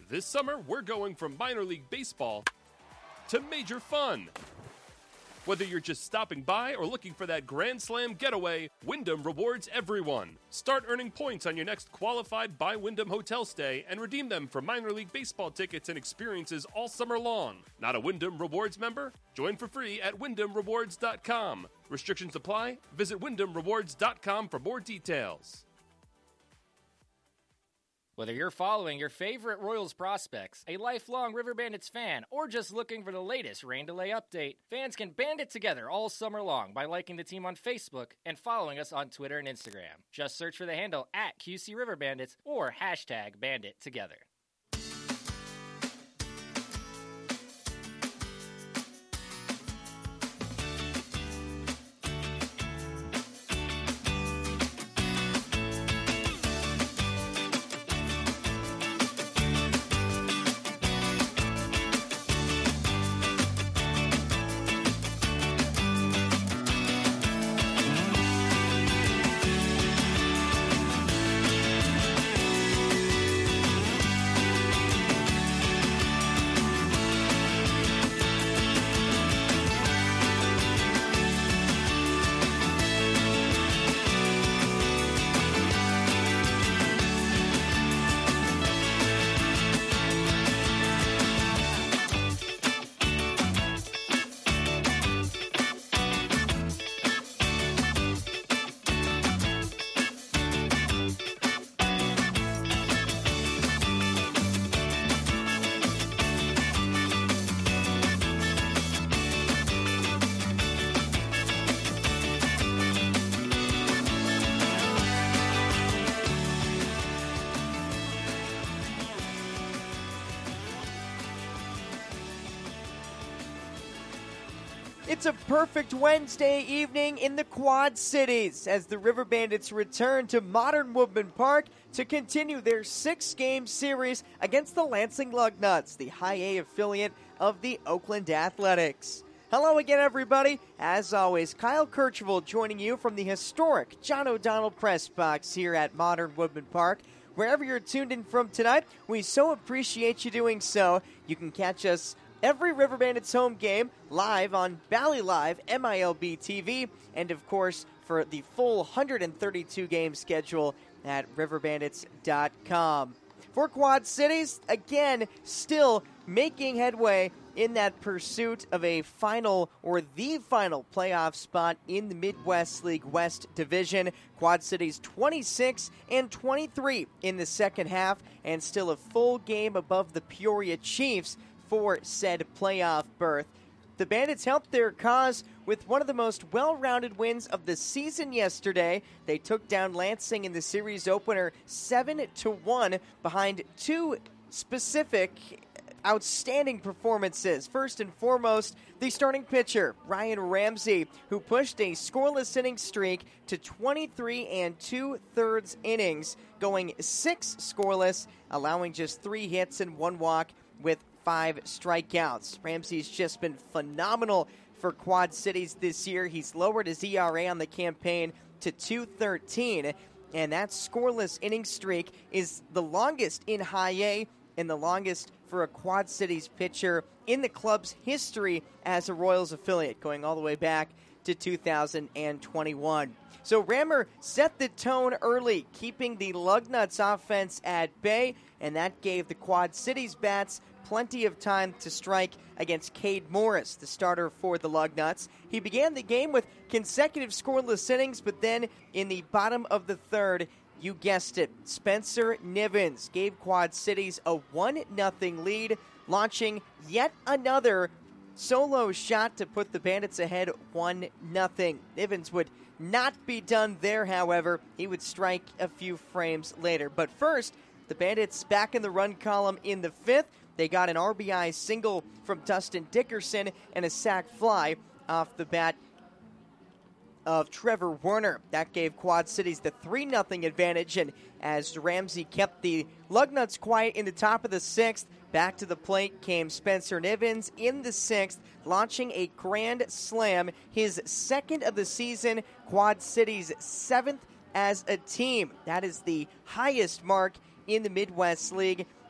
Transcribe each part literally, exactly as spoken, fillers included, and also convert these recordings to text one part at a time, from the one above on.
This summer, we're going from minor league baseball to major fun. Whether you're just stopping by or looking for that Grand Slam getaway, Wyndham rewards everyone. Start earning points on your next qualified by Wyndham hotel stay and redeem them for minor league baseball tickets and experiences all summer long. Not a Wyndham Rewards member? Join for free at wyndham rewards dot com. Restrictions apply. Visit wyndham rewards dot com for more details. Whether you're following your favorite Royals prospects, a lifelong River Bandits fan, or just looking for the latest rain delay update, fans can band it together all summer long by liking the team on Facebook and following us on Twitter and Instagram. Just search for the handle at Q C River Bandits or hashtag BanditTogether. It's a perfect Wednesday evening in the Quad Cities as the River Bandits return to Modern Woodman Park to continue their six-game series against the Lansing Lugnuts, the High A affiliate of the Oakland Athletics. Hello again, everybody. As always, Kyle Kercheval joining you from the historic John O'Donnell Press Box here at Modern Woodman Park. Wherever you're tuned in from tonight, we so appreciate you doing so. You can catch us every River Bandits home game live on Bally Live, M I L B T V, and of course for the full one hundred thirty-two game schedule at river bandits dot com. For Quad Cities, again, still making headway in that pursuit of a final or the final playoff spot in the Midwest League West Division. Quad Cities twenty-six and twenty-three in the second half, and still a full game above the Peoria Chiefs for said playoff berth. The Bandits helped their cause with one of the most well-rounded wins of the season yesterday. They took down Lansing in the series opener seven to one behind two specific outstanding performances. First and foremost, the starting pitcher, Ryan Ramsey, who pushed a scoreless inning streak to twenty-three and two-thirds innings, going six scoreless, allowing just three hits and one walk with five strikeouts. Ramsey's just been phenomenal for Quad Cities this year. He's lowered his E R A on the campaign to two thirteen, and that scoreless inning streak is the longest in High A and the longest for a Quad Cities pitcher in the club's history as a Royals affiliate, going all the way back to two thousand twenty-one. So Rammer set the tone early, keeping the Lugnuts offense at bay, and that gave the Quad Cities bats plenty of time to strike against Cade Morris, the starter for the Lugnuts. He began the game with consecutive scoreless innings, but then in the bottom of the third, you guessed it, Spencer Nivens gave Quad Cities a one nothing lead, launching yet another solo shot to put the Bandits ahead one nothing. Nivens would not be done there, however. He would strike a few frames later. But first, the Bandits back in the run column in the fifth. They got an R B I single from Dustin Dickerson and a sac fly off the bat of Trevor Werner. That gave Quad Cities the three nothing advantage, and as Ramsey kept the Lugnuts quiet in the top of the sixth, back to the plate came Spencer Nivens in the sixth, launching a grand slam, his second of the season, Quad Cities' seventh as a team. That is the highest mark in the Midwest League.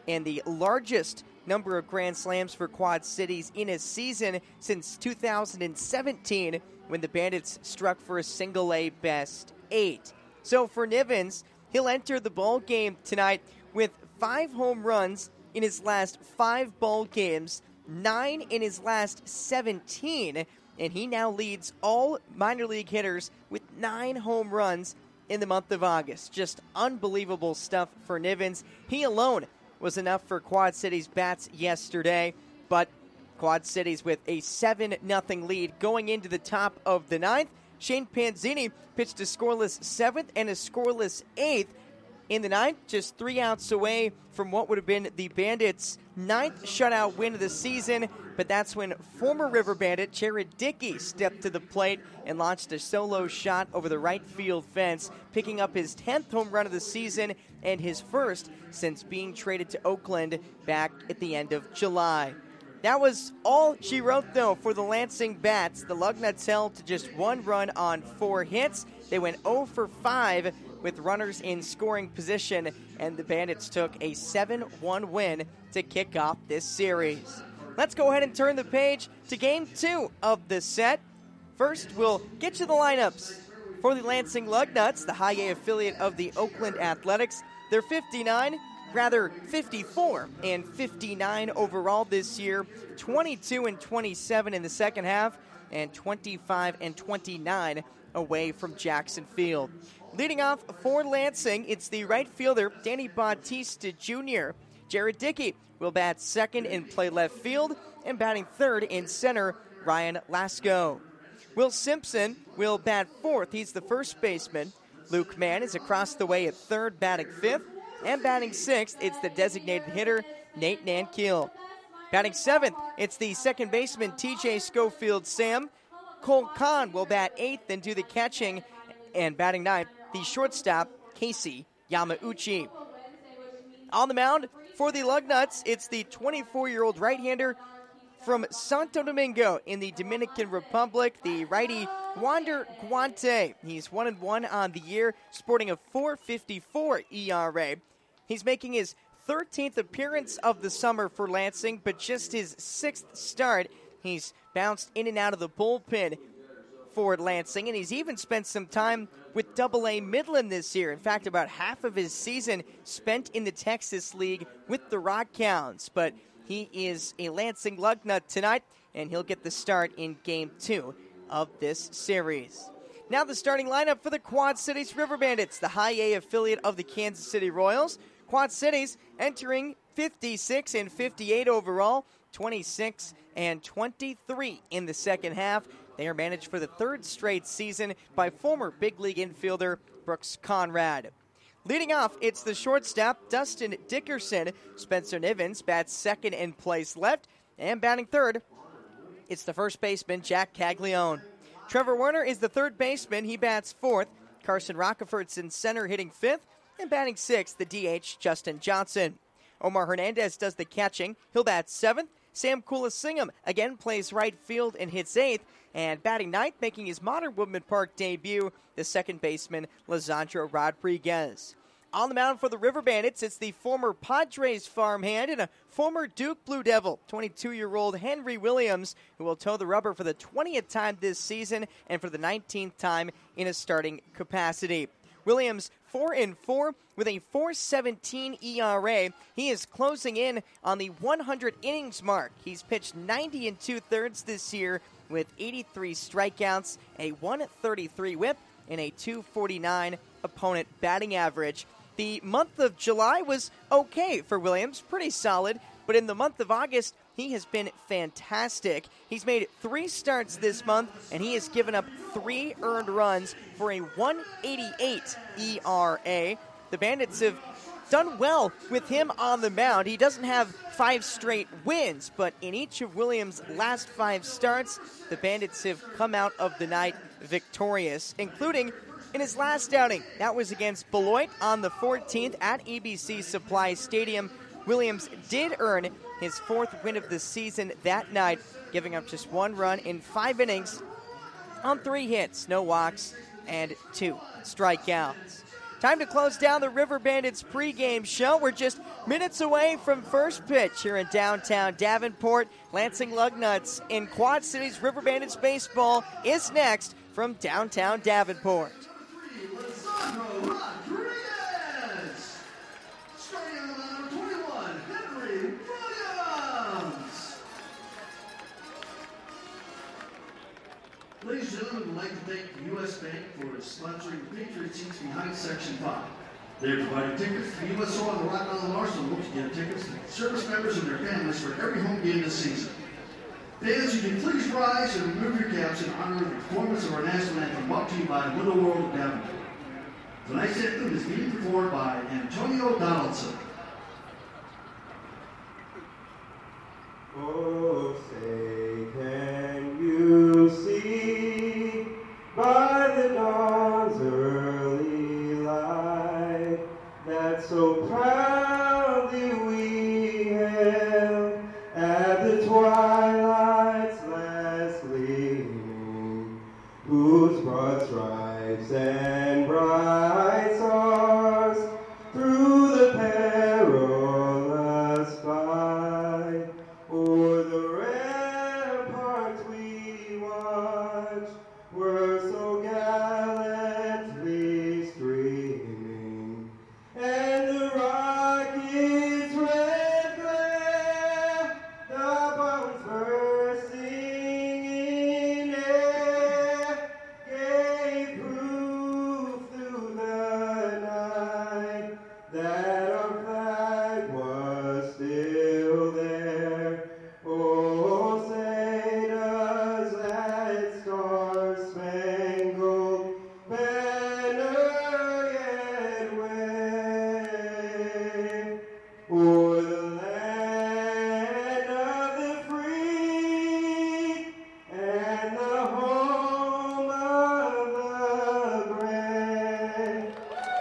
and the largest number of Grand Slams for Quad Cities in a season since two thousand seventeen, when the Bandits struck for a single-A best eight. So for Nivens, he'll enter the ball game tonight with five home runs in his last five ball games, nine in his last seventeen, and he now leads all minor league hitters with nine home runs in the month of August. Just unbelievable stuff for Nivens. He alone was enough for Quad Cities bats yesterday, but Quad Cities with a seven nothing lead going into the top of the ninth. Shane Panzini pitched a scoreless seventh and a scoreless eighth in the ninth, just three outs away from what would have been the Bandits' ninth shutout win of the season, but that's when former River Bandit Jared Dickey stepped to the plate and launched a solo shot over the right field fence, picking up his tenth home run of the season and his first since being traded to Oakland back at the end of July. That was all she wrote, though, for the Lansing Bats. The Lugnuts held to just one run on four hits. They went oh for five with runners in scoring position, and the Bandits took a seven one win to kick off this series. Let's go ahead and turn the page to game two of the set. First, we'll get you the lineups for the Lansing Lugnuts, the high A affiliate of the Oakland Athletics. They're fifty-nine, rather fifty-four and fifty-nine overall this year, twenty-two and twenty-seven in the second half, and twenty-five and twenty-nine away from Jackson Field. Leading off for Lansing, it's the right fielder, Danny Bautista Junior Jared Dickey will bat second and play left field, and batting third in center, Ryan Lasko. Will Simpson will bat fourth. He's the first baseman. Luke Mann is across the way at third, batting fifth. And batting sixth, it's the designated hitter, Nate Nankiel. Batting seventh, it's the second baseman, T J Schofield Sam. Cole Kahn will bat eighth and do the catching. And batting ninth, the shortstop, Casey Yamauchi. On the mound for the Lugnuts, it's the twenty-four-year-old right-hander from Santo Domingo in the Dominican Republic, the righty Wander Guante. He's one and one on the year, sporting a four fifty-four E R A. He's making his thirteenth appearance of the summer for Lansing, but just his sixth start. He's bounced in and out of the bullpen for Lansing, and he's even spent some time with double A Midland this year. In fact, about half of his season spent in the Texas League with the Rockhounds. But he is a Lansing Lugnut tonight, and he'll get the start in Game two of this series. Now the starting lineup for the Quad Cities River Bandits, the high A affiliate of the Kansas City Royals. Quad Cities entering fifty-six and fifty-eight overall, twenty-six and twenty-three in the second half. They are managed for the third straight season by former big league infielder Brooks Conrad. Leading off, it's the shortstop, Dustin Dickerson. Spencer Nivens bats second and plays left. And batting third, it's the first baseman, Jack Caglione. Trevor Werner is the third baseman. He bats fourth. Carson Rockefeller's in center, hitting fifth. And batting sixth, the D H, Justin Johnson. Omar Hernandez does the catching. He'll bat seventh. Sam Kulasingam again plays right field and hits eighth. And batting ninth, making his Modern Woodman Park debut, the second baseman, Lisandro Rodriguez. On the mound for the River Bandits, it's the former Padres farmhand and a former Duke Blue Devil, twenty-two-year-old Henry Williams, who will toe the rubber for the twentieth time this season and for the nineteenth time in a starting capacity. Williams, four and four with a four seventeen E R A. He is closing in on the one hundred innings mark. He's pitched ninety and two-thirds this year with eighty-three strikeouts, a one thirty-three whip, and a two forty-nine opponent batting average. The month of July was okay for Williams, pretty solid, but in the month of August, he has been fantastic. He's made three starts this month, and he has given up three earned runs for a one eighty-eight E R A. The Bandits have done well with him on the mound. He doesn't have five straight wins, but in each of Williams' last five starts, the Bandits have come out of the night victorious, including in his last outing. That was against Beloit on the fourteenth at E B C Supply Stadium. Williams did earn his fourth win of the season that night, giving up just one run in five innings on three hits, no walks, and two strikeouts. Time to close down the River Bandits pregame show. We're just Minutes away from first pitch here in downtown Davenport. Lansing Lugnuts in Quad Cities River Bandits baseball is next from downtown Davenport. Ladies and gentlemen, we'd like to thank the U S Bank for sponsoring the Patriot seats behind Section five. They're providing tickets to the U S O and the Rock Island Arsenal to get tickets to service members and their families for every home game this season. Fans, you can please rise and remove your caps in honor of the performance of our national anthem brought to you by Window World of Davenport. Tonight's anthem is being performed by Antonio Donaldson. Oh, say can you see by the dawn's early light that so proudly we hailed at the twilight's last gleaming, whose broad stripes and bright stars through the perilous fight o'er the ramparts we watched were so gallantly streaming, and the rocket's red glare, the bombs bursting in air, gave proof through the night that our flag was still there. Oh, say does that star-spangled banner yet wave o'er the land of the free and the home of the brave?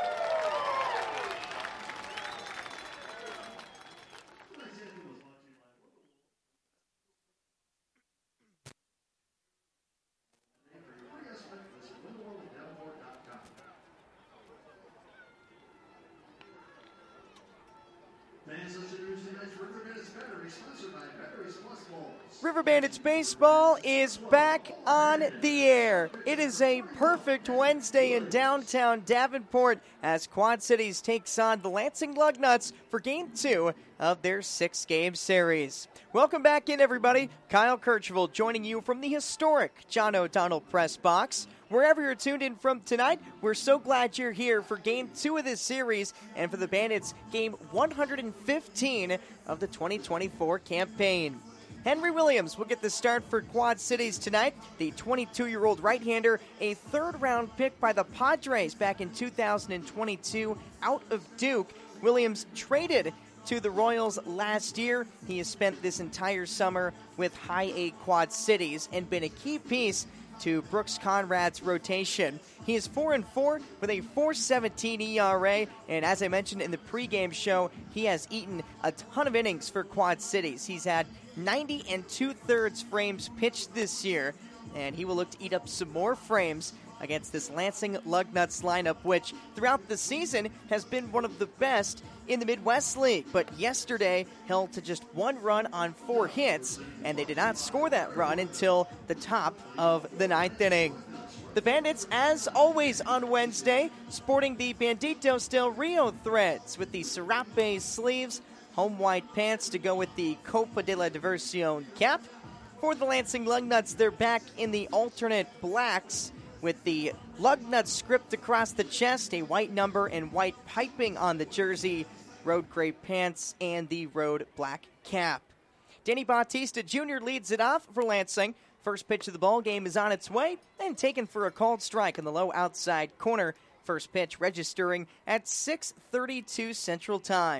Fans, let's introduce tonight's River Bandits Battery, sponsored by Batteries Plus Balls. River Bandits baseball is back on the air. It is a perfect Wednesday in downtown Davenport as Quad Cities takes on the Lansing Lugnuts for Game two of their six-game series. Welcome back in, everybody. Kyle Kirchville joining you from the historic John O'Donnell Press Box. Wherever you're tuned in from tonight, we're so glad you're here for Game two of this series and for the Bandits' Game one hundred fifteen of the twenty twenty-four campaign. Henry Williams will get the start for Quad Cities tonight. The twenty-two-year-old right-hander, a third-round pick by the Padres back in two thousand twenty-two out of Duke. Williams traded to the Royals last year. He has spent this entire summer with High A Quad Cities and been a key piece to Brooks Conrad's rotation. He is four and four with a four seventeen E R A, and as I mentioned in the pregame show, he has eaten a ton of innings for Quad Cities. He's had ninety and two-thirds frames pitched this year, and he will look to eat up some more frames against this Lansing Lugnuts lineup, which throughout the season has been one of the best in the Midwest League, but yesterday held to just one run on four hits, and they did not score that run until the top of the ninth inning. The Bandits, as always on Wednesday, sporting the Banditos del Rio threads with the Serape sleeves, home white pants to go with the Copa de la Diversión cap. For the Lansing Lugnuts, they're back in the alternate blacks with the Lugnut script across the chest, a white number and white piping on the jersey, road gray pants, and the road black cap. Danny Bautista Junior leads it off for Lansing. First pitch of the ball game is on its way and taken for a called strike in the low outside corner. First pitch registering at six thirty-two Central Time.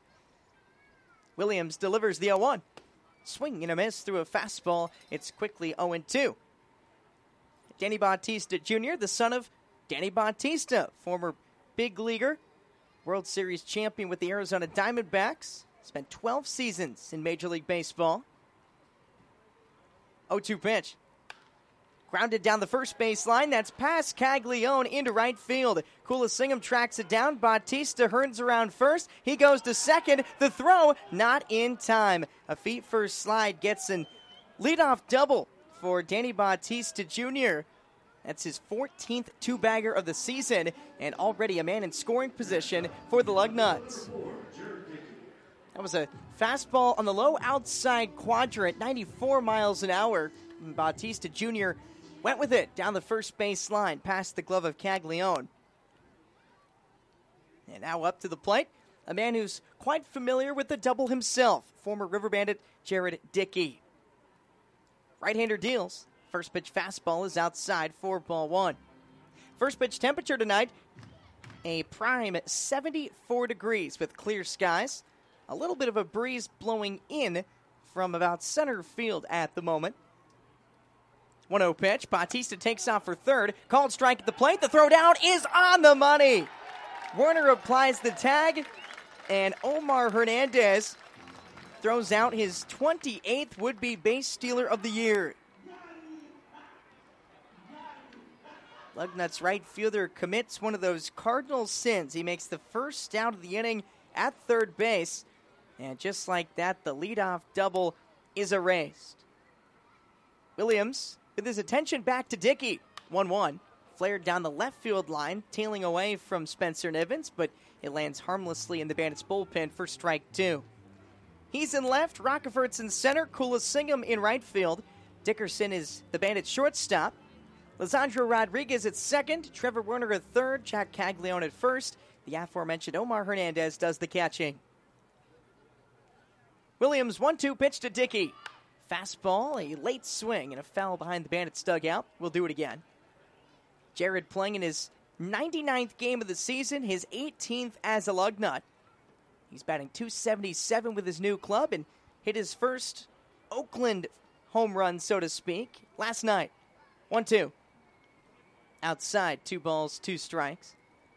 Williams delivers the oh one. Swing and a miss through a fastball. It's quickly oh two. Danny Bautista Junior, the son of Danny Bautista, former big leaguer, World Series champion with the Arizona Diamondbacks, spent twelve seasons in Major League Baseball. oh two pitch. Grounded down the first baseline. That's past Caglione into right field. Coolissingham tracks it down. Bautista turns around first. He goes to second. The throw not in time. A feet first slide gets an leadoff double for Danny Bautista Junior That's his fourteenth two-bagger of the season and already a man in scoring position for the Lugnuts. That was a fastball on the low outside quadrant, ninety-four miles an hour. Bautista Junior went with it down the first base line, past the glove of Caglione. And now up to the plate, a man who's quite familiar with the double himself, former River Bandit Jared Dickey. Right-hander deals. First pitch fastball is outside for ball one. First pitch temperature tonight, a prime seventy-four degrees with clear skies. A little bit of a breeze blowing in from about center field at the moment. one oh pitch. Bautista takes off for third. Called strike at the plate. The throw down is on the money. Werner applies the tag, and Omar Hernandez throws out his twenty-eighth would-be base stealer of the year. Lugnuts right fielder commits one of those cardinal sins. He makes the first out of the inning at third base, and just like that, the leadoff double is erased. Williams with his attention back to Dickey. one one. Flared down the left field line, tailing away from Spencer Nivens, but it lands harmlessly in the Bandits' bullpen for strike two. He's in left, Rockefeller's in center, Coolissingham in right field. Dickerson is the Bandits' shortstop. Lisandro Rodriguez at second, Trevor Werner at third, Jack Caglione at first. The aforementioned Omar Hernandez does the catching. Williams, one two pitch to Dickey. Fastball, a late swing, and a foul behind the Bandits' dugout. We'll do it again. Jared playing in his ninety-ninth game of the season, his eighteenth as a Lugnut. He's batting two seventy-seven with his new club and hit his first Oakland home run, so to speak, last night. one two. Outside, two balls, two strikes.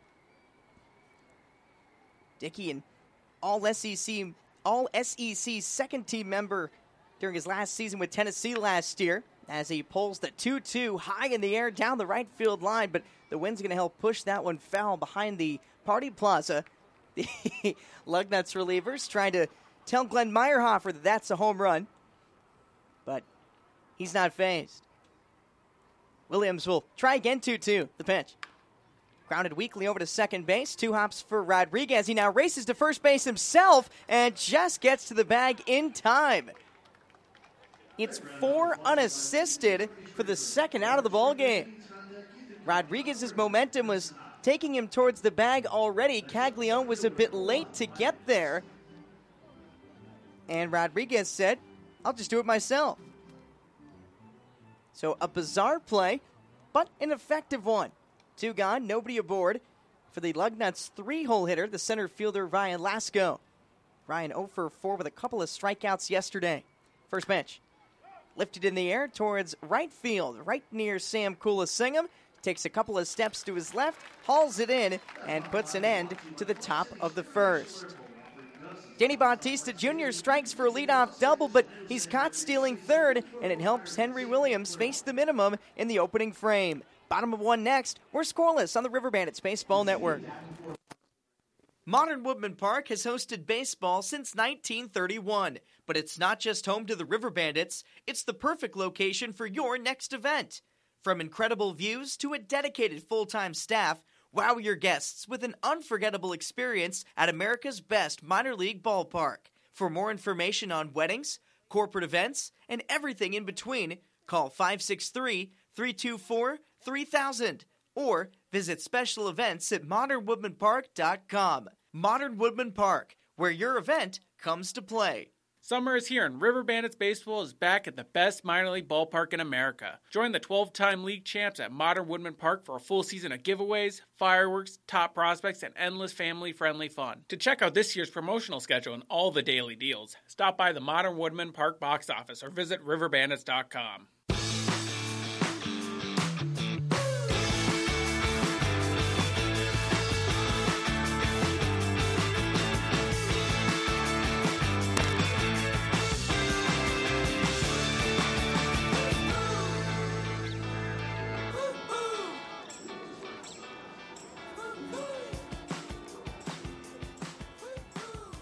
Dickey, an all S E C, all S E C second team member during his last season with Tennessee last year, as he pulls the two two high in the air down the right field line, but the wind's going to help push that one foul behind the Party Plaza. The Lugnuts relievers trying to tell Glenn Meyerhofer that that's a home run, but he's not fazed. Williams will try again, two two, the pitch. Grounded weakly over to second base. Two hops for Rodriguez. He now races to first base himself and just gets to the bag in time. It's four unassisted for the second out of the ball game. Rodriguez's momentum was taking him towards the bag already. Caglione was a bit late to get there. And Rodriguez said, I'll just do it myself. So a bizarre play, but an effective one. Two gone, nobody aboard for the Lugnuts three-hole hitter, the center fielder Ryan Lasko. Ryan oh for four with a couple of strikeouts yesterday. First pitch. Lifted in the air towards right field, right near Sam Coolissingham. Takes a couple of steps to his left, hauls it in, and puts an end to the top of the first. Danny Bautista Junior strikes for a leadoff double, but he's caught stealing third, and it helps Henry Williams face the minimum in the opening frame. Bottom of one next. We're scoreless on the River Bandits Baseball Network. Modern Woodman Park has hosted baseball since nineteen thirty-one, but it's not just home to the River Bandits, it's the perfect location for your next event. From incredible views to a dedicated full-time staff, wow your guests with an unforgettable experience at America's best minor league ballpark. For more information on weddings, corporate events, and everything in between, call five six three, three two four, three thousand or visit special events at modern woodman park dot com. Modern Woodman Park, where your event comes to play. Summer is here and River Bandits Baseball is back at the best minor league ballpark in America. Join the twelve-time league champs at Modern Woodman Park for a full season of giveaways, fireworks, top prospects, and endless family-friendly fun. To check out this year's promotional schedule and all the daily deals, stop by the Modern Woodman Park box office or visit river bandits dot com.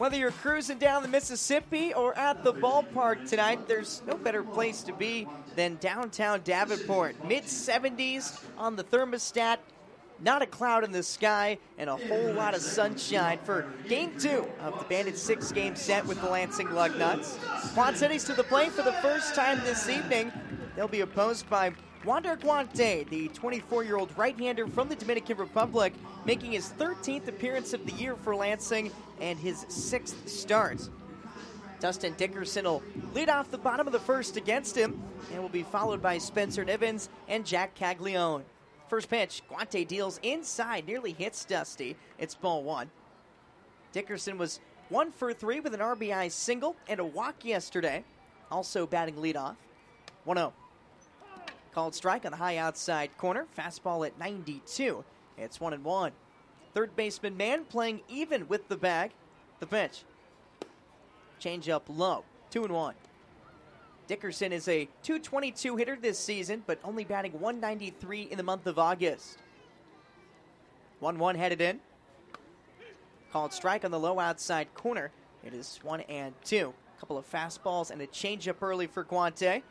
Whether you're cruising down the Mississippi or at the ballpark tonight, there's no better place to be than downtown Davenport. mid seventies on the thermostat, not a cloud in the sky, and a whole lot of sunshine for game two of the Bandits six-game set with the Lansing Lugnuts. Quad Cities to the plate for the first time this evening. They'll be opposed by Wander Guante, the twenty-four-year-old right-hander from the Dominican Republic, making his thirteenth appearance of the year for Lansing and his sixth start. Dustin Dickerson will lead off the bottom of the first against him and will be followed by Spencer Nivens and Jack Caglione. First pitch, Guante deals inside, nearly hits Dusty. It's ball one. Dickerson was one for three with an R B I single and a walk yesterday, also batting leadoff. one oh. Called strike on the high outside corner. Fastball at ninety-two. It's one and one. Third baseman Mann playing even with the bag. The pitch. Change up low. Two and one. Dickerson is a two twenty-two hitter this season, but only batting one ninety-three in the month of August. one one headed in. Called strike on the low outside corner. It is one and two. A couple of fastballs and a changeup early for Guante.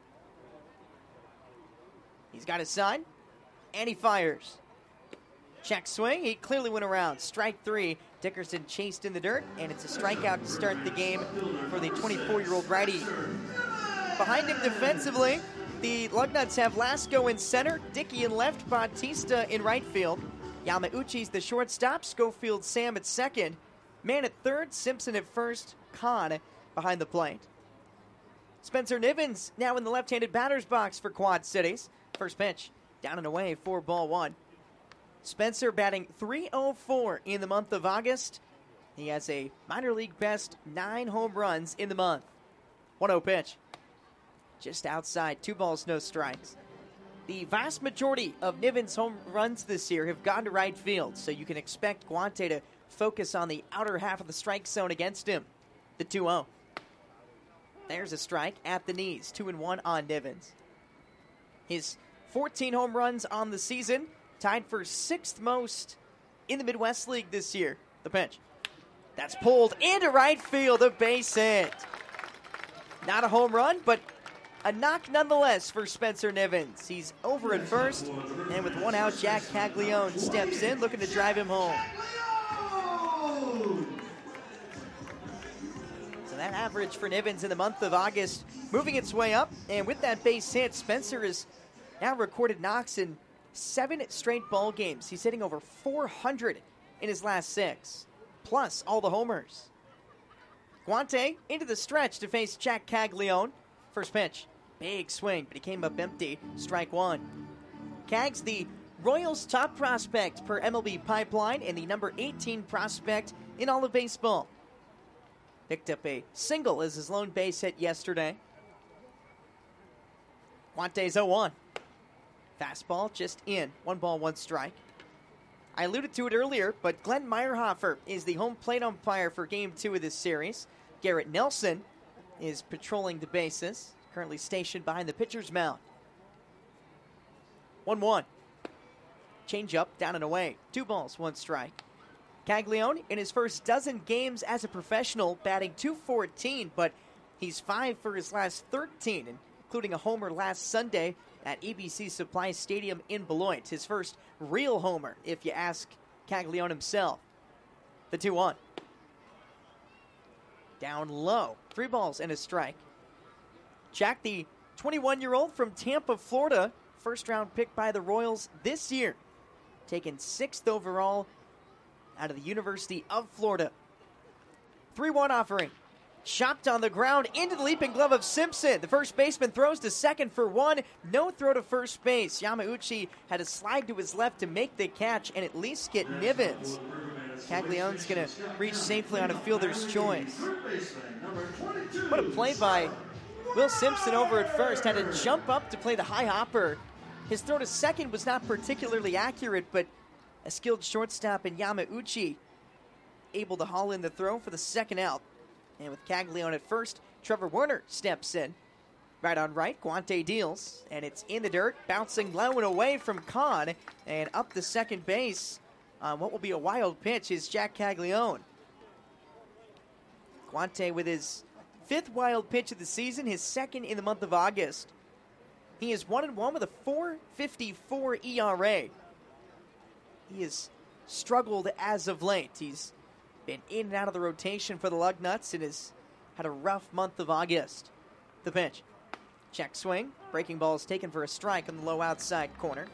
He's got his sign, and he fires. Check swing, he clearly went around. Strike three, Dickerson chased in the dirt, and it's a strikeout to start the game for the twenty-four-year-old righty. Behind him defensively, the Lugnuts have Lasco in center, Dickey in left, Bautista in right field. Yamauchi's the shortstop, Schofield Sam at second. Mann at third, Simpson at first, Kahn behind the plate. Spencer Nivens now in the left-handed batter's box for Quad Cities. First pitch, down and away, four ball one. Spencer batting three oh four in the month of August. He has a minor league best nine home runs in the month. one oh pitch. Just outside, two balls, no strikes. The vast majority of Nivens' home runs this year have gone to right field, so you can expect Guante to focus on the outer half of the strike zone against him. The two oh. There's a strike at the knees, two and one on Nivens. His fourteen home runs on the season, tied for sixth most in the Midwest League this year. The pitch. That's pulled into right field, a base hit. Not a home run, but a knock nonetheless for Spencer Nivens. He's over at first, and with one out, Jack Caglione steps in, looking to drive him home. So that average for Nivens in the month of August moving its way up, and with that base hit, Spencer has now recorded knocks in seven straight ball games. He's hitting over four hundred in his last six, plus all the homers. Guante into the stretch to face Jack Caglione. First pitch, big swing, but he came up empty. Strike one. Cag's the Royals' top prospect per M L B Pipeline and the number eighteen prospect in all of baseball. Picked up a single as his lone base hit yesterday. Guante's oh one. Fastball just in. One ball, one strike. I alluded to it earlier, but Glenn Meyerhofer is the home plate umpire for Game two of this series. Garrett Nelson is patrolling the bases, currently stationed behind the pitcher's mound. one one. Change up, down and away. Two balls, one strike. Caglione in his first dozen games as a professional, batting two fourteen, but he's five for his last thirteen, including a homer last Sunday at E B C Supply Stadium in Beloit. His first real homer, if you ask Caglione himself. The two one. Down low. Three balls and a strike. Jack, the twenty-one-year-old from Tampa, Florida, first-round pick by the Royals this year. Taken sixth overall out of the University of Florida. three one offering. Chopped on the ground into the leaping glove of Simpson. The first baseman throws to second for one. No throw to first base. Yamauchi had to slide to his left to make the catch and at least get Nivens. Caglione's going to reach safely on a fielder's choice. What a play by Will Simpson over at first. Had to jump up to play the high hopper. His throw to second was not particularly accurate, but a skilled shortstop in Yamauchi able to haul in the throw for the second out. And with Caglione at first, Trevor Werner steps in. Right on right, Guante deals, and it's in the dirt, bouncing low and away from Kahn, and up the second base on what will be a wild pitch is Jack Caglione. Guante with his fifth wild pitch of the season, his second in the month of August. He is one and one with a four fifty-four E R A. He has struggled as of late. He's been in and out of the rotation for the Lugnuts and has had a rough month of August. The pitch. Check swing. Breaking ball is taken for a strike on the low outside corner.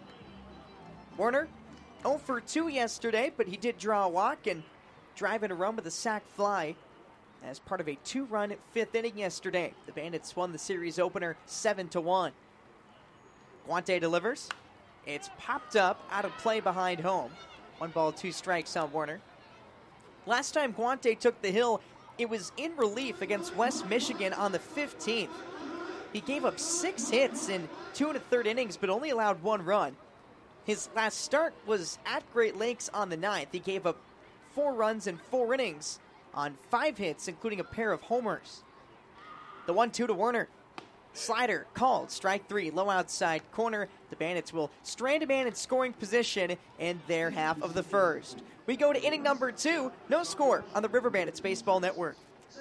Werner, oh for two yesterday, but he did draw a walk and drive in a run with a sac fly as part of a two-run fifth inning yesterday. The Bandits won the series opener seven to one. Guante delivers. It's popped up out of play behind home. One ball, two strikes on Werner. Last time Guante took the hill, it was in relief against West Michigan on the fifteenth. He gave up six hits in two and a third innings, but only allowed one run. His last start was at Great Lakes on the ninth. He gave up four runs in four innings on five hits, including a pair of homers. The one two to Werner. Slider called, strike three, low outside corner. The Bandits will strand a man in scoring position in their half of the first. We go to inning number two, no score on the River Bandits Baseball Network.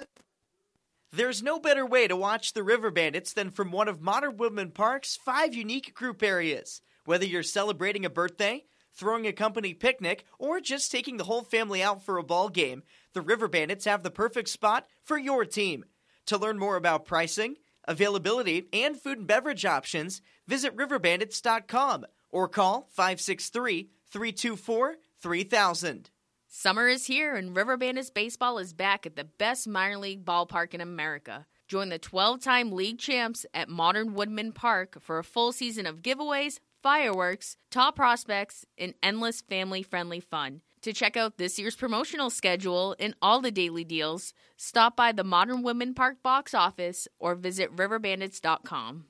There's no better way to watch the River Bandits than from one of Modern Woodmen Park's five unique group areas. Whether you're celebrating a birthday, throwing a company picnic, or just taking the whole family out for a ball game, the River Bandits have the perfect spot for your team. To learn more about pricing, availability, and food and beverage options, visit river bandits dot com or call five six three, three two four, three thousand. Summer is here and River Bandits Baseball is back at the best minor league ballpark in America. Join the twelve-time league champs at Modern Woodmen Park for a full season of giveaways, fireworks, top prospects, and endless family-friendly fun. To check out this year's promotional schedule and all the daily deals, stop by the Modern Woodmen Park box office or visit river bandits dot com.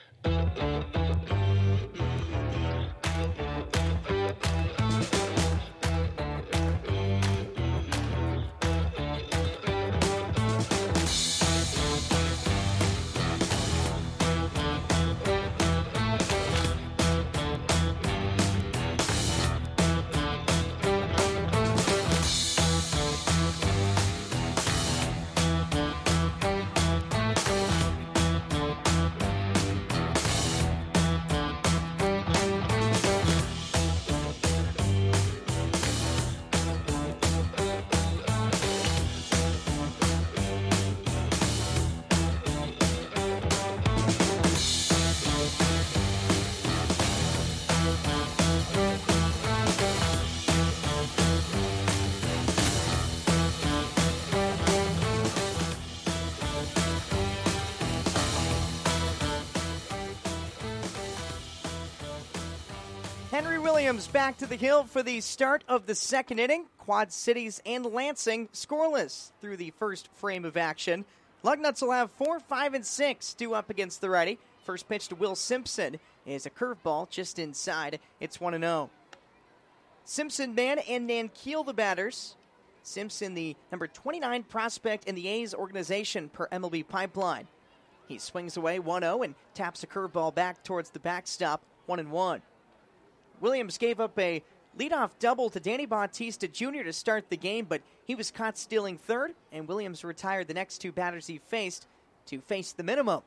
Henry Williams back to the hill for the start of the second inning. Quad Cities and Lansing scoreless through the first frame of action. Lugnuts will have four, five, and six due up against the righty. First pitch to Will Simpson is a curveball just inside. It's one and oh. Simpson, Mann, and Nankiel the batters. Simpson, the number twenty-nine prospect in the A's organization per M L B Pipeline. He swings away one oh and taps a curveball back towards the backstop, one and one. Williams gave up a leadoff double to Danny Bautista Junior to start the game, but he was caught stealing third, and Williams retired the next two batters he faced to face the minimum.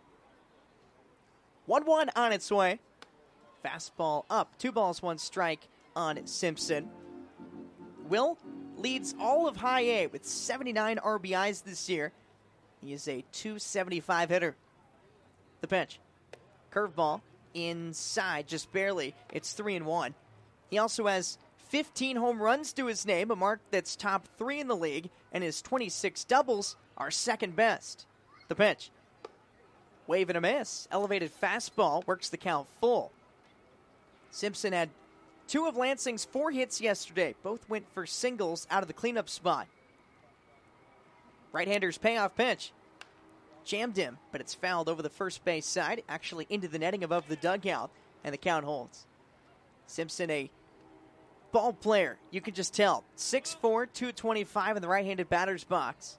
one one on its way. Fastball up. Two balls, one strike on Simpson. Will leads all of high A with seventy-nine R B Is this year. He is a two seventy-five hitter. The pitch. Curveball. Inside, just barely. It's three and one. He also has fifteen home runs to his name, a mark that's top three in the league, and his twenty-six doubles are second best. The pitch. Wave and a miss. Elevated fastball works the count full. Simpson had two of Lansing's four hits yesterday. Both went for singles out of the cleanup spot. Right-hander's payoff pitch. Jammed him, but it's fouled over the first base side, actually into the netting above the dugout, and the count holds. Simpson, a ball player, you can just tell. six four, two twenty-five in the right-handed batter's box.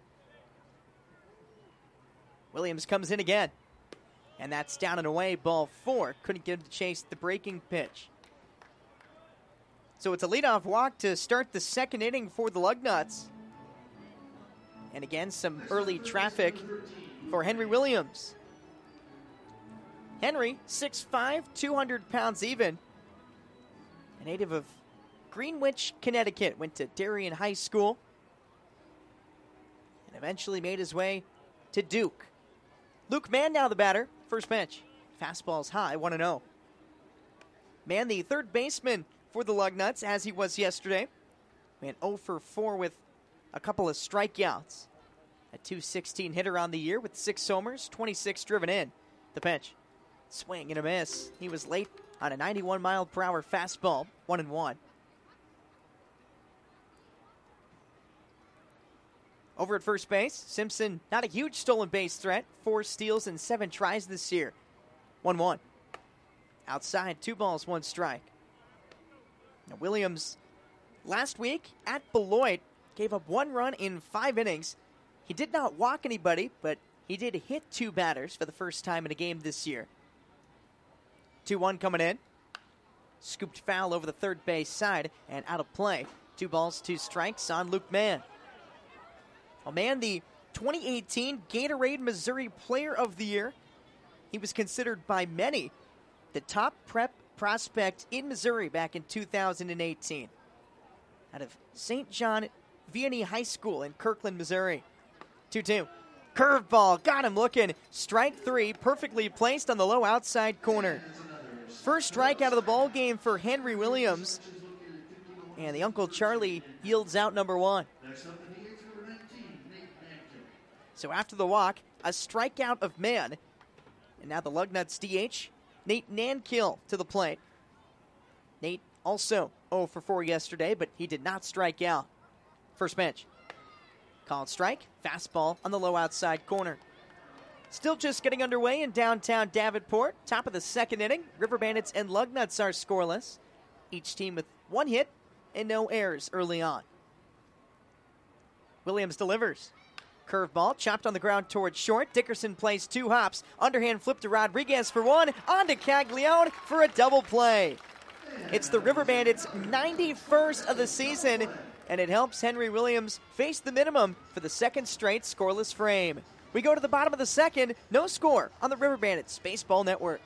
Williams comes in again, and that's down and away, ball four. Couldn't get him to chase the breaking pitch. So it's a leadoff walk to start the second inning for the Lugnuts. And again, some early traffic for Henry Williams. Henry, six five, two hundred pounds even. A native of Greenwich, Connecticut. Went to Darien High School. And eventually made his way to Duke. Luke Mann now the batter. First pitch. Fastball's high, one and oh. Mann, the third baseman for the Lugnuts, as he was yesterday. Went oh for four with a couple of strikeouts. A two sixteen hitter on the year with six homers, twenty-six driven in. The pitch. Swing and a miss. He was late on a ninety-one mile per hour fastball, one and one. Over at first base, Simpson, not a huge stolen base threat. Four steals and seven tries this year. one one. Outside, two balls, one strike. Now Williams, last week at Beloit, gave up one run in five innings. He did not walk anybody, but he did hit two batters for the first time in a game this year. two one coming in. Scooped foul over the third base side and out of play. Two balls, two strikes on Luke Mann. Well, Mann, the twenty eighteen Gatorade Missouri Player of the Year. He was considered by many the top prep prospect in Missouri back in two thousand eighteen. Out of Saint John Vianney High School in Kirkland, Missouri. two two. Curveball, got him looking. Strike three, perfectly placed on the low outside corner. First strike out of the ball game for Henry Williams. And the Uncle Charlie yields out number one. So after the walk, a strikeout of Mann. And now the Lugnuts D H, Nate Nankill to the plate. Nate also oh for four yesterday, but he did not strike out. First pitch. Called strike, fastball on the low outside corner. Still just getting underway in downtown Davenport. Top of the second inning. River Bandits and Lugnuts are scoreless. Each team with one hit and no errors early on. Williams delivers. Curveball chopped on the ground towards short. Dickerson plays two hops. Underhand flip to Rodriguez for one. On to Caglione for a double play. It's the River Bandits' ninety-first of the season, and it helps Henry Williams face the minimum for the second straight scoreless frame. We go to the bottom of the second. No score on the River Bandits Baseball Network.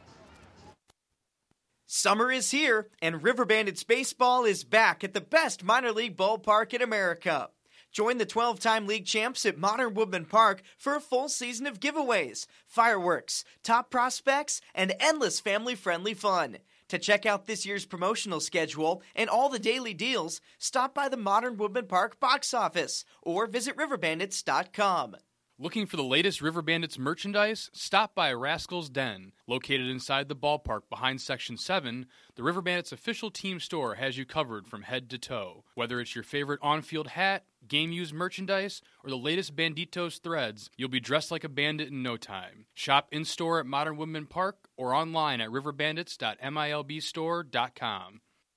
Summer is here, and River Bandits Baseball is back at the best minor league ballpark in America. Join the twelve-time league champs at Modern Woodman Park for a full season of giveaways, fireworks, top prospects, and endless family-friendly fun. To check out this year's promotional schedule and all the daily deals, stop by the Modern Woodman Park box office or visit river bandits dot com. Looking for the latest River Bandits merchandise? Stop by Rascal's Den. Located inside the ballpark behind Section seven, the River Bandits official team store has you covered from head to toe. Whether it's your favorite on-field hat, game-used merchandise, or the latest Banditos threads, you'll be dressed like a bandit in no time. Shop in-store at Modern Woodman Park or online at river bandits dot milb store dot com.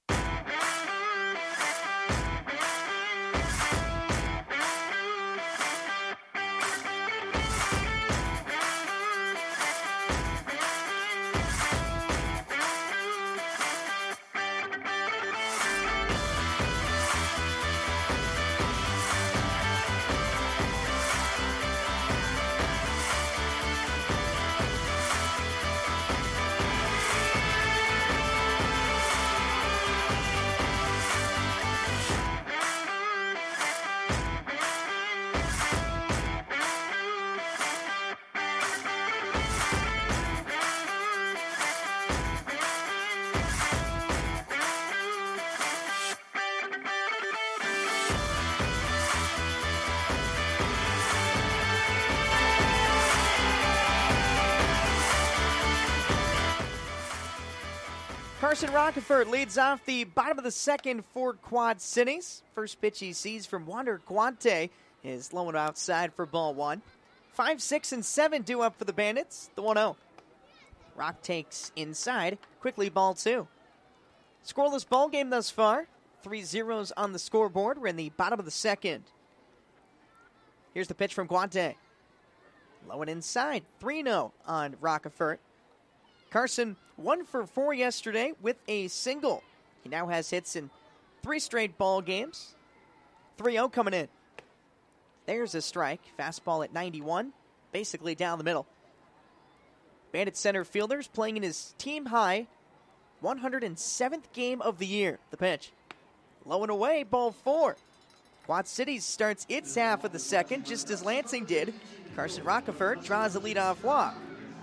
Carson Rockefeller leads off the bottom of the second for Quad Cities. First pitch he sees from Wander Guante is low and outside for ball one. Five, six, and seven due up for the Bandits. The one oh. Rock takes inside. Quickly ball two. Scoreless ball game thus far. Three zeros on the scoreboard. We're in the bottom of the second. Here's the pitch from Guante. Low and inside. three oh on Rockefeller. Carson, one for four yesterday with a single. He now has hits in three straight ball games. three oh coming in. There's a strike. Fastball at ninety-one, basically down the middle. Bandit center fielders playing in his team-high one hundred seventh game of the year. The pitch. Low and away, ball four. Quad Cities starts its half of the second, just as Lansing did. Carson Rockefeller draws a leadoff walk.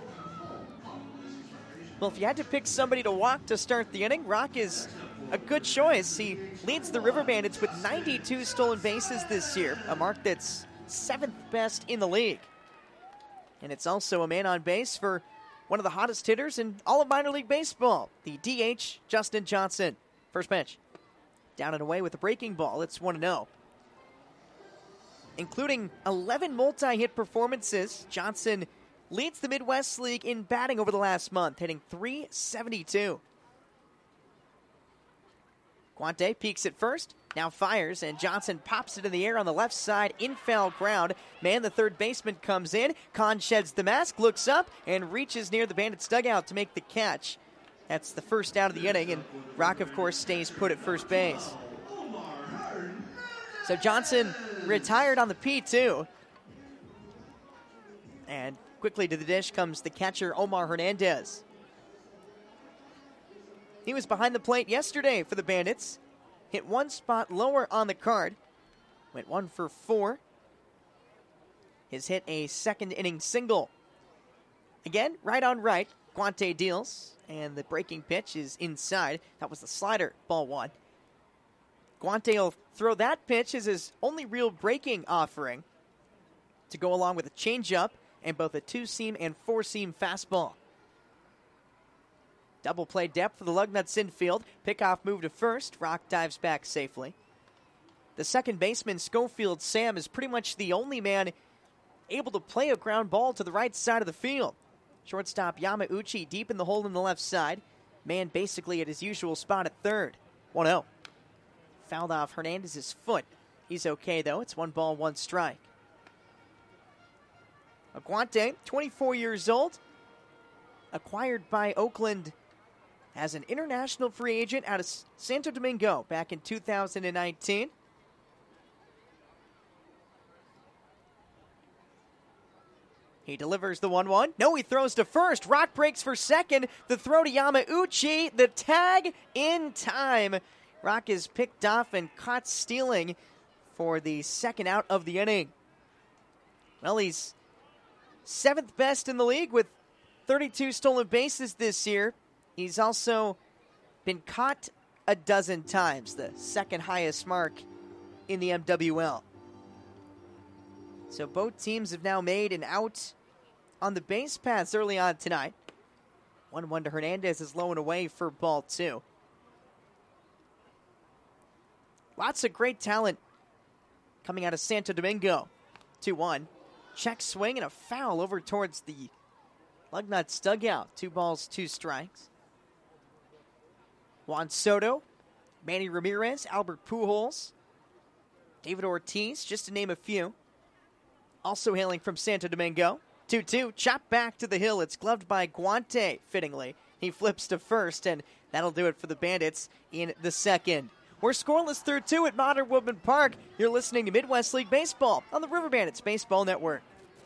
Well, if you had to pick somebody to walk to start the inning, Rock is a good choice. He leads the River Bandits with ninety-two stolen bases this year, a mark that's seventh best in the league. And it's also a man on base for one of the hottest hitters in all of minor league baseball, the D H, Justin Johnson. First pitch. Down and away with a breaking ball. It's one oh. Including eleven multi-hit performances, Johnson leads the Midwest League in batting over the last month, hitting three seventy-two. Guante peeks at first, now fires, and Johnson pops it in the air on the left side, in foul ground. Man, the third baseman comes in. Kahn sheds the mask, looks up, and reaches near the Bandits' dugout to make the catch. That's the first out of the inning, and Rock, of course, stays put at first base. So Johnson retired on the P two. And quickly to the dish comes the catcher, Omar Hernandez. He was behind the plate yesterday for the Bandits. Hit one spot lower on the card. Went one for four. Has hit a second inning single. Again, right on right. Guante deals. And the breaking pitch is inside. That was the slider. Ball one. Guante will throw that pitch as his only real breaking offering to go along with a changeup and both a two-seam and four-seam fastball. Double play depth for the Lugnuts infield. Pickoff move to first. Rock dives back safely. The second baseman, Schofield Sam, is pretty much the only man able to play a ground ball to the right side of the field. Shortstop Yamauchi deep in the hole in the left side. Man basically at his usual spot at third. one oh. Fouled off Hernandez's foot. He's okay, though. It's one ball, one strike. Guante, twenty-four years old, acquired by Oakland as an international free agent out of Santo Domingo back in two thousand nineteen. He delivers the one one. No, he throws to first. Rock breaks for second. The throw to Yamauchi. The tag in time. Rock is picked off and caught stealing for the second out of the inning. Well, he's seventh best in the league with thirty-two stolen bases this year. He's also been caught a dozen times, the second highest mark in the M W L. So both teams have now made an out on the base paths early on tonight. one one to Hernandez is low and away for ball two. Lots of great talent coming out of Santo Domingo. two one. Check swing and a foul over towards the Lugnuts dugout. Two balls, two strikes. Juan Soto, Manny Ramirez, Albert Pujols, David Ortiz, just to name a few. Also hailing from Santo Domingo. two two, chop back to the hill. It's gloved by Guante, fittingly. He flips to first, and that'll do it for the Bandits in the second. We're scoreless through two at Modern Woodman Park. You're listening to Midwest League Baseball on the River Bandits Baseball Network.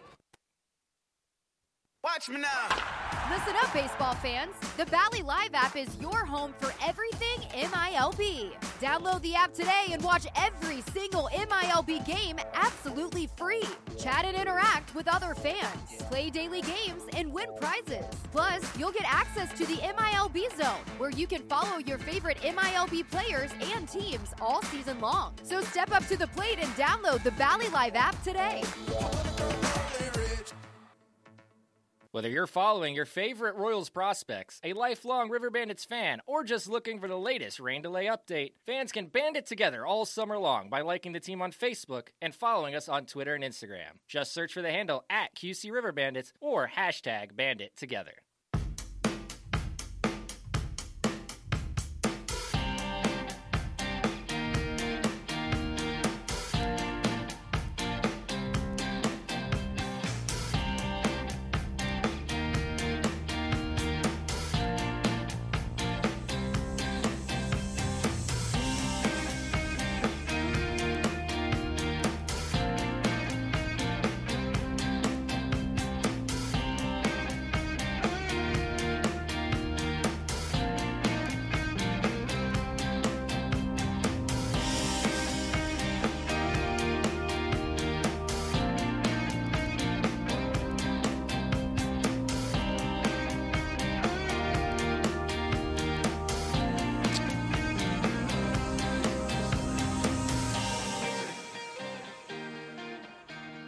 Watch me now. Listen up, baseball fans. The Bally Live app is your home for everything M I L B. Download the app today and watch every single M I L B game absolutely free. Chat and interact with other fans. Play daily games and win prizes. Plus, you'll get access to the M I L B Zone, where you can follow your favorite M I L B players and teams all season long. So step up to the plate and download the Bally Live app today. Whether you're following your favorite Royals prospects, a lifelong River Bandits fan, or just looking for the latest rain delay update, fans can band it together all summer long by liking the team on Facebook and following us on Twitter and Instagram. Just search for the handle at Q C River Bandits or hashtag Bandit Together.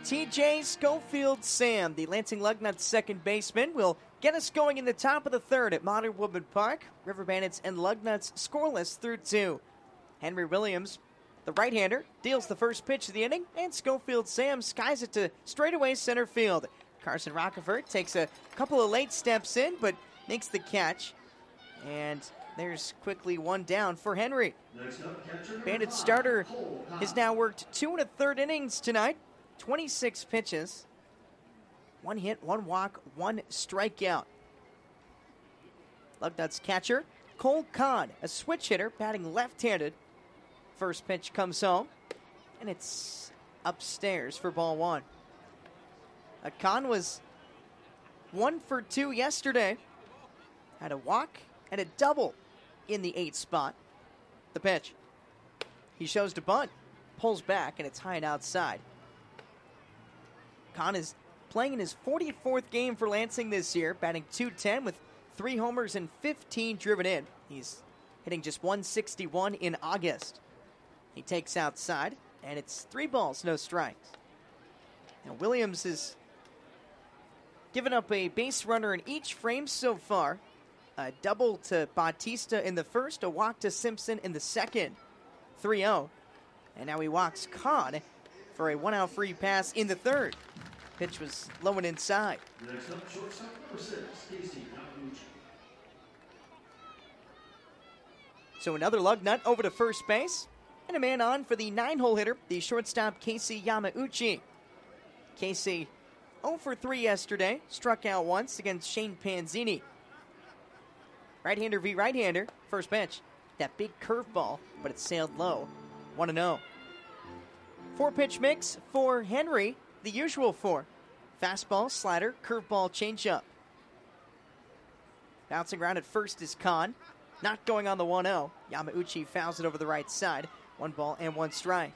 T J Schofield Sam, the Lansing Lugnuts second baseman, will get us going in the top of the third at Modern Woodman Park. River Bandits and Lugnuts scoreless through two. Henry Williams, the right-hander, deals the first pitch of the inning, and Schofield Sam skies it to straightaway center field. Carson Rockefort takes a couple of late steps in, but makes the catch. And there's quickly one down for Henry. Bandit starter has now worked two and a third innings tonight. twenty-six pitches. One hit, one walk, one strikeout. Lugnuts catcher, Cole Kahn, a switch hitter, batting left-handed. First pitch comes home, and it's upstairs for ball one. Uh, Kahn was one for two yesterday. Had a walk and a double in the eighth spot. The pitch. He shows to bunt, pulls back, and it's high and outside. Kahn is playing in his forty-fourth game for Lansing this year, batting two ten with three homers and fifteen driven in. He's hitting just one sixty-one in August. He takes outside, and it's three balls, no strikes. Now Williams has given up a base runner in each frame so far. A double to Bautista in the first, a walk to Simpson in the second. three oh. And now he walks Kahn for a one-out free pass in the third. Pitch was low and inside. Next up, shortstop number six, Casey Yamaguchi. So another Lugnut over to first base. And a man on for the nine-hole hitter, the shortstop Casey Yamauchi. Casey oh for three yesterday, struck out once against Shane Panzini. Right-hander v. right-hander, first pitch. That big curveball, but it sailed low. one and oh. Four-pitch mix for Henry, the usual four. Fastball, slider, curveball, changeup. Bouncing around at first is Kahn. Not going on the one oh. Yamauchi fouls it over the right side. One ball and one strike.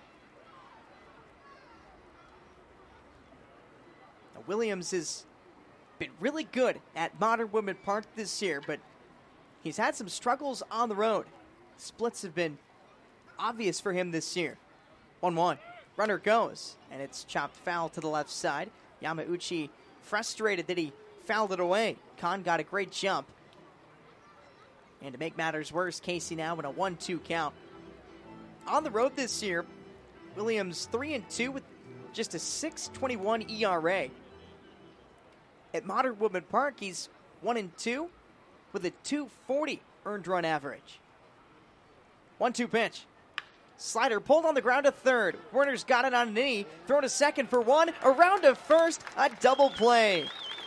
Now Williams has been really good at Modern Woodman Park this year, but he's had some struggles on the road. Splits have been obvious for him this year. one one. Runner goes, and it's chopped foul to the left side. Yamauchi frustrated that he fouled it away. Kahn got a great jump. And to make matters worse, Casey now in a one two count. On the road this year, Williams three and two with just a six twenty-one E R A. At Modern Woodman Park, he's one and two with a two forty earned run average. one two pitch. Slider pulled on the ground to third. Werner's got it on a knee. Thrown to second for one. Around to first. A double play.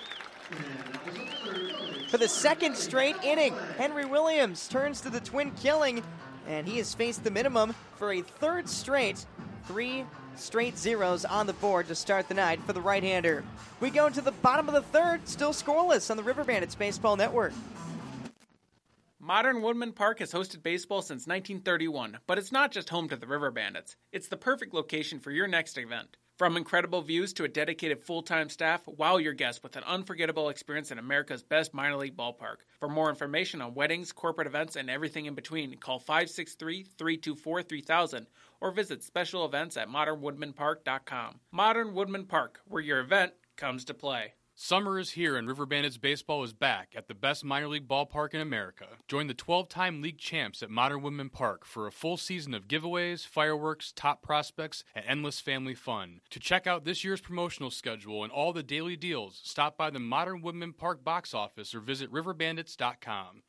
For the second straight inning, Henry Williams turns to the twin killing, and he has faced the minimum for a third straight. Three straight zeros on the board to start the night for the right-hander. We go to the bottom of the third, still scoreless on the River Bandits Baseball Network. Modern Woodman Park has hosted baseball since nineteen thirty-one, but it's not just home to the River Bandits. It's the perfect location for your next event. From incredible views to a dedicated full-time staff, wow your guests with an unforgettable experience in America's best minor league ballpark. For more information on weddings, corporate events, and everything in between, call five six three, three two four, three thousand or visit special events at modern woodman park dot com. Modern Woodman Park, where your event comes to play. Summer is here and River Bandits baseball is back at the best minor league ballpark in America. Join the twelve-time league champs at Modern Woodman Park for a full season of giveaways, fireworks, top prospects, and endless family fun. To check out this year's promotional schedule and all the daily deals, stop by the Modern Woodman Park box office or visit river bandits dot com.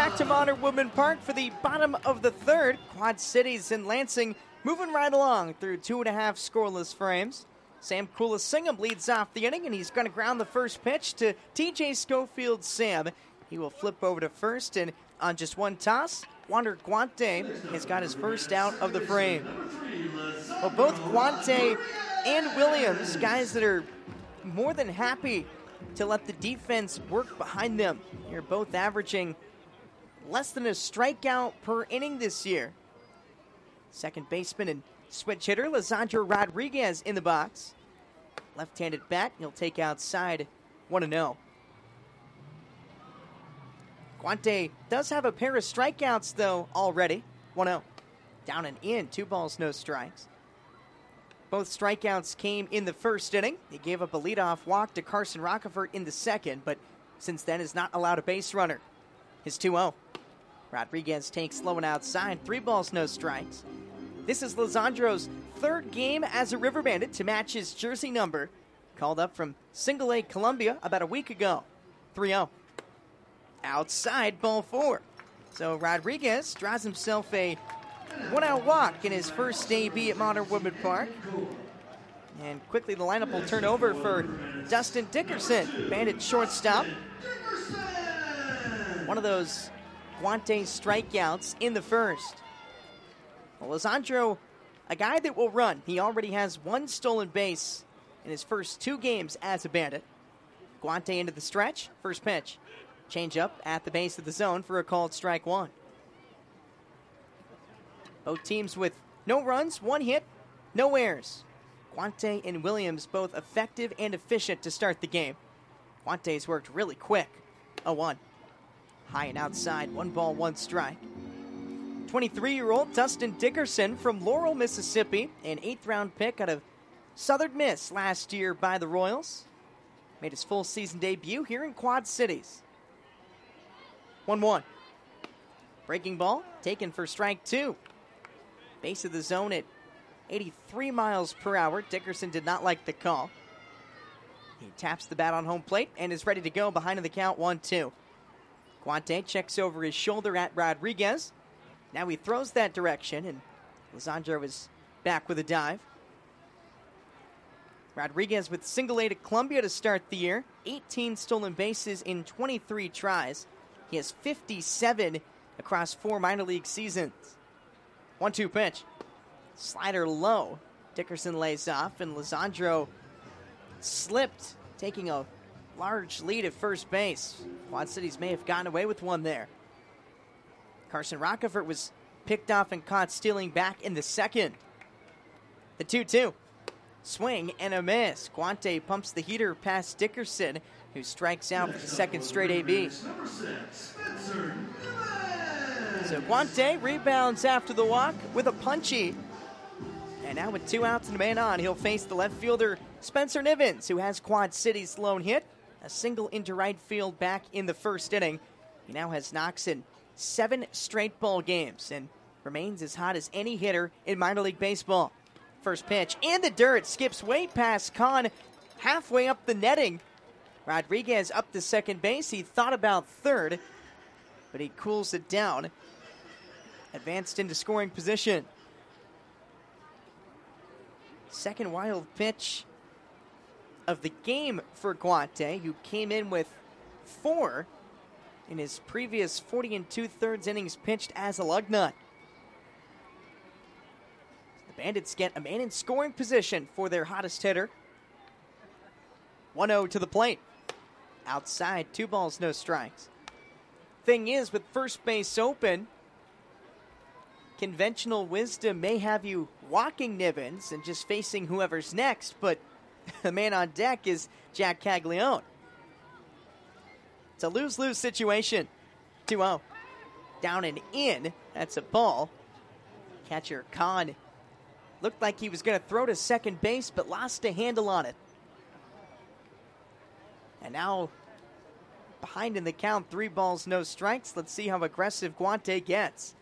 back to Modern Woodman Park for the bottom of the third. Quad Cities and Lansing moving right along through two and a half scoreless frames. Sam Kulasingam leads off the inning, and he's going to ground the first pitch to T J Schofield Sam. He will flip over to first, and on just one toss, Wander Guante has got his first out of the frame. Well, both Guante and Williams, guys that are more than happy to let the defense work behind them. They're both averaging less than a strikeout per inning this year. Second baseman and switch hitter, Lisandro Rodriguez in the box. Left-handed bat, he'll take outside one and oh. Guante does have a pair of strikeouts, though, already. one oh. Down and in, two balls, no strikes. Both strikeouts came in the first inning. He gave up a leadoff walk to Carson Rockefort in the second, but since then has not allowed a base runner. His two oh. Rodriguez takes low and outside, three balls, no strikes. This is Lisandro's third game as a River Bandit to match his jersey number. Called up from Single A Columbia about a week ago. three oh. Outside, ball four. So Rodriguez draws himself a one-out walk in his first A B at Modern Woodman Park. And quickly the lineup will turn over for Dustin Dickerson, Bandit shortstop. One of those Guante strikeouts in the first. Well, Lisandro, a guy that will run. He already has one stolen base in his first two games as a Bandit. Guante into the stretch, first pitch. Change up at the base of the zone for a called strike one. Both teams with no runs, one hit, no errors. Guante and Williams both effective and efficient to start the game. Guante's worked really quick. oh one. High and outside, one ball, one strike. twenty-three-year-old Dustin Dickerson from Laurel, Mississippi, an eighth-round pick out of Southern Miss last year by the Royals. Made his full season debut here in Quad Cities. one one. Breaking ball, taken for strike two. Base of the zone at eighty-three miles per hour. Dickerson did not like the call. He taps the bat on home plate and is ready to go behind in the count, one two. Guante checks over his shoulder at Rodriguez. Now he throws that direction, and Lisandro is back with a dive. Rodriguez with single A to Columbia to start the year. eighteen stolen bases in twenty-three tries. He has fifty-seven across four minor league seasons. one two pitch. Slider low. Dickerson lays off, and Lisandro slipped, taking a large lead at first base. Quad Cities may have gotten away with one there. Carson Rockefort was picked off and caught stealing back in the second. The two two. Swing and a miss. Guante pumps the heater past Dickerson, who strikes out for the second straight A B. So Guante rebounds after the walk with a punchy. And now with two outs and a man on, he'll face the left fielder Spencer Nivens, who has Quad City's lone hit. A single into right field back in the first inning. He now has knocks in seven straight ball games and remains as hot as any hitter in minor league baseball. First pitch in the dirt, skips way past Kahn, halfway up the netting. Rodriguez up to second base. He thought about third, but he cools it down. Advanced into scoring position. Second wild pitch of the game for Guante, who came in with four in his previous forty and two-thirds innings pitched as a lug nut. The Bandits get a man in scoring position for their hottest hitter. one oh to the plate. Outside, two balls, no strikes. Thing is, with first base open, conventional wisdom may have you walking Nivens and just facing whoever's next, but the man on deck is Jack Caglione. It's a lose-lose situation. two oh. Down and in. That's a ball. Catcher Kahn looked like he was going to throw to second base, but lost a handle on it. And now behind in the count, three balls, no strikes. Let's see how aggressive Guante gets.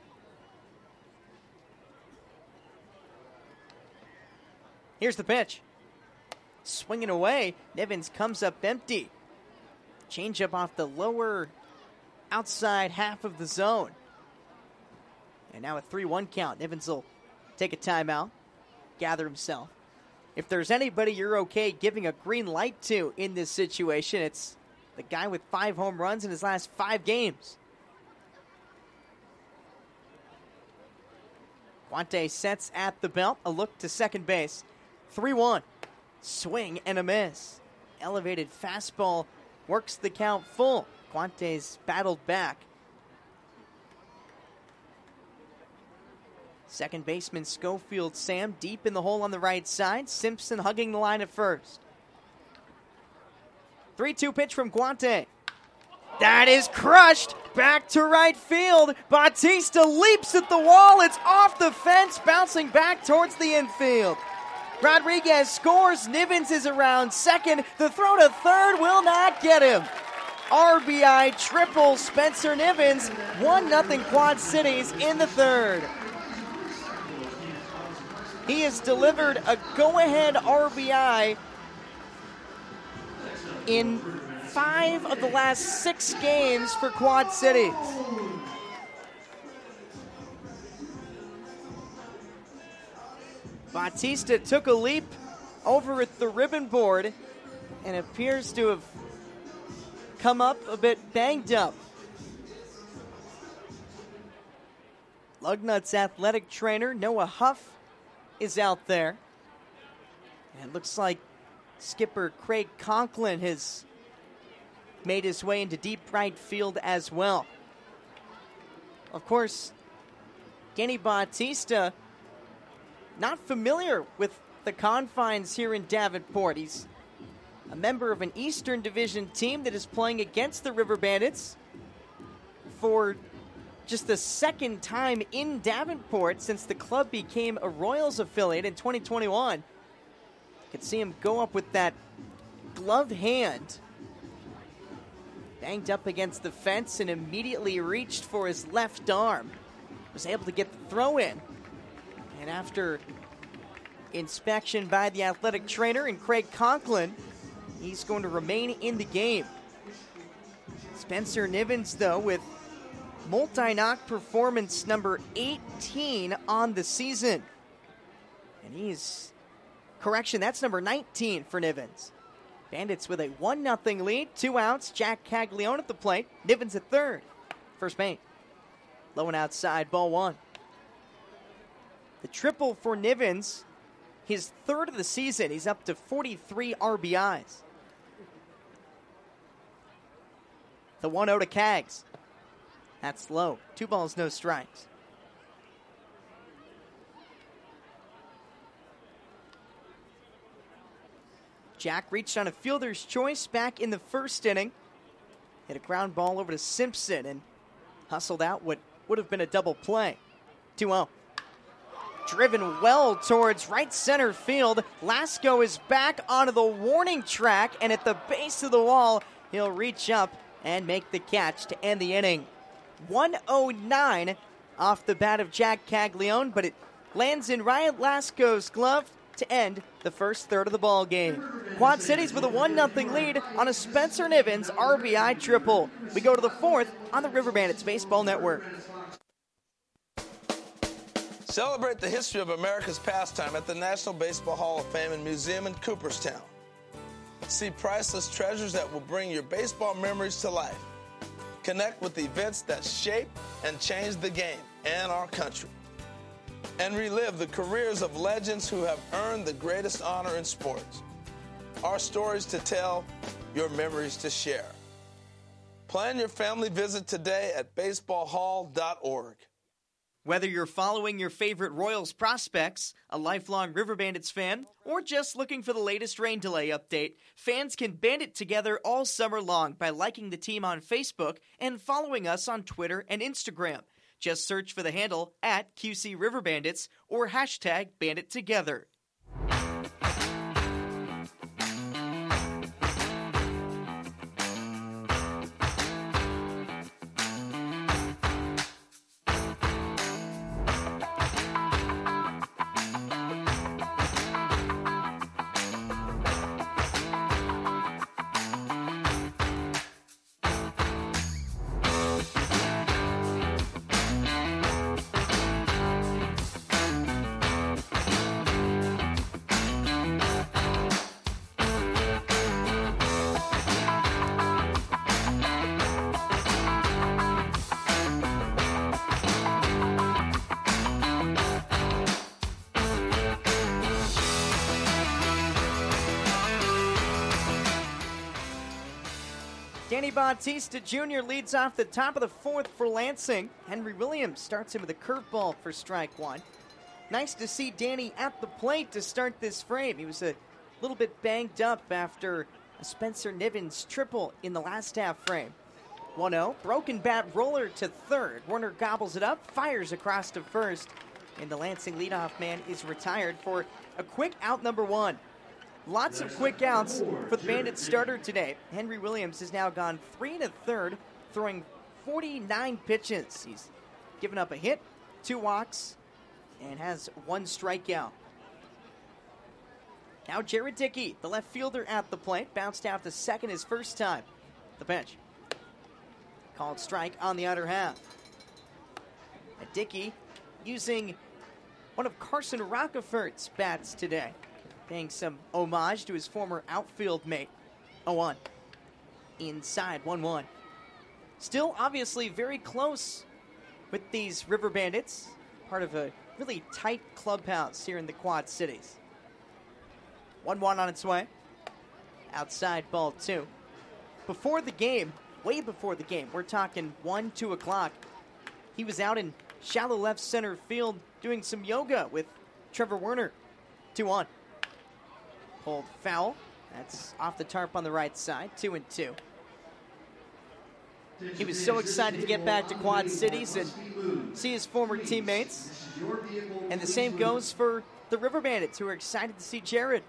Here's the pitch. Swinging away. Nivens comes up empty. Changeup off the lower outside half of the zone. And now a three one count. Nivens will take a timeout, gather himself. If there's anybody you're okay giving a green light to in this situation, it's the guy with five home runs in his last five games. Guante sets at the belt, a look to second base. three one. Swing and a miss. Elevated fastball works the count full. Guante's battled back. Second baseman Schofield Sam deep in the hole on the right side. Simpson hugging the line at first. three two pitch from Guante. That is crushed. Back to right field. Bautista leaps at the wall. It's off the fence, bouncing back towards the infield. Rodriguez scores. Nivens is around second. The throw to third will not get him. R B I triple Spencer Nivens. one nothing Quad Cities in the third. He has delivered a go-ahead R B I in five of the last six games for Quad Cities. Bautista took a leap over at the ribbon board and appears to have come up a bit banged up. Lugnut's athletic trainer, Noah Huff, is out there. And it looks like skipper Craig Conklin has made his way into deep right field as well. Of course, Danny Bautista, not familiar with the confines here in Davenport. He's a member of an Eastern Division team that is playing against the River Bandits for just the second time in Davenport since the club became a Royals affiliate in twenty twenty-one. You could see him go up with that gloved hand, banged up against the fence, and immediately reached for his left arm. Was able to get the throw in. And after inspection by the athletic trainer and Craig Conklin, he's going to remain in the game. Spencer Nivens, though, with multi-knock performance number eighteen on the season. And he's, correction, that's number nineteen for Nivens. Bandits with a one nothing lead, two outs. Jack Caglione at the plate. Nivens at third. First base. Low and outside, ball one. The triple for Nivens, his third of the season. He's up to forty-three R B Is. The one oh to Cags. That's low. Two balls, no strikes. Jack reached on a fielder's choice back in the first inning. Hit a ground ball over to Simpson and hustled out what would have been a double play. two oh. Driven well towards right center field. Lasco is back onto the warning track, and at the base of the wall, he'll reach up and make the catch to end the inning. one oh nine off the bat of Jack Caglione, but it lands in Ryan Lasco's glove to end the first third of the ball game. Quad Cities with a one nothing lead on a Spencer Nivens R B I triple. We go to the fourth on the River Bandits Baseball Network. Celebrate the history of America's pastime at the National Baseball Hall of Fame and Museum in Cooperstown. See priceless treasures that will bring your baseball memories to life. Connect with events that shape and change the game and our country. And relive the careers of legends who have earned the greatest honor in sports. Our stories to tell, your memories to share. Plan your family visit today at baseball hall dot org. Whether you're following your favorite Royals prospects, a lifelong River Bandits fan, or just looking for the latest rain delay update, fans can band it together all summer long by liking the team on Facebook and following us on Twitter and Instagram. Just search for the handle at Q C River Bandits or hashtag Bandit Together. Danny Bautista Junior leads off the top of the fourth for Lansing. Henry Williams starts him with a curveball for strike one. Nice to see Danny at the plate to start this frame. He was a little bit banged up after a Spencer Nivens triple in the last half frame. one oh, broken bat roller to third. Warner gobbles it up, fires across to first, and the Lansing leadoff man is retired for a quick out number one. Lots of quick outs for the Bandits starter today. Henry Williams has now gone three and a third, throwing forty-nine pitches. He's given up a hit, two walks, and has one strikeout. Now Jared Dickey, the left fielder at the plate, bounced out to second his first time. The pitch. Called strike on the outer half. And Dickey using one of Carson Rockefeller's bats today, paying some homage to his former outfield mate. oh one. Inside, one one. Still obviously very close with these River Bandits, part of a really tight clubhouse here in the Quad Cities. one one on its way. Outside, ball two. Before the game, way before the game, we're talking one, two o'clock, he was out in shallow left center field doing some yoga with Trevor Werner. two one. Pulled foul. That's off the tarp on the right side. Two and two. He was so excited to get back to Quad Cities and see his former teammates. And the same goes for the River Bandits, who are excited to see Jared.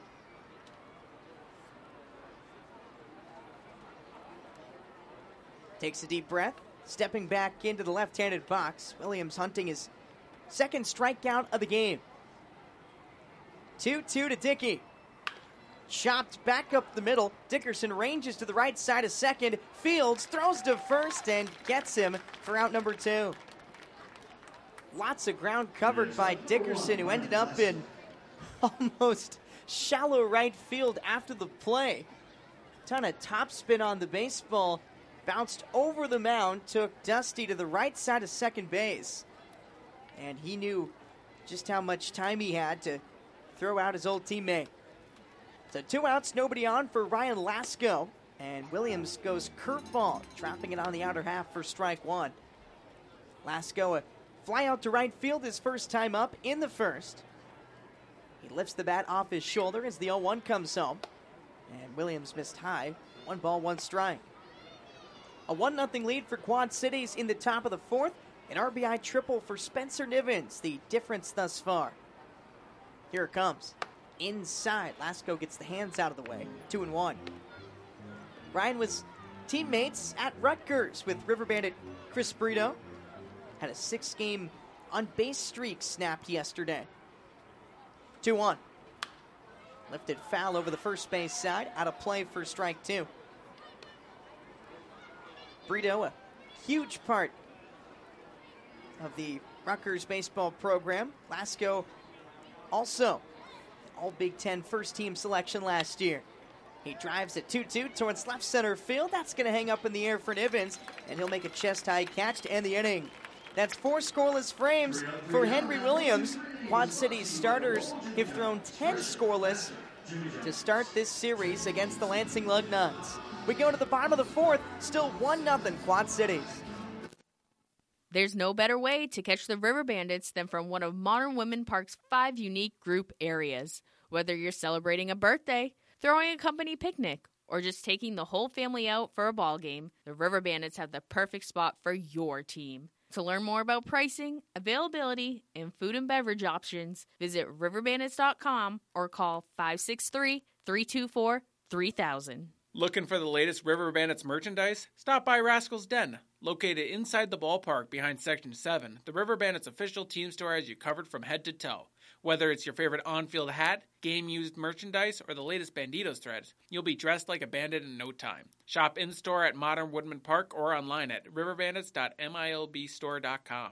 Takes a deep breath, stepping back into the left-handed box. Williams hunting his second strikeout of the game. two two to Dickey. Chopped back up the middle. Dickerson ranges to the right side of second. Fields throws to first and gets him for out number two. Lots of ground covered by Dickerson, who ended up in almost shallow right field after the play. Ton of topspin on the baseball. Bounced over the mound, took Dusty to the right side of second base. And he knew just how much time he had to throw out his old teammate. So two outs, nobody on for Ryan Lasko. And Williams goes curveball, trapping it on the outer half for strike one. Lasko, a fly out to right field his first time up in the first. He lifts the bat off his shoulder as the oh one comes home. And Williams missed high. One ball, one strike. A one nothing lead for Quad Cities in the top of the fourth. An R B I triple for Spencer Nivens, the difference thus far. Here it comes. Inside. Lasko gets the hands out of the way. Two and one. Ryan was teammates at Rutgers with River Bandit Chris Brito. Had a six-game on-base streak snapped yesterday. two one. Lifted foul over the first base side. Out of play for strike two. Brito, a huge part of the Rutgers baseball program. Lasko also all Big Ten first team selection last year. He drives at two two towards left center field. That's going to hang up in the air for Nivens, and he'll make a chest-high catch to end the inning. That's four scoreless frames for Henry Williams. Quad Cities starters have thrown ten scoreless to start this series against the Lansing Lugnuts. We go to the bottom of the fourth, still one nothing Quad Cities. There's no better way to catch the River Bandits than from one of Modern Woodmen Park's five unique group areas. Whether you're celebrating a birthday, throwing a company picnic, or just taking the whole family out for a ball game, the River Bandits have the perfect spot for your team. To learn more about pricing, availability, and food and beverage options, visit river bandits dot com or call five six three, three two four, three thousand. Looking for the latest River Bandits merchandise? Stop by Rascal's Den. Located inside the ballpark behind Section seven, the River Bandits official team store has you covered from head to toe. Whether it's your favorite on-field hat, game-used merchandise, or the latest Banditos threads, you'll be dressed like a bandit in no time. Shop in-store at Modern Woodmen Park or online at river bandits dot milb store dot com.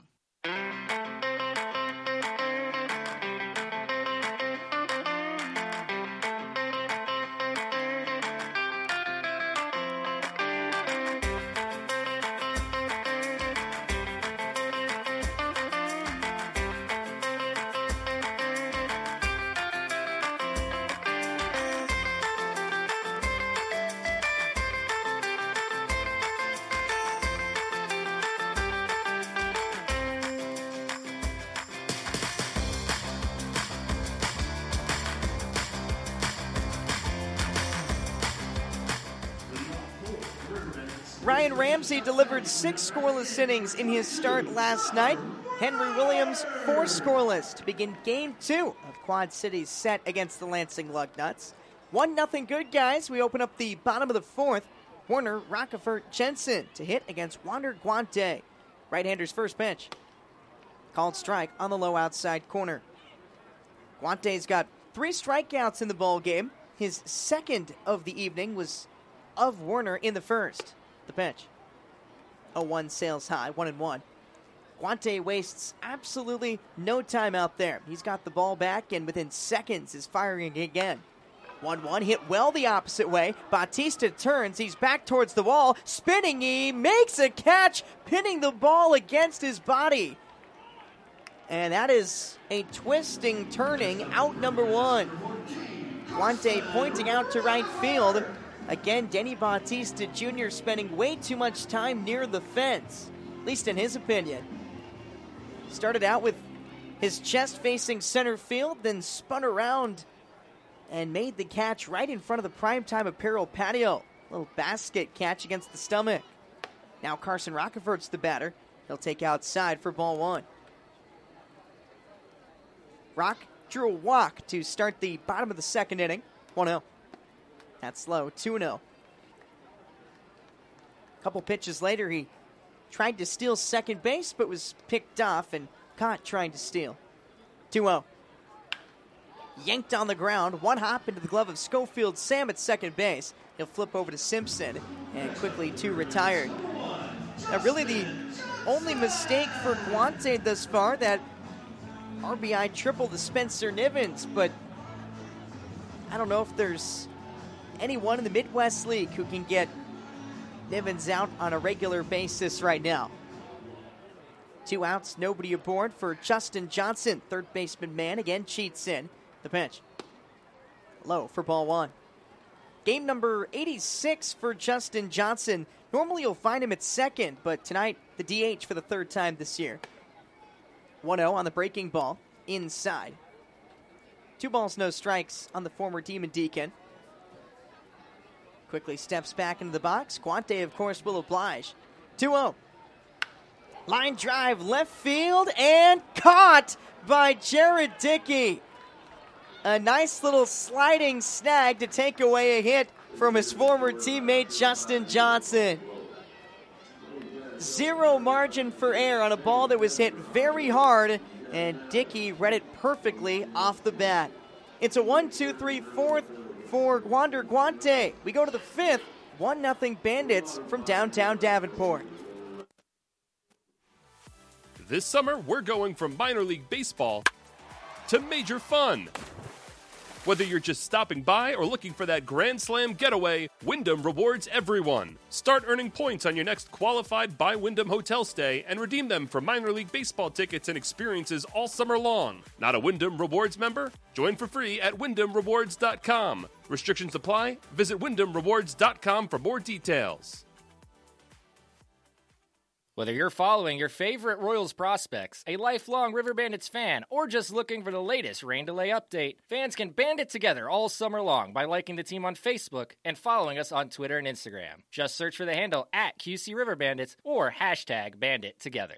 Ryan Ramsey delivered six scoreless innings in his start last night. Henry Williams, four scoreless to begin game two of Quad Cities set against the Lansing Lugnuts. one nothing good, guys. We open up the bottom of the fourth. Warner, Rockefort, Jensen to hit against Wander Guante. Right-hander's first pitch. Called strike on the low outside corner. Guante's got three strikeouts in the ball game. His second of the evening was of Warner in the first. The pitch. oh one sails high, one and one. Guante wastes absolutely no time out there. He's got the ball back and within seconds is firing again. one one hit well the opposite way. Bautista turns. He's back towards the wall. Spinning. He makes a catch, pinning the ball against his body. And that is a twisting, turning out number one. Guante pointing out to right field. Again, Denny Bautista Junior spending way too much time near the fence, at least in his opinion. Started out with his chest facing center field, then spun around and made the catch right in front of the Primetime Apparel patio. Little basket catch against the stomach. Now Carson Rockefort's the batter. He'll take outside for ball one. Rock drew a walk to start the bottom of the second inning. one oh. That's slow, two oh. A couple pitches later, he tried to steal second base, but was picked off and caught trying to steal. two oh. Yanked on the ground, one hop into the glove of Schofield Sam at second base. He'll flip over to Simpson, and quickly two retired. Now, really the only mistake for Guante thus far, that R B I triple to Spencer Nivens, but I don't know if there's anyone in the Midwest League who can get Nivens out on a regular basis right now. Two outs, nobody aboard for Justin Johnson. Third baseman man again cheats in. The pitch. Low for ball one. Game number eighty-six for Justin Johnson. Normally you'll find him at second, but tonight the D H for the third time this year. one oh on the breaking ball, inside. Two balls, no strikes on the former Demon Deacon. Quickly steps back into the box. Guante, of course, will oblige. two oh. Line drive, left field, and caught by Jared Dickey. A nice little sliding snag to take away a hit from his former teammate Justin Johnson. Zero margin for error on a ball that was hit very hard, and Dickey read it perfectly off the bat. It's a one two three fourth for Wander Guante. We go to the fifth, one nothing Bandits from downtown Davenport. This summer, we're going from minor league baseball to major fun. Whether you're just stopping by or looking for that Grand Slam getaway, Wyndham rewards everyone. Start earning points on your next qualified by Wyndham hotel stay and redeem them for minor league baseball tickets and experiences all summer long. Not a Wyndham Rewards member? Join for free at wyndham rewards dot com. Restrictions apply. Visit wyndham rewards dot com for more details. Whether you're following your favorite Royals prospects, a lifelong River Bandits fan, or just looking for the latest rain delay update, fans can band it together all summer long by liking the team on Facebook and following us on Twitter and Instagram. Just search for the handle at Q C River Bandits or hashtag Bandit Together.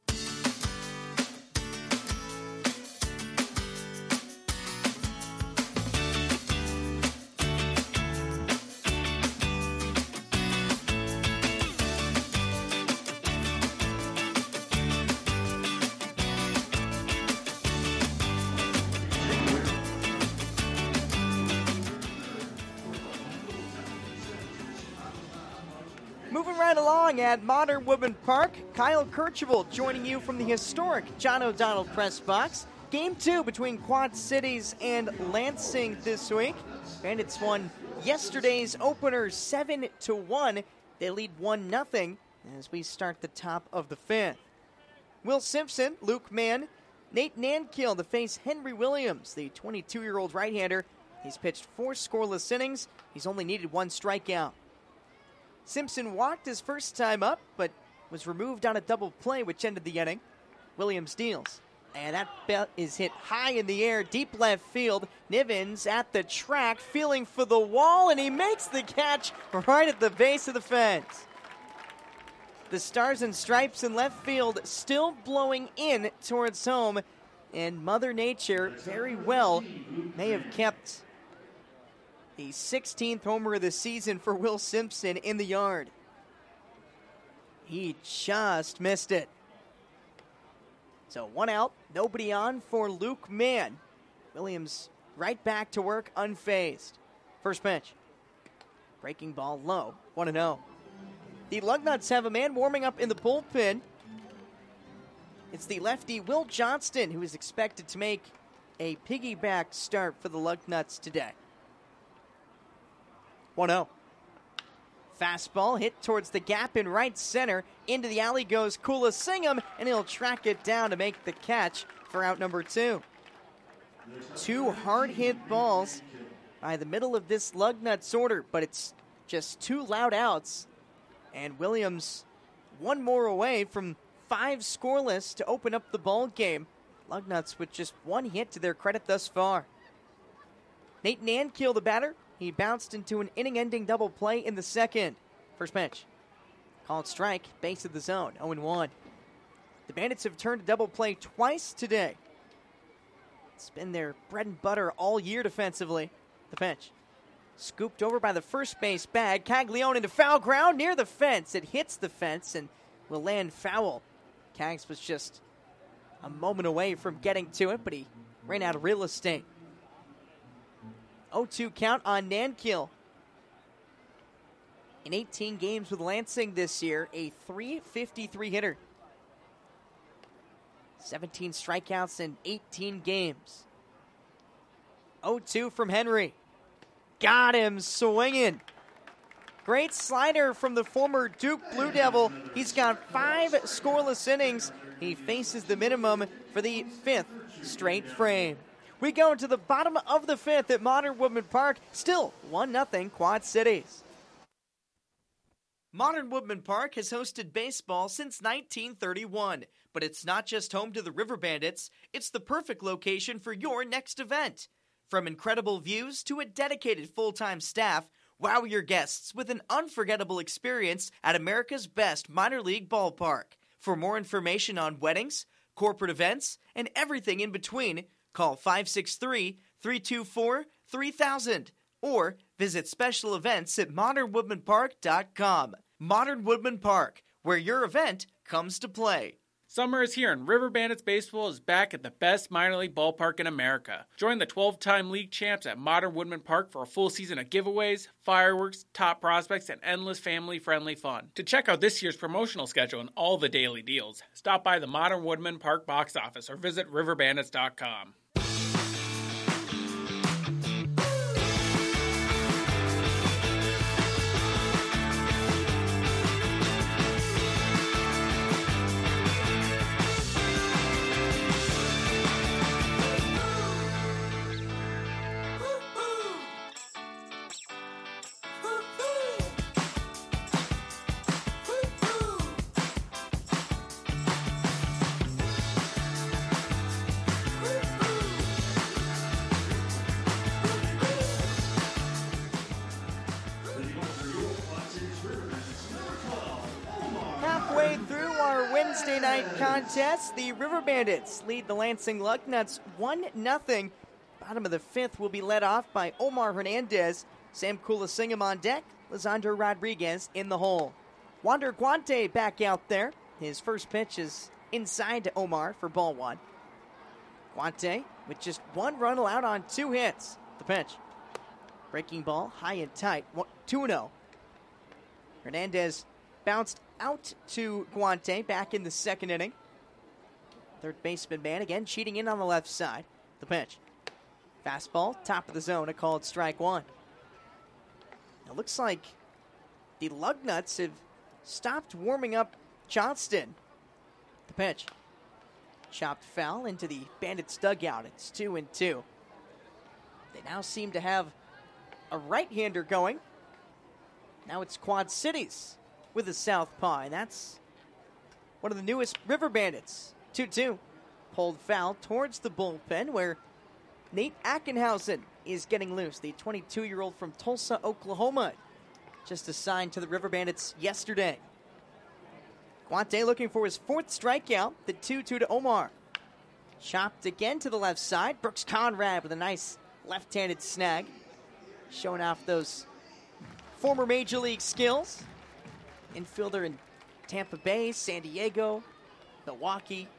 Along at Modern Woodman Park, Kyle Kirchhoff joining you from the historic John O'Donnell press box. Game two between Quad Cities and Lansing this week. Bandits won yesterday's opener seven to one. They lead one nothing as we start the top of the fifth. Will Simpson, Luke Mann, Nate Nankill to face Henry Williams, the twenty-two-year-old right-hander. He's pitched four scoreless innings. He's only needed one strikeout. Simpson walked his first time up, but was removed on a double play, which ended the inning. Williams deals. And that bat is hit high in the air, deep left field. Nivens at the track, feeling for the wall, and he makes the catch right at the base of the fence. The Stars and Stripes in left field still blowing in towards home, and Mother Nature very well may have kept the sixteenth homer of the season for Will Simpson in the yard. He just missed it. So one out, nobody on for Luke Mann. Williams right back to work unfazed. First pitch. Breaking ball low, one and oh. The Lugnuts have a man warming up in the bullpen. It's the lefty Will Johnston, who is expected to make a piggyback start for the Lugnuts today. one oh. Fastball hit towards the gap in right center. Into the alley goes Kula Singham, and he'll track it down to make the catch for out number two. Two hard-hit balls by the middle of this Lugnuts order, but it's just two loud outs. And Williams one more away from five scoreless to open up the ball game. Lugnuts with just one hit to their credit thus far. Nate Nankiel, the batter. He bounced into an inning-ending double play in the second. First pitch. Called strike, base of the zone, oh and one. The Bandits have turned a double play twice today. It's been their bread and butter all year defensively. The pitch. Scooped over by the first base bag. Caglione into foul ground near the fence. It hits the fence and will land foul. Cags was just a moment away from getting to it, but he ran out of real estate. oh two count on Nankiel. In eighteen games with Lansing this year, a three fifty-three hitter. seventeen strikeouts in eighteen games. oh two from Henry. Got him swinging. Great slider from the former Duke Blue Devil. He's got five scoreless innings. He faces the minimum for the fifth straight frame. We go to the bottom of the fifth at Modern Woodman Park. Still one nothing Quad Cities. Modern Woodman Park has hosted baseball since nineteen thirty-one. But it's not just home to the River Bandits. It's the perfect location for your next event. From incredible views to a dedicated full-time staff, wow your guests with an unforgettable experience at America's best minor league ballpark. For more information on weddings, corporate events, and everything in between, call five six three, three two four, three thousand or visit special events at modern woodman park dot com. Modern Woodman Park, where your event comes to play. Summer is here, and River Bandits Baseball is back at the best minor league ballpark in America. Join the twelve-time league champs at Modern Woodman Park for a full season of giveaways, fireworks, top prospects, and endless family-friendly fun. To check out this year's promotional schedule and all the daily deals, stop by the Modern Woodman Park box office or visit river bandits dot com. Wednesday night contest, the River Bandits lead the Lansing Lugnuts one nothing. Bottom of the fifth will be led off by Omar Hernandez. Sam Kula-Singham on deck, Lisandro Rodriguez in the hole. Wander Guante back out there. His first pitch is inside to Omar for ball one. Guante with just one run allowed on two hits. The pitch. Breaking ball, high and tight, two oh. Hernandez bounced out to Guante back in the second inning. Third baseman man again cheating in on the left side. The pitch. Fastball, top of the zone, a called strike one. It looks like the Lugnuts have stopped warming up Johnston. The pitch. Chopped foul into the Bandits dugout. It's two and two. They now seem to have a right-hander going. Now it's Quad Cities with a southpaw, and that's one of the newest River Bandits. two two. Pulled foul towards the bullpen where Nate Ackenhausen is getting loose. The twenty-two-year-old from Tulsa, Oklahoma, just assigned to the River Bandits yesterday. Guante looking for his fourth strikeout, the two two to Omar. Chopped again to the left side. Brooks Conrad with a nice left-handed snag. Showing off those former Major League skills. Infielder in Tampa Bay, San Diego, Milwaukee.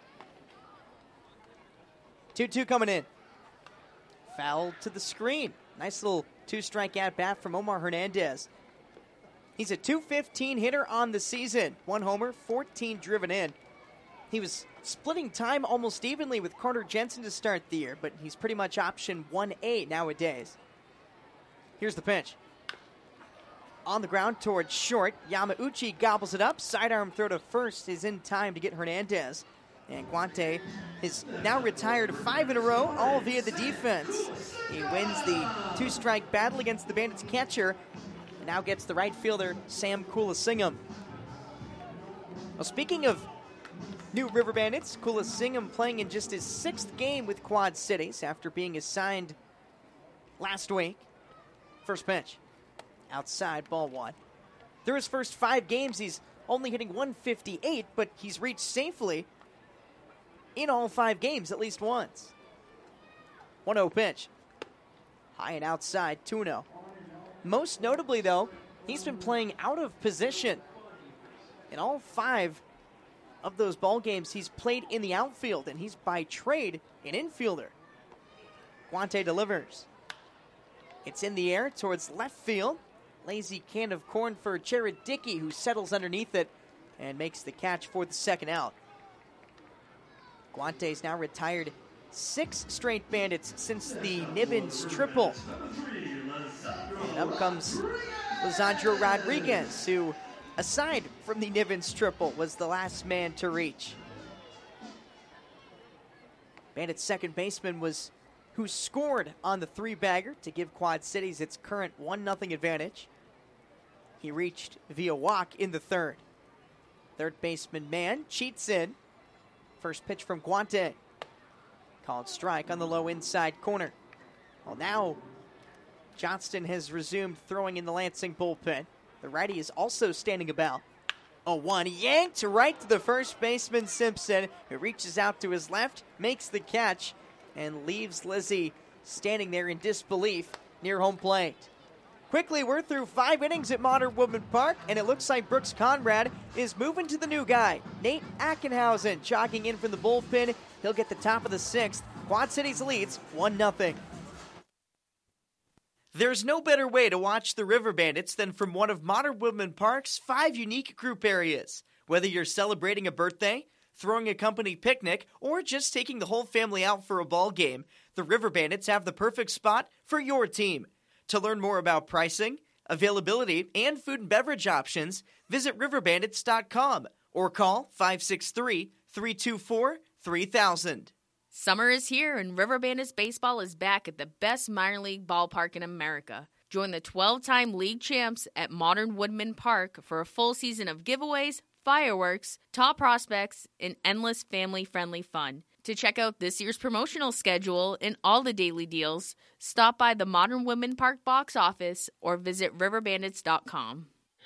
two two coming in. Foul to the screen. Nice little two-strike at-bat from Omar Hernandez. He's a two fifteen hitter on the season. One homer, fourteen driven in. He was splitting time almost evenly with Carter Jensen to start the year, but he's pretty much option one A nowadays. Here's the pitch. On the ground towards short. Yamauchi gobbles it up. Sidearm throw to first is in time to get Hernandez. And Guante is now retired five in a row, all via the defense. He wins the two-strike battle against the Bandits catcher and now gets the right fielder, Sam Kulasingham. Well, speaking of new River Bandits, Kulasingham playing in just his sixth game with Quad Cities after being assigned last week. First pitch. Outside, ball one. Through his first five games, he's only hitting one fifty-eight, but he's reached safely in all five games at least once. one oh pitch. High and outside, two oh. Most notably, though, he's been playing out of position. In all five of those ball games, he's played in the outfield, and he's by trade an infielder. Guante delivers. It's in the air towards left field. Lazy can of corn for Jared Dickey, who settles underneath it and makes the catch for the second out. Guante's now retired six straight Bandits since the Nibbins triple. And up comes Lisandro Rodriguez, who, aside from the Nibbins triple, was the last man to reach. Bandits' second baseman was who scored on the three-bagger to give Quad Cities its current one nothing advantage. He reached via walk in the third. Third baseman Mann cheats in. First pitch from Guante. Called strike on the low inside corner. Well, now Johnston has resumed throwing in the Lansing bullpen. The righty is also standing about. oh one yanked right to the first baseman Simpson, who reaches out to his left, makes the catch, and leaves Lizzie standing there in disbelief near home plate. Quickly, we're through five innings at Modern Woodman Park, and it looks like Brooks Conrad is moving to the new guy, Nate Ackenhausen, jogging in from the bullpen. He'll get the top of the sixth. Quad Cities leads one nothing. There's no better way to watch the River Bandits than from one of Modern Woodman Park's five unique group areas. Whether you're celebrating a birthday, throwing a company picnic, or just taking the whole family out for a ball game, the River Bandits have the perfect spot for your team. To learn more about pricing, availability, and food and beverage options, visit river bandits dot com or call five six three, three two four, three thousand. Summer is here, and River Bandits baseball is back at the best minor league ballpark in America. Join the twelve-time league champs at Modern Woodman Park for a full season of giveaways, fireworks, top prospects, and endless family-friendly fun. To check out this year's promotional schedule and all the daily deals, stop by the Modern Woodman Park box office or visit river bandits dot com.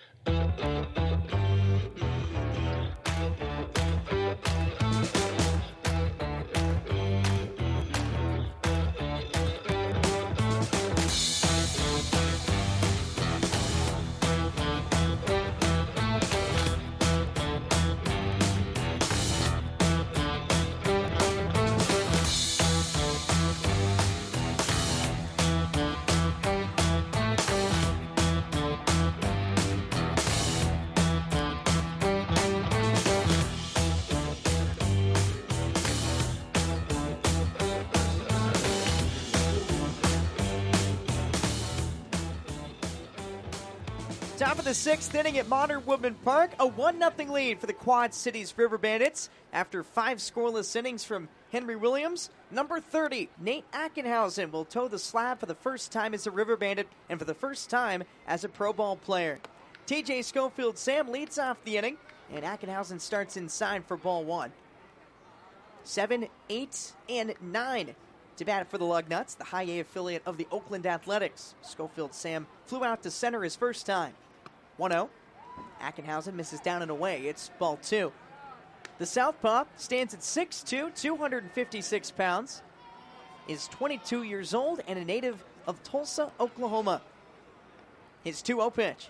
Top of the sixth inning at Modern Woodman Park, a one nothing lead for the Quad Cities River Bandits. After five scoreless innings from Henry Williams, number thirty, Nate Ackenhausen, will toe the slab for the first time as a River Bandit and for the first time as a pro ball player. T J Schofield Sam leads off the inning, and Ackenhausen starts inside for ball one. Seven, eight, and nine to bat for the Lugnuts, the high A affiliate of the Oakland Athletics. Schofield Sam flew out to center his first time. one oh. Ackenhausen misses down and away. It's ball two. The southpaw stands at six two, two hundred fifty-six pounds, is twenty-two years old, and a native of Tulsa, Oklahoma. His two oh pitch.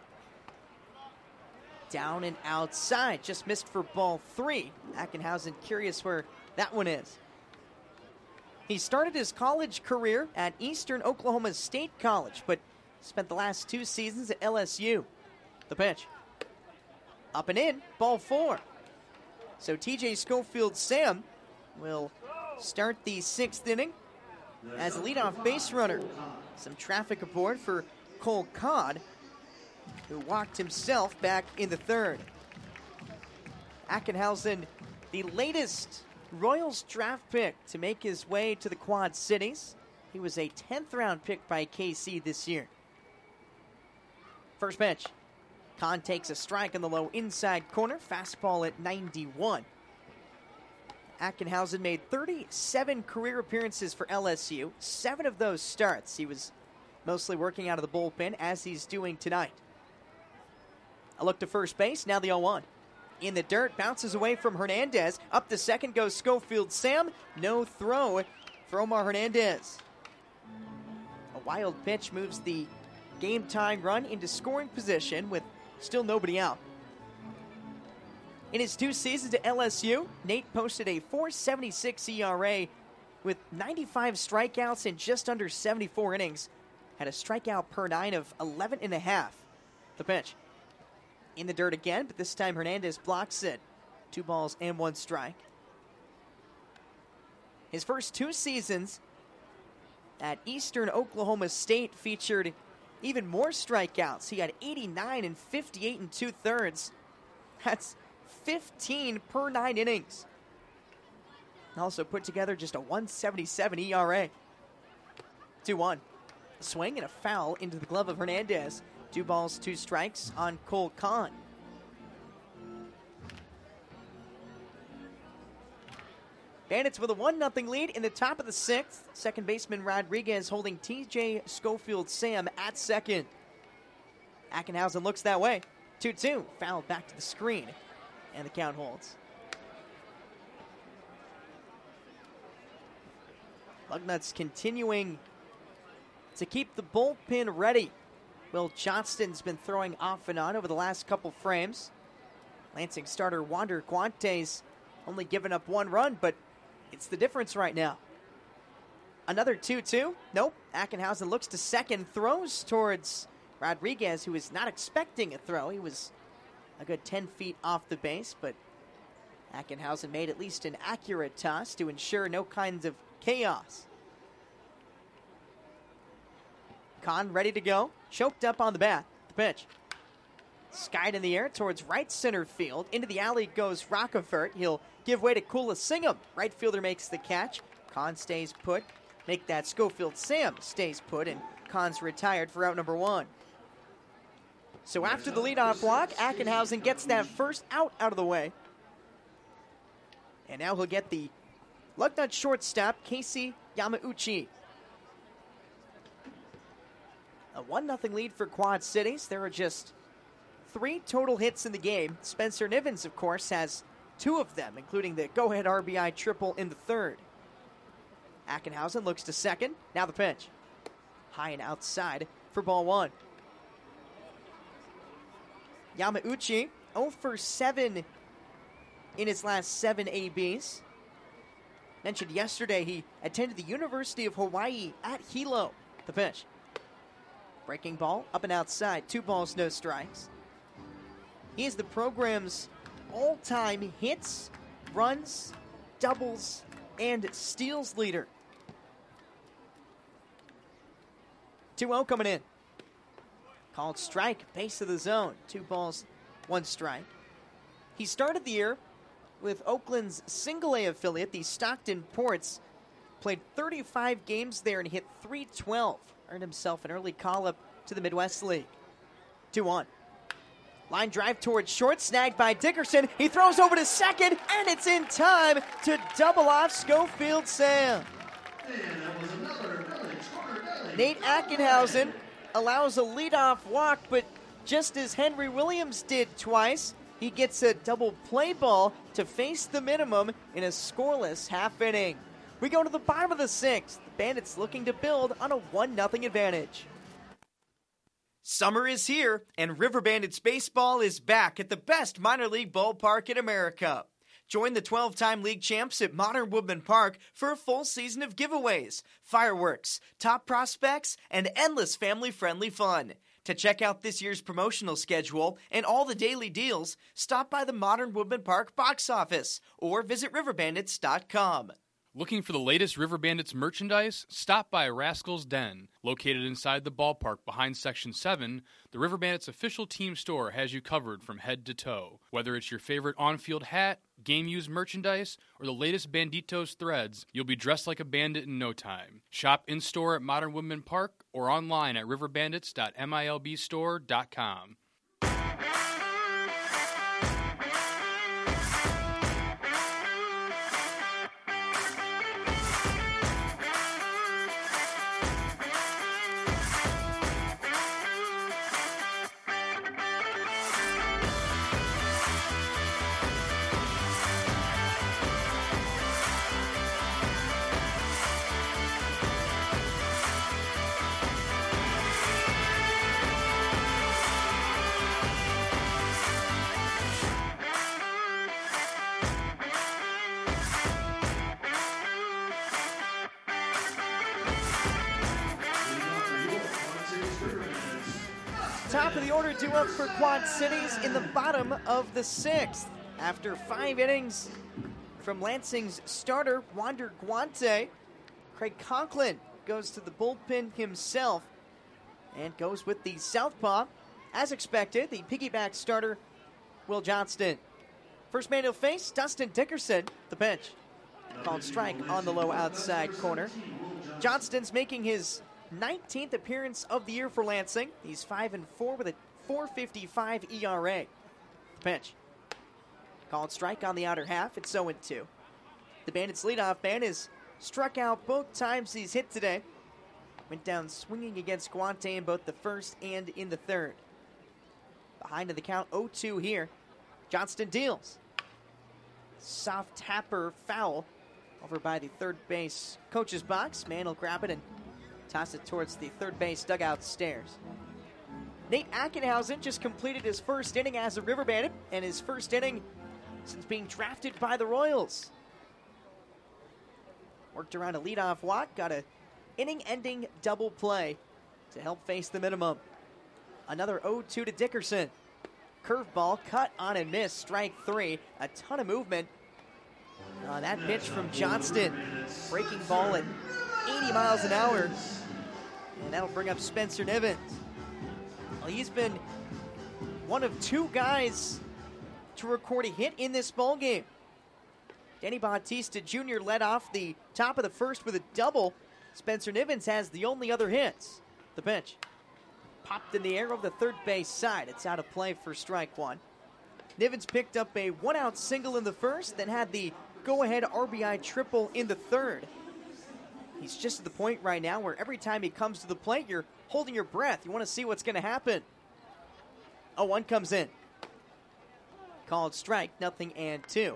Down and outside, just missed for ball three. Ackenhausen curious where that one is. He started his college career at Eastern Oklahoma State College, but spent the last two seasons at L S U. The pitch. Up and in, ball four. So T J Schofield Sam will start the sixth inning as a leadoff base runner. Some traffic aboard for Cole Codd, who walked himself back in the third. Ackenhausen, the latest Royals draft pick to make his way to the Quad Cities. He was a tenth round pick by K C this year. First pitch. Kahn takes a strike in the low inside corner. Fastball at ninety-one. Ackenhausen made thirty-seven career appearances for L S U. Seven of those starts. He was mostly working out of the bullpen, as he's doing tonight. A look to first base. Now the oh one. In the dirt, bounces away from Hernandez. Up the second goes Schofield Sam. No throw for Omar Hernandez. A wild pitch moves the game-time run into scoring position with still nobody out. In his two seasons at L S U, Nate posted a four seventy-six E R A with ninety-five strikeouts in just under seventy-four innings. Had a strikeout per nine of eleven and a half. The pitch. In the dirt again, but this time Hernandez blocks it. Two balls and one strike. His first two seasons at Eastern Oklahoma State featured even more strikeouts. He had eighty-nine and fifty-eight and two-thirds. That's fifteen per nine innings. Also put together just a one seventy-seven E R A. two one. A swing and a foul into the glove of Hernandez. Two balls, two strikes on Cole Kahn. Bandits with a one nothing lead in the top of the sixth. Second baseman Rodriguez holding T J Schofield Sam at second. Ackenhausen looks that way. two two. Foul back to the screen. And the count holds. Lugnuts continuing to keep the bullpen ready. Will Johnston's been throwing off and on over the last couple frames. Lansing starter Wander Guantes only given up one run, but it's the difference right now. Another two two. Nope. Ackenhausen looks to second, throws towards Rodriguez, who is not expecting a throw. He was a good ten feet off the base, but Ackenhausen made at least an accurate toss to ensure no kinds of chaos. Kahn ready to go. Choked up on the bat. The pitch. Skied in the air towards right center field. Into the alley goes Rockefort. He'll give way to Kula Singham. Right fielder makes the catch. Kahn stays put. Make that Schofield Sam stays put, and Kahn's retired for out number one. So after the leadoff block, Ackenhausen gets that first out out of the way. And now he'll get the Lugnut shortstop, Casey Yamauchi. A one nothing lead for Quad Cities. There are just three total hits in the game. Spencer Nivens, of course, has two of them, including the go-ahead R B I triple in the third. Ackenhausen looks to second. Now the pitch. High and outside for ball one. Yamauchi, oh for seven in his last seven A Bs. Mentioned yesterday he attended the University of Hawaii at Hilo. The pitch. Breaking ball, up and outside. Two balls, no strikes. He is the program's all-time hits, runs, doubles, and steals leader. two oh coming in. Called strike, base of the zone. Two balls, one strike. He started the year with Oakland's single-A affiliate, the Stockton Ports. Played thirty-five games there and hit three twelve. Earned himself an early call-up to the Midwest League. two one. Line drive towards short, snagged by Dickerson. He throws over to second, and it's in time to double off Schofield Sam. Nate Ackenhausen allows a leadoff walk, but just as Henry Williams did twice. He gets a double play ball to face the minimum in a scoreless half inning. We go to the bottom of the sixth. The Bandits looking to build on a one nothing advantage. Summer is here, and River Bandits baseball is back at the best minor league ballpark in America. Join the twelve-time league champs at Modern Woodman Park for a full season of giveaways, fireworks, top prospects, and endless family-friendly fun. To check out this year's promotional schedule and all the daily deals, stop by the Modern Woodman Park box office or visit river bandits dot com. Looking for the latest River Bandits merchandise? Stop by Rascal's Den. Located inside the ballpark behind Section seven, the River Bandits official team store has you covered from head to toe. Whether it's your favorite on-field hat, game-used merchandise, or the latest Banditos threads, you'll be dressed like a bandit in no time. Shop in-store at Modern Woodman Park or online at river bandits dot milb store dot com. Top of the order due up for Quad Cities in the bottom of the sixth. After five innings from Lansing's starter, Wander Guante, Craig Conklin goes to the bullpen himself and goes with the southpaw. As expected, the piggyback starter, Will Johnston. First man he'll face, Dustin Dickerson, the bench. Called strike on the low outside corner. Johnston's making his nineteenth appearance of the year for Lansing. He's five and four with a four fifty-five E R A. Pitch. Called strike on the outer half. It's oh and two. The Bandits' leadoff man has struck out both times he's hit today. Went down swinging against Guante in both the first and in the third. Behind in the count, oh two here. Johnston deals. Soft tapper foul over by the third base coach's box. Man will grab it and toss it towards the third base dugout stairs. Nate Ackenhausen just completed his first inning as a River Bandit and his first inning since being drafted by the Royals. Worked around a leadoff walk, got a inning-ending double play to help face the minimum. Another oh two to Dickerson. Curveball cut on and miss, strike three. A ton of movement. Uh, that pitch from Johnston. Breaking ball at eighty miles an hour. And that'll bring up Spencer Nivens. Well, he's been one of two guys to record a hit in this ballgame. Danny Bautista Junior led off the top of the first with a double. Spencer Nivens has the only other hits. The pitch. Popped in the air over the third base side. It's out of play for strike one. Nivens picked up a one-out single in the first, then had the go-ahead R B I triple in the third. He's just at the point right now where every time he comes to the plate, you're holding your breath. You want to see what's going to happen. oh one comes in. Called strike, nothing and two.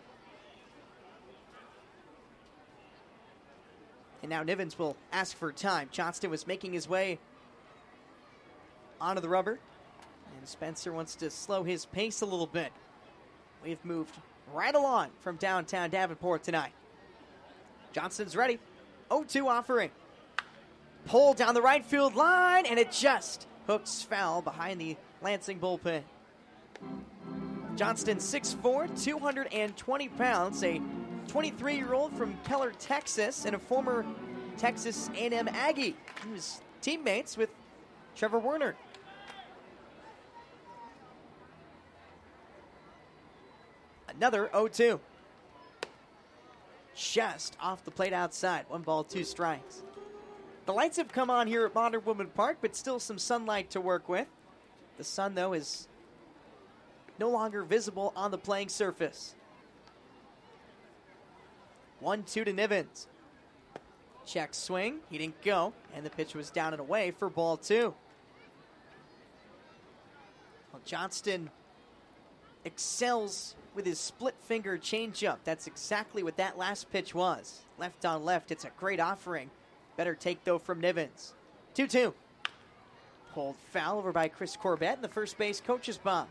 And now Nivens will ask for time. Johnston was making his way onto the rubber. And Spencer wants to slow his pace a little bit. We've moved right along from downtown Davenport tonight. Johnston's ready. oh two offering. Pull down the right field line, and it just hooks foul behind the Lansing bullpen. Johnston, six foot four, two hundred twenty pounds, a twenty-three-year-old from Keller, Texas, and a former Texas A and M Aggie. He was teammates with Trevor Werner. Another oh two. Just off the plate outside. One ball, two strikes. The lights have come on here at Modern Woodman Park, but still some sunlight to work with. The sun, though, is no longer visible on the playing surface. one two to Nivens. Check swing. He didn't go, and the pitch was down and away for ball two. Well, Johnston excels with his split finger changeup. That's exactly what that last pitch was. Left on left. It's a great offering. Better take, though, from Nivens. two two. Pulled foul over by Chris Corbett in the first base coach's box.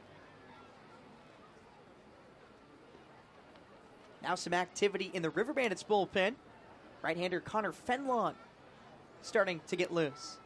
Now some activity in the River Bandits bullpen. Right-hander Connor Fenlong starting to get loose.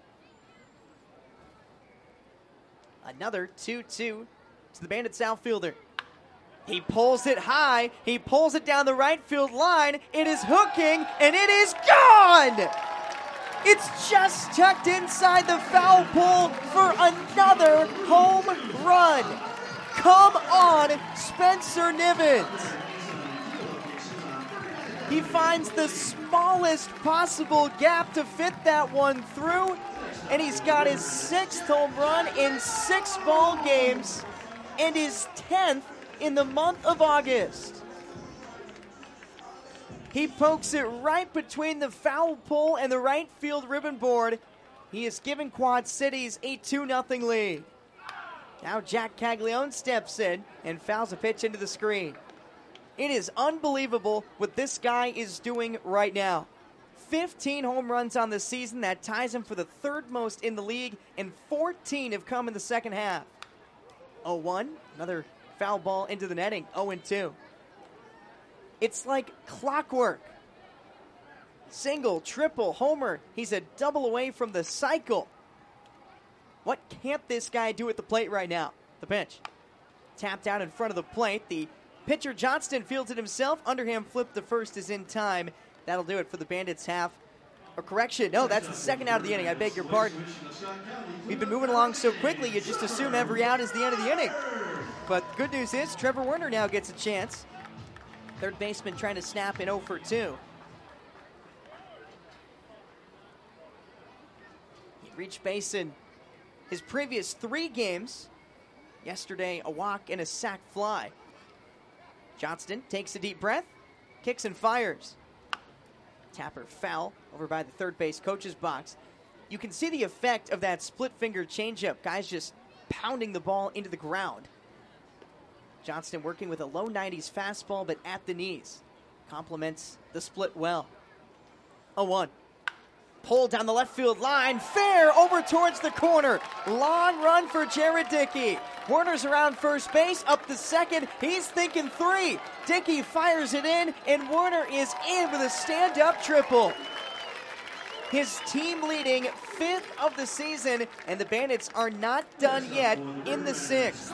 Another two two to the Bandits outfielder. He pulls it high. He pulls it down the right field line. It is hooking, and it is gone! It's just tucked inside the foul pole for another home run. Come on, Spencer Nivens. He finds the smallest possible gap to fit that one through, and he's got his sixth home run in six ball games and his tenth in the month of August. He pokes it right between the foul pole and the right field ribbon board. He has given Quad Cities a two nothing lead. Now Jack Caglione steps in and fouls a pitch into the screen. It is unbelievable what this guy is doing right now. fifteen home runs on the season. That ties him for the third most in the league, and fourteen have come in the second half. oh one, another foul ball into the netting, oh two. It's like clockwork. Single, triple, homer. He's a double away from the cycle. What can't this guy do at the plate right now? The pitch. Tapped out in front of the plate. The pitcher Johnston fields it himself. Underhand flip to first is in time. That'll do it for the Bandits half. Or correction, no, that's the second out of the inning. I beg your pardon. We've been moving along so quickly, you just assume every out is the end of the inning. But good news is Trevor Werner now gets a chance. Third baseman trying to snap in oh for two. He reached base in his previous three games. Yesterday, a walk and a sac fly. Johnston takes a deep breath, kicks and fires. Tapper foul over by the third base coach's box. You can see the effect of that split finger changeup. Guys just pounding the ball into the ground. Johnston working with a low nineties fastball, but at the knees. Complements the split well. oh one. Pulled down the left field line. Fair over towards the corner. Long run for Jared Dickey. Werner's around first base. Up the second. He's thinking three. Dickey fires it in, and Werner is in with a stand-up triple. His team leading fifth of the season, and the Bandits are not done yet in the sixth.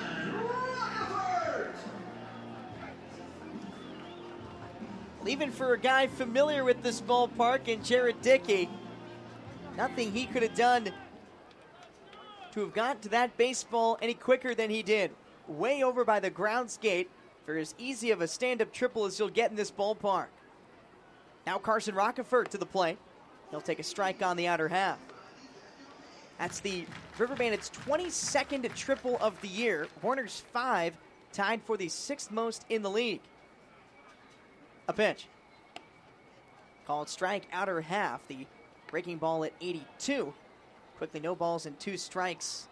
Even for a guy familiar with this ballpark and Jared Dickey, nothing he could have done to have gotten to that baseball any quicker than he did. Way over by the grounds gate for as easy of a stand-up triple as you'll get in this ballpark. Now Carson Rockefeller to the plate. He'll take a strike on the outer half. That's the River Bandits' twenty-second triple of the year. Warner's five, tied for the sixth most in the league. A pitch. Called strike, outer half. The breaking ball at eighty-two. Quickly no balls and two strikes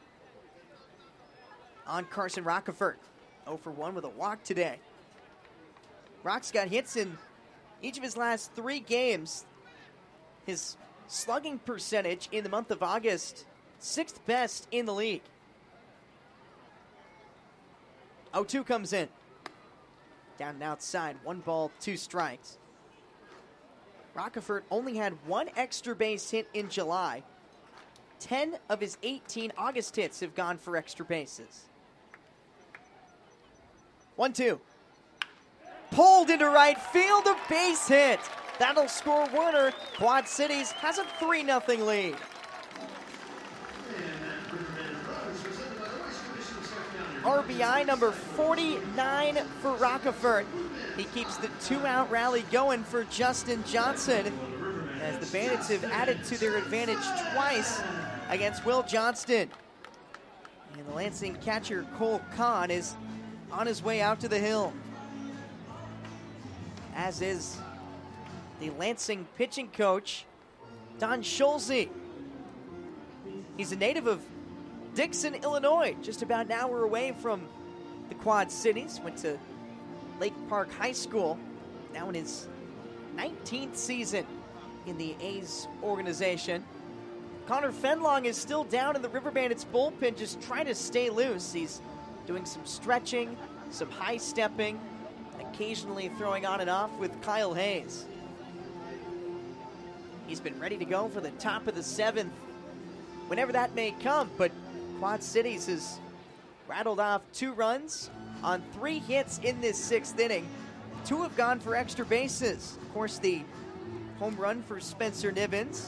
on Carson Rockefeller. oh for one with a walk today. Rock's got hits in each of his last three games. His slugging percentage in the month of August, sixth best in the league. oh two comes in. Down and outside, one ball, two strikes. Rockefeller only had one extra base hit in July. Ten of his eighteen August hits have gone for extra bases. one two. Pulled into right field, a base hit. That'll score Werner. Quad Cities has a three nothing lead. R B I number forty-nine for Rockefeller. He keeps the two-out rally going for Justin Johnson as the Bandits have added to their advantage twice against Will Johnston. And the Lansing catcher Cole Kahn is on his way out to the hill, as is the Lansing pitching coach, Don Schulze. He's a native of Dixon, Illinois, just about an hour away from the Quad Cities. Went to Lake Park High School, now in his nineteenth season in the A's organization. Connor Fenlong is still down in the River Bandits bullpen, just trying to stay loose. He's doing some stretching, some high stepping, occasionally throwing on and off with Kyle Hayes. He's been ready to go for the top of the seventh whenever that may come, but Quad Cities has rattled off two runs on three hits in this sixth inning. Two have gone for extra bases. Of course, the home run for Spencer Nivens,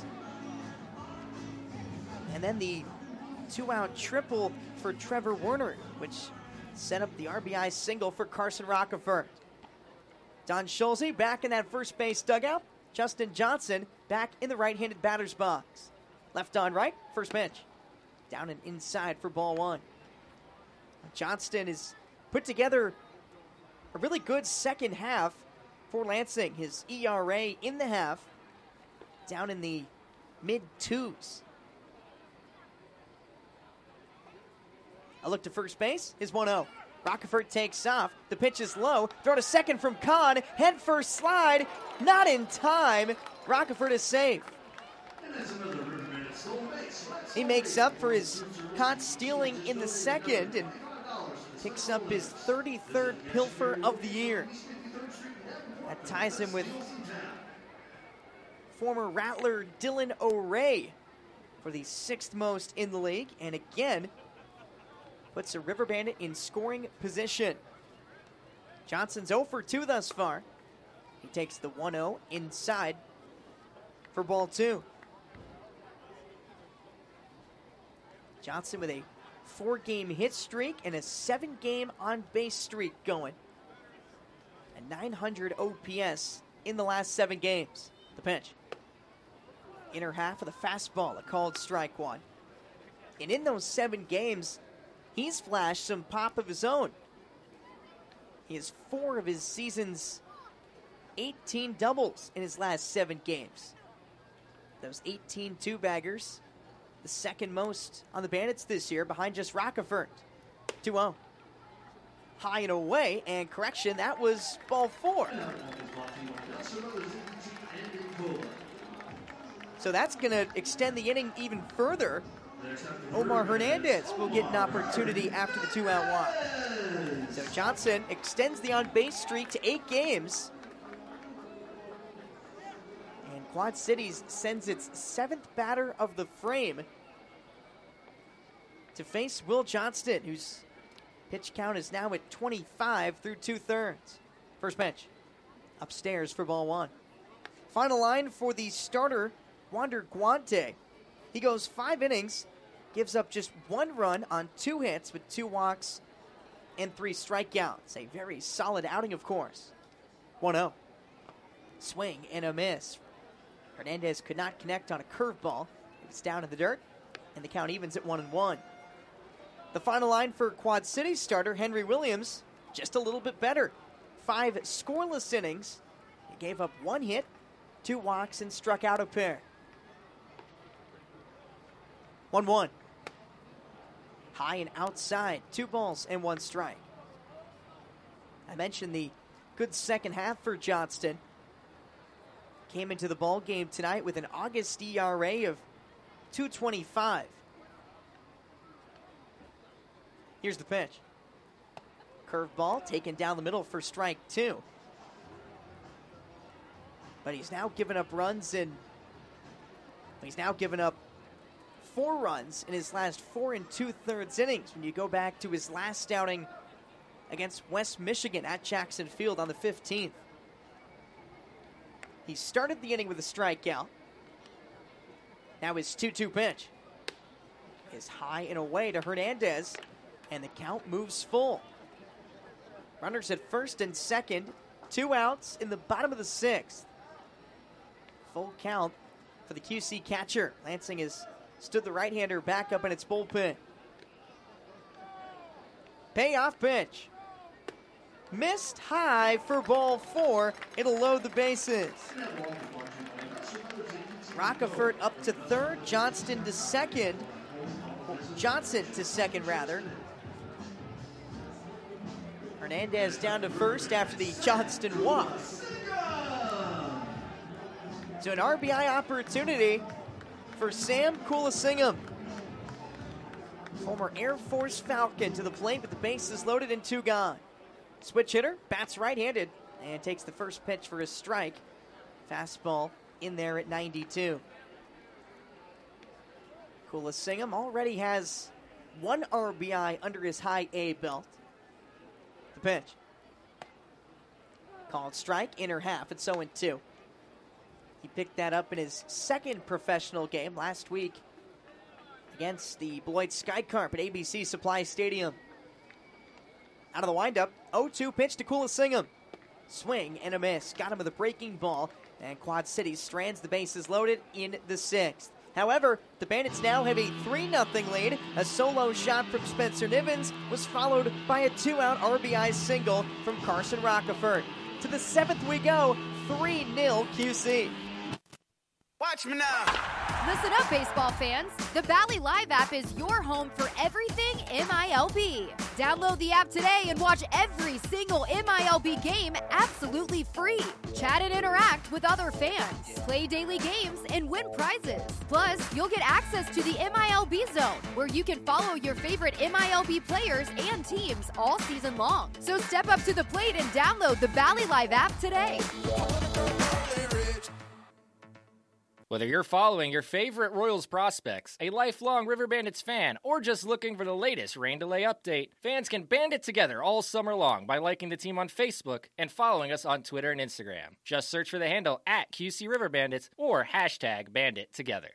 and then the two-out triple for Trevor Werner, which set up the R B I single for Carson Rockefeller. Don Schulze back in that first base dugout. Justin Johnson back in the right-handed batter's box. Left on right, first pitch. Down and inside for ball one. Johnston has put together a really good second half for Lansing. His E R A in the half down in the mid-twos. A look to first base is one oh. Rockefeller takes off. The pitch is low. Throw to second from Kahn. Head first slide. Not in time. Rockefeller is safe. He makes up for his caught stealing in the second and picks up his thirty-third pilfer of the year. That ties him with former Rattler Dylan O'Ray for the sixth most in the league, and again puts a River Bandit in scoring position. Johnson's oh for two thus far. He takes the one oh inside for ball two. Johnson with a four-game hit streak and a seven-game on-base streak going. A nine hundred O P S in the last seven games. The pitch. Inner half of the fastball, a called strike one. And in those seven games, he's flashed some pop of his own. He has four of his season's eighteen doubles in his last seven games. Those eighteen two-baggers, the second most on the Bandits this year, behind just Rockefeller. two oh. High and away, and correction, that was ball four. So that's going to extend the inning even further. Omar Hernandez will get an opportunity after the two-out walk. So Johnson extends the on-base streak to eight games. And Quad Cities sends its seventh batter of the frame to face Will Johnston, whose pitch count is now at twenty-five through two-thirds. First pitch, upstairs for ball one. Final line for the starter, Wander Guante. He goes five innings, gives up just one run on two hits with two walks and three strikeouts. A very solid outing, of course. one oh. Swing and a miss. Hernandez could not connect on a curveball. It's down in the dirt, and the count evens at one and one. The final line for Quad Cities starter Henry Williams, just a little bit better. Five scoreless innings. He gave up one hit, two walks, and struck out a pair. one one. High and outside, two balls and one strike. I mentioned the good second half for Johnston. Came into the ball game tonight with an August E R A of two twenty-five. Here's the pitch. Curveball taken down the middle for strike two. But he's now given up runs in. He's now given up four runs in his last four and two-thirds innings when you go back to his last outing against West Michigan at Jackson Field on the fifteenth. He started the inning with a strikeout. Now his two two pitch is high and away to Hernandez, and the count moves full. Runners at first and second, two outs in the bottom of the sixth. Full count for the Q C catcher. Lansing has stood the right-hander back up in its bullpen. Payoff pitch. Missed high for ball four. It'll load the bases. Rockefeller up to third. Johnston to second for Oh, Johnson to second, rather. Hernandez down to first after the Johnston walk. So an R B I opportunity for Sam Kulasingam. Former Air Force Falcon to the plate with the bases loaded and two gone. Switch hitter, bats right-handed, and takes the first pitch for a strike. Fastball in there at ninety-two. Kulasingam already has one R B I under his high A belt. The pitch. Called strike, inner half, it's oh and two. He picked that up in his second professional game last week against the Beloit Skycarp at A B C Supply Stadium. Out of the windup, oh two pitch to Kulasingam. Swing and a miss. Got him with a breaking ball, and Quad Cities strands the bases loaded in the sixth. However, the Bandits now have a three nothing lead. A solo shot from Spencer Nivens was followed by a two-out R B I single from Carson Rockefort. To the seventh we go, three nil Q C. Watch me now. Listen up, baseball fans. The Bally Live app is your home for everything M I L B. Download the app today and watch every single M I L B game absolutely free. Chat and interact with other fans. Play daily games and win prizes. Plus, you'll get access to the M I L B Zone, where you can follow your favorite M I L B players and teams all season long. So step up to the plate and download the Bally Live app today. Whether you're following your favorite Royals prospects, a lifelong River Bandits fan, or just looking for the latest rain delay update, fans can band it together all summer long by liking the team on Facebook and following us on Twitter and Instagram. Just search for the handle at Q C River Bandits or hashtag Bandit Together.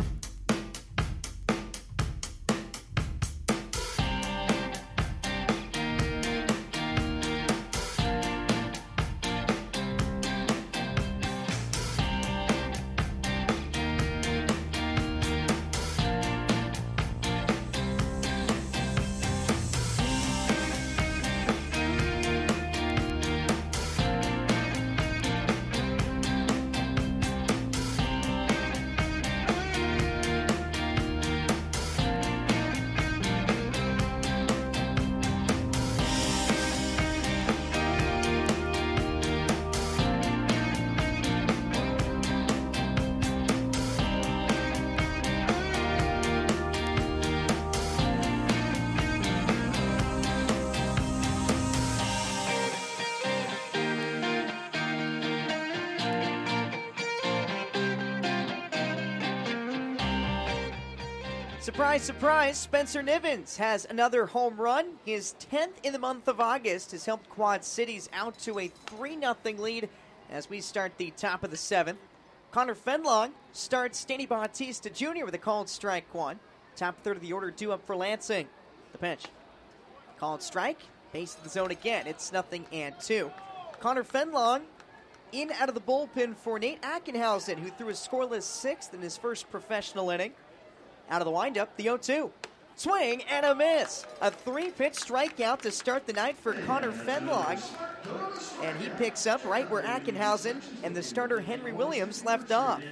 Surprise, surprise, Spencer Nivens has another home run. His tenth in the month of August has helped Quad Cities out to a three nothing lead as we start the top of the seventh. Connor Fenlong starts Danny Bautista Junior with a called strike one. Top third of the order due up for Lansing. The pitch. Called strike, base of the zone again. It's nothing and two. Connor Fenlong in out of the bullpen for Nate Ackenhausen, who threw a scoreless sixth in his first professional inning. Out of the windup, the oh two. Swing and a miss. A three-pitch strikeout to start the night for Connor Fenlong. And he picks up right where Ackenhausen and the starter Henry Williams left off.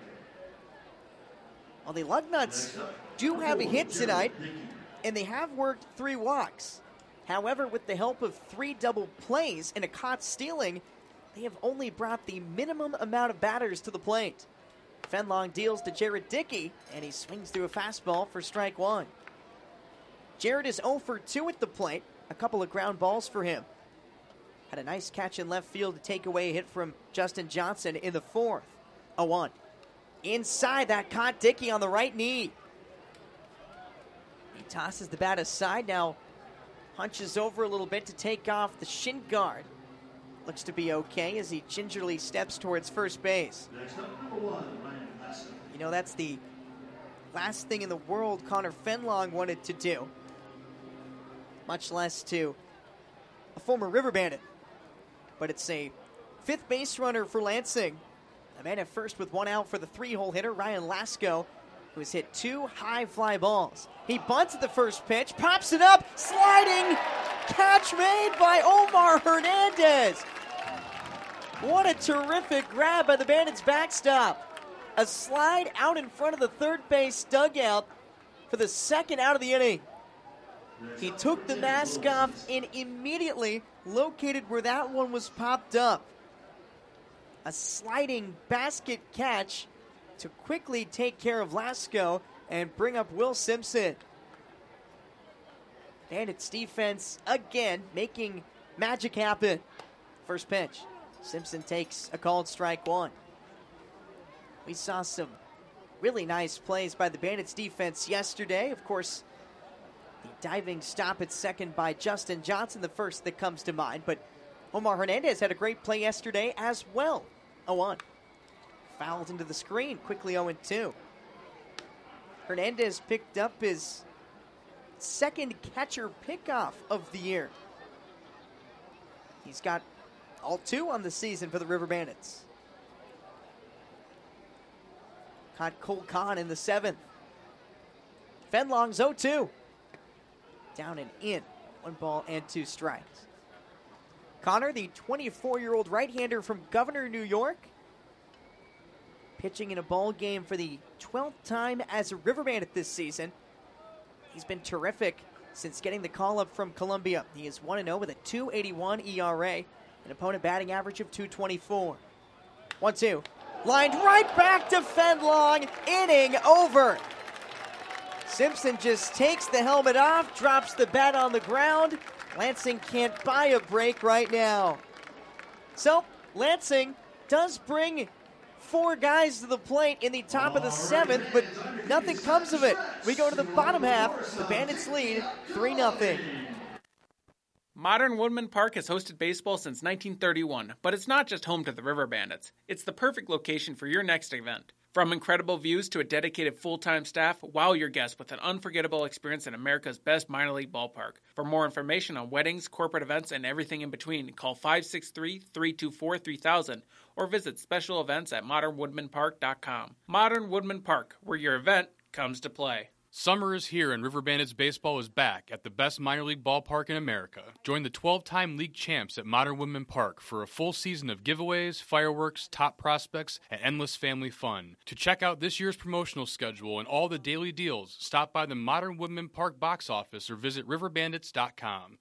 Well, the Lugnuts do have a hit tonight, and they have worked three walks. However, with the help of three double plays and a caught stealing, they have only brought the minimum amount of batters to the plate. Fenlong deals to Jared Dickey, and he swings through a fastball for strike one. Jared is oh for two at the plate, a couple of ground balls for him. Had a nice catch in left field to take away a hit from Justin Johnson in the fourth. oh one. Inside, that caught Dickey on the right knee. He tosses the bat aside, now hunches over a little bit to take off the shin guard. Looks to be okay as he gingerly steps towards first base. You know, that's the last thing in the world Connor Fenlong wanted to do, much less to a former River Bandit. But it's a fifth base runner for Lansing. A man at first with one out for the three-hole hitter, Ryan Lasko, who has hit two high fly balls. He bunts at the first pitch, pops it up, sliding catch made by Omar Hernandez. What a terrific grab by the Bandits' backstop. A slide out in front of the third base dugout for the second out of the inning. He took the mask off and immediately located where that one was popped up. A sliding basket catch to quickly take care of Lasco and bring up Will Simpson. Bandits defense again making magic happen. First pitch. Simpson takes a called strike one. We saw some really nice plays by the Bandits defense yesterday. Of course, the diving stop at second by Justin Johnson, the first that comes to mind. But Omar Hernandez had a great play yesterday as well. oh one. Fouled into the screen, quickly oh two. Hernandez picked up his second catcher pickoff of the year. He's got all two on the season for the River Bandits. Caught Cole Kahn in the seventh. Fenlong's oh two. Down and in. One ball and two strikes. Connor, the twenty-four-year-old right-hander from Governor, New York, pitching in a ball game for the twelfth time as a River Bandit this season. He's been terrific since getting the call-up from Columbia. He is one and oh with a two eighty-one E R A, an opponent batting average of two twenty-four. one two. Lined right back to Fenlong. Inning over. Simpson just takes the helmet off, drops the bat on the ground. Lansing can't buy a break right now. So, Lansing does bring four guys to the plate in the top of the seventh, but nothing comes of it. We go to the bottom half. The Bandits lead three nothing. Modern Woodman Park has hosted baseball since nineteen thirty-one, but it's not just home to the River Bandits. It's the perfect location for your next event. From incredible views to a dedicated full-time staff, wow your guests with an unforgettable experience in America's best minor league ballpark. For more information on weddings, corporate events, and everything in between, call five six three, three two four, three thousand or visit special events at modern woodman park dot com. Modern Woodman Park, where your event comes to play. Summer is here and River Bandits baseball is back at the best minor league ballpark in America. Join the twelve-time league champs at Modern Woodman Park for a full season of giveaways, fireworks, top prospects, and endless family fun. To check out this year's promotional schedule and all the daily deals, stop by the Modern Woodman Park box office or visit river bandits dot com.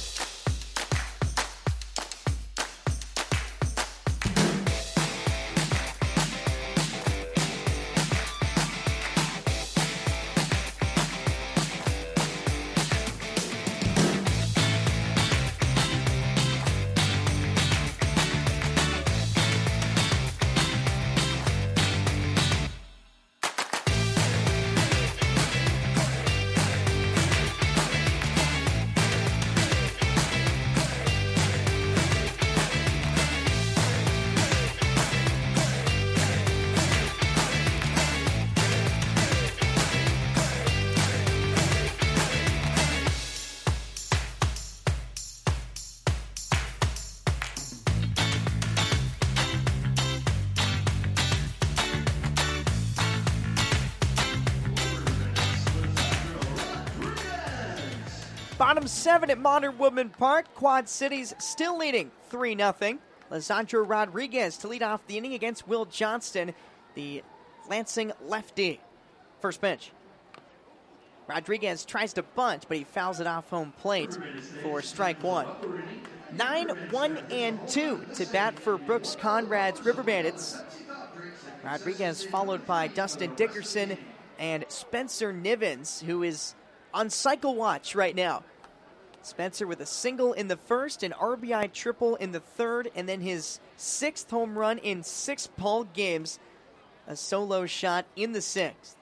Bottom seven at Modern Woodman Park. Quad Cities still leading three nothing. Lisandro Rodriguez to lead off the inning against Will Johnston, the Lansing lefty. First pitch. Rodriguez tries to bunt, but he fouls it off home plate for strike one. nine, one, and two to bat for Brooks Conrad's River Bandits. Rodriguez followed by Dustin Dickerson and Spencer Nivens, who is on cycle watch right now. Spencer with a single in the first, an R B I triple in the third, and then his sixth home run in six ball games, a solo shot in the sixth.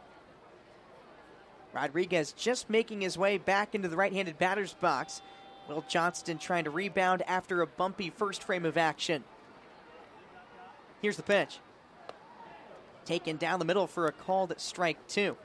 Rodriguez just making his way back into the right-handed batter's box. Will Johnston trying to rebound after a bumpy first frame of action. Here's the pitch. Taken down the middle for a called strike two.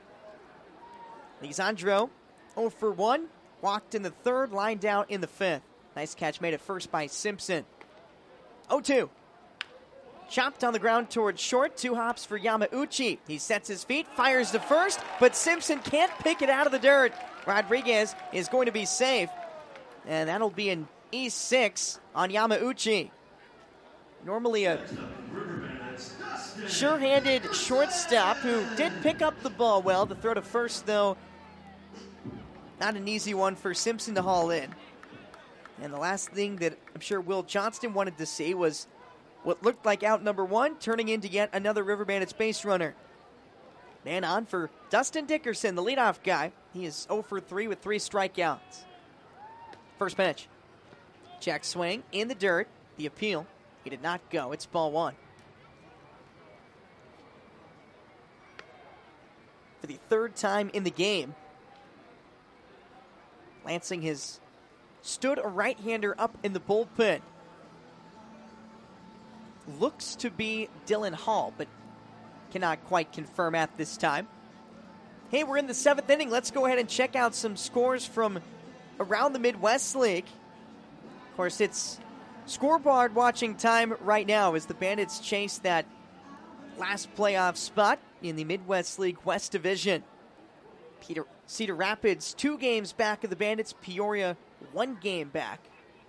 Lisandro oh for one, walked in the third, lined out in the fifth. Nice catch made at first by Simpson. oh two. Chopped on the ground towards short, two hops for Yamauchi. He sets his feet, fires to first, but Simpson can't pick it out of the dirt. Rodriguez is going to be safe, and that'll be an E six on Yamauchi. Normally a sure-handed shortstop who did pick up the ball well. The throw to first, though, Not an easy one for Simpson to haul in. And the last thing that I'm sure Will Johnston wanted to see was what looked like out number one, turning into yet another River Bandits base runner. Man on for Dustin Dickerson, the leadoff guy. He is oh for three with three strikeouts. First pitch. Check swing in the dirt. The appeal. He did not go. It's ball one. For the third time in the game, Lansing has stood a right-hander up in the bullpen. Looks to be Dylan Hall, but cannot quite confirm at this time. Hey, we're in the seventh inning. Let's go ahead and check out some scores from around the Midwest League. Of course, it's scoreboard watching time right now as the Bandits chase that last playoff spot in the Midwest League West Division. Peter, Cedar Rapids, two games back of the Bandits. Peoria, one game back.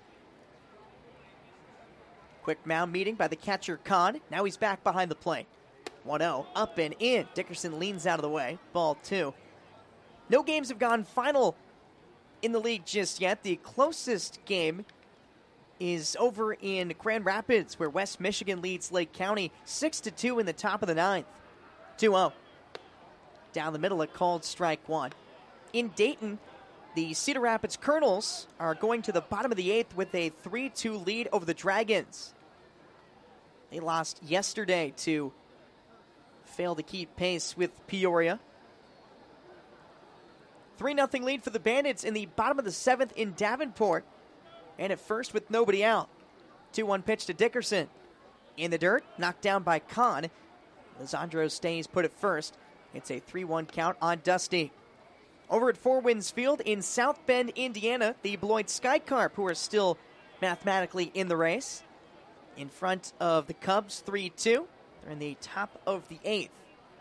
Quick mound meeting by the catcher, Kahn. Now he's back behind the plate. one oh, up and in. Dickerson leans out of the way. Ball two. No games have gone final in the league just yet. The closest game is over in Grand Rapids, where West Michigan leads Lake County six to two in the top of the ninth. two oh. Down the middle, a called strike one. In Dayton, the Cedar Rapids Colonels are going to the bottom of the eighth with a three two lead over the Dragons. They lost yesterday to fail to keep pace with Peoria. three nothing lead for the Bandits in the bottom of the seventh in Davenport. And at first with nobody out. two one pitch to Dickerson. In the dirt, knocked down by Kahn. Lisandro stays put at first. It's a three one count on Dusty. Over at Four Winds Field in South Bend, Indiana, the Beloit Skycarp, who are still mathematically in the race. In front of the Cubs, three two. They're in the top of the eighth.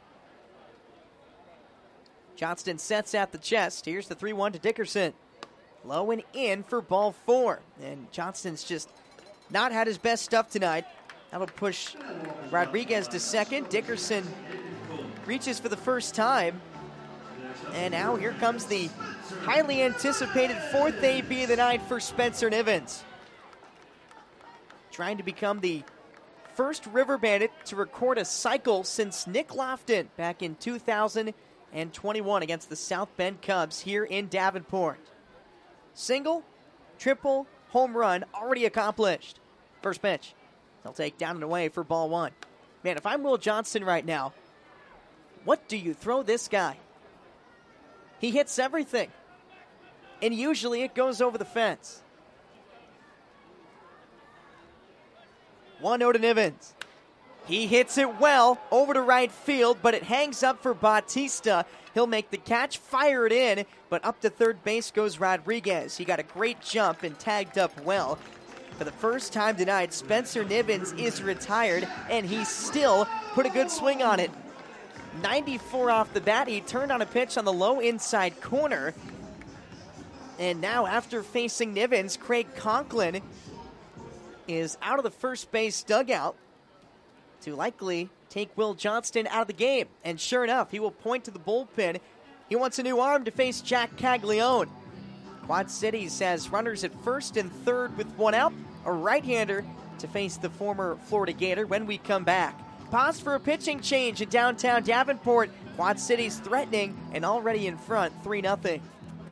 Johnston sets at the chest. Here's the three one to Dickerson. Low and in for ball four. And Johnston's just not had his best stuff tonight. That'll push Rodriguez to second. Dickerson reaches for the first time. And now here comes the highly anticipated fourth A B of the night for Spencer Nivens. Trying to become the first River Bandit to record a cycle since Nick Lofton back in two thousand twenty-one against the South Bend Cubs here in Davenport. Single, triple, home run already accomplished. First pitch. They'll take down and away for ball one. Man, if I'm Will Johnston right now, what do you throw this guy? He hits everything. And usually it goes over the fence. one oh to Nivens. He hits it well over to right field, but it hangs up for Bautista. He'll make the catch, fire it in, but up to third base goes Rodriguez. He got a great jump and tagged up well. For the first time tonight, Spencer Nivens is retired, and he still put a good swing on it. ninety-four off the bat. He turned on a pitch on the low inside corner. And now after facing Nivens, Craig Conklin is out of the first base dugout to likely take Will Johnston out of the game. And sure enough, he will point to the bullpen. He wants a new arm to face Jack Caglione. Quad Cities has runners at first and third with one out. A right-hander to face the former Florida Gator when we come back. Pause for a pitching change in downtown Davenport. Quad Cities threatening and already in front, three nothing.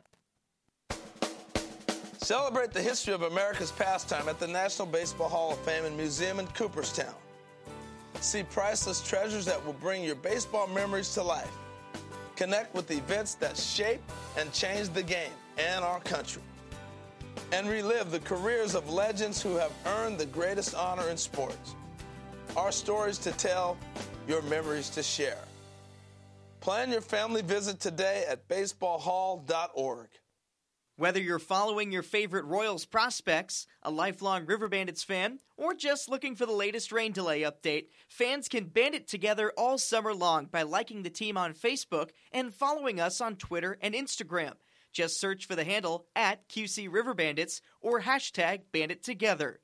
Celebrate the history of America's pastime at the National Baseball Hall of Fame and Museum in Cooperstown. See priceless treasures that will bring your baseball memories to life. Connect with events that shape and change the game and our country. And relive the careers of legends who have earned the greatest honor in sports. Our stories to tell, your memories to share. Plan your family visit today at baseball hall dot org. Whether you're following your favorite Royals prospects, a lifelong River Bandits fan, or just looking for the latest rain delay update, fans can band it together all summer long by liking the team on Facebook and following us on Twitter and Instagram. Just search for the handle at Q C River Bandits or hashtag Bandit Together.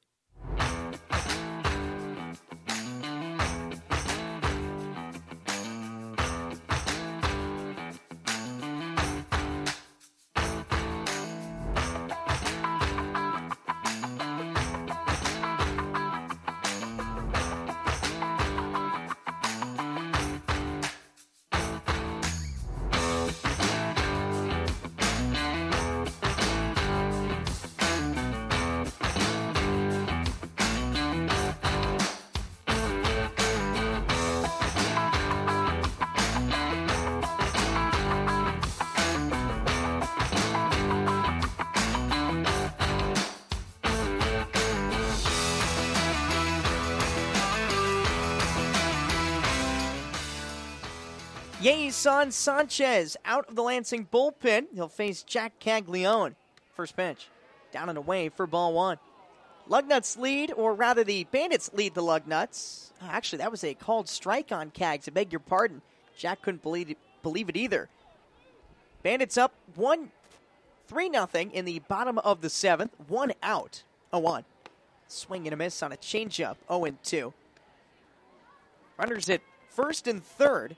Jason Sanchez out of the Lansing bullpen. He'll face Jack Caglione. First pitch, down and away for ball one. Lugnuts lead, or rather the Bandits lead the Lugnuts. Oh, actually, that was a called strike on Cags. I beg your pardon. Jack couldn't believe it, believe it either. Bandits up one, three nothing in the bottom of the seventh. One out. oh one. Swing and a miss on a changeup. oh and two. Runners at first and third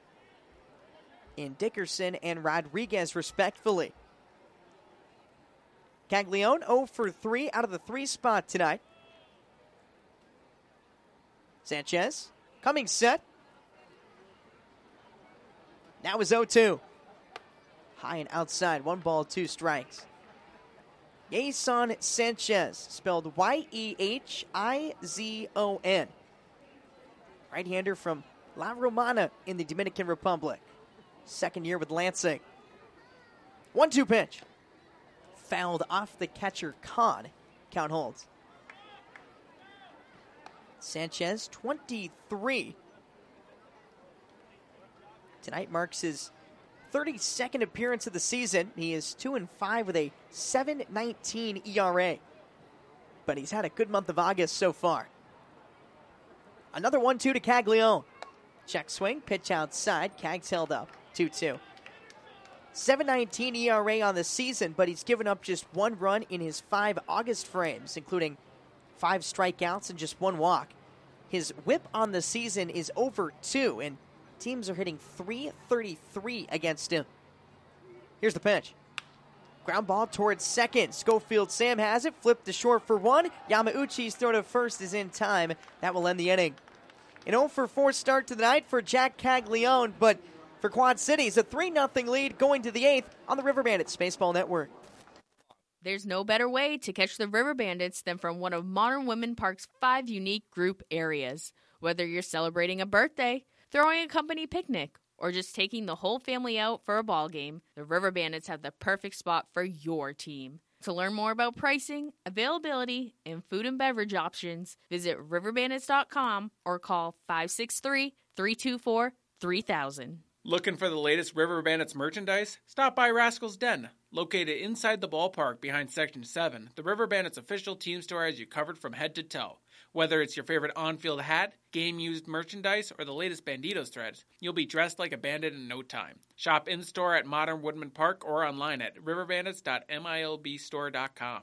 in Dickerson and Rodriguez, respectfully. Caglione oh for three out of the three spot tonight. Sanchez coming set. Now is oh two. High and outside. One ball, two strikes. Jason Sanchez, spelled Y E H I Z O N. Right-hander from La Romana in the Dominican Republic. Second year with Lansing. one two pitch. Fouled off the catcher, Kahn. Count holds. Sanchez, twenty-three. Tonight marks his thirty-second appearance of the season. He is two and five with a seven nineteen E R A. But he's had a good month of August so far. Another one two to Caglione. Check swing, pitch outside. Cags held up. two two. seven nineteen E R A on the season, but he's given up just one run in his five August frames, including five strikeouts and just one walk. His whip on the season is over two, and teams are hitting three thirty-three against him. Here's the pitch. Ground ball towards second. Schofield Sam has it. Flipped to short for one. Yamauchi's throw to first is in time. That will end the inning. An oh for four start to the night for Jack Caglione, but for Quad Cities, a three nothing lead going to the eighth on the River Bandits Baseball Network. There's no better way to catch the River Bandits than from one of Modern Woodmen Park's five unique group areas. Whether you're celebrating a birthday, throwing a company picnic, or just taking the whole family out for a ball game, the River Bandits have the perfect spot for your team. To learn more about pricing, availability, and food and beverage options, visit river bandits dot com or call five six three, three two four, three thousand. Looking for the latest River Bandits merchandise? Stop by Rascal's Den. Located inside the ballpark behind Section seven, the River Bandits official team store has you covered from head to toe. Whether it's your favorite on-field hat, game-used merchandise, or the latest Banditos threads, you'll be dressed like a bandit in no time. Shop in-store at Modern Woodmen Park or online at river bandits dot milb store dot com.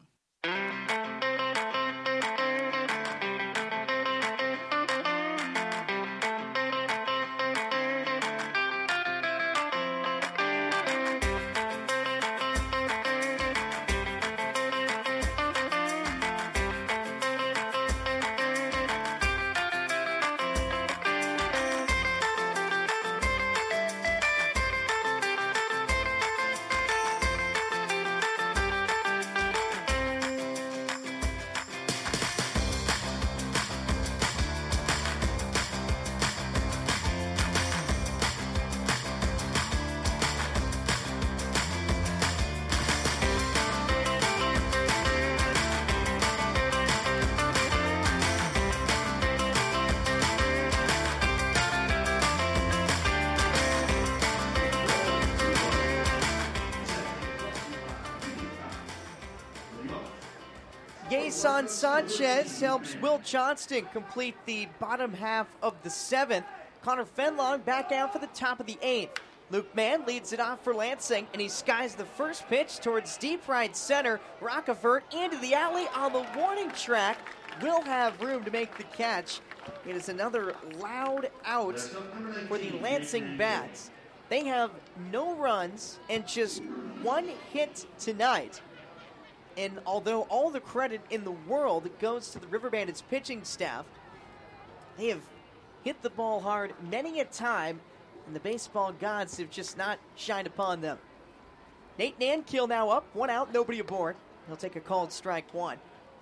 Jason Sanchez helps Will Johnston complete the bottom half of the seventh. Connor Fenlong back out for the top of the eighth. Luke Mann leads it off for Lansing, and he skies the first pitch towards deep right center. Rockefort into the alley on the warning track. Will have room to make the catch. It is another loud out for the Lansing Bats. They have no runs and just one hit tonight. And although all the credit in the world goes to the River Bandits pitching staff, they have hit the ball hard many a time, and the baseball gods have just not shined upon them. Nate Nankiel now up, one out, nobody aboard. He'll take a called strike one.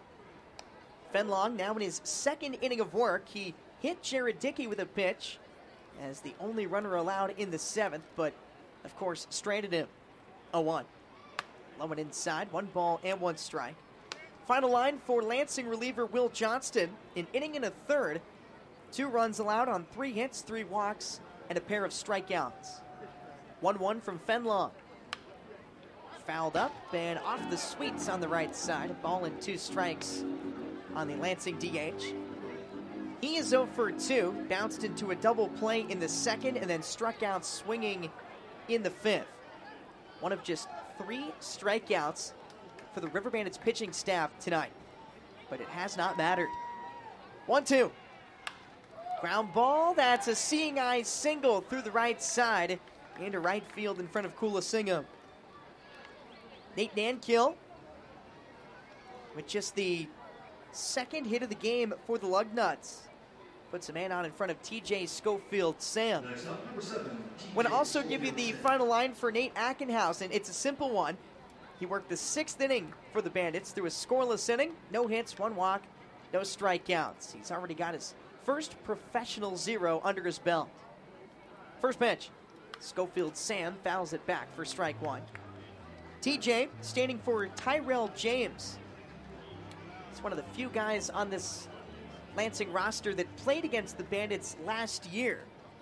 Fenlong now in his second inning of work. He hit Jared Dickey with a pitch as the only runner allowed in the seventh, but of course stranded him. oh one. Low and inside, one ball and one strike. Final line for Lansing reliever Will Johnston, an inning and a third. Two runs allowed on three hits, three walks, and a pair of strikeouts. one one from Fenlong. Fouled up and off the sweets on the right side. A ball and two strikes on the Lansing D H. He is oh for two, bounced into a double play in the second and then struck out swinging in the fifth. One of just three strikeouts for the River Bandits pitching staff tonight, but it has not mattered. one two. Ground ball, that's a seeing eye single through the right side into right field in front of Kulasingham. Nate Nankill with just the second hit of the game for the Lugnuts. Puts a man on in front of T J Schofield Sam. I want to also give you the final line for Nate Ackenhouse, and it's a simple one. He worked the sixth inning for the Bandits through a scoreless inning, no hits, one walk, no strikeouts. He's already got his first professional zero under his belt. First pitch, Schofield Sam fouls it back for strike one. T J standing for Tyrell James. He's one of the few guys on this Lansing roster that played against the Bandits last year.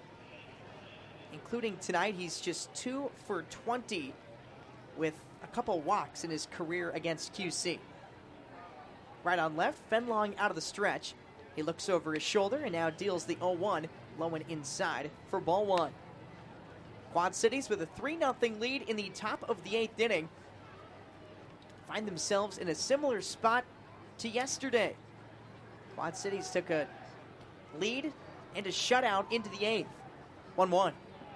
Including tonight, he's just two for twenty with a couple walks in his career against Q C. Right on left, Fenlong out of the stretch. He looks over his shoulder and now deals the oh one, low and inside for ball one. Quad Cities with a three nothing lead in the top of the eighth inning find themselves in a similar spot to yesterday. Quad Cities took a lead and a shutout into the eighth. one one.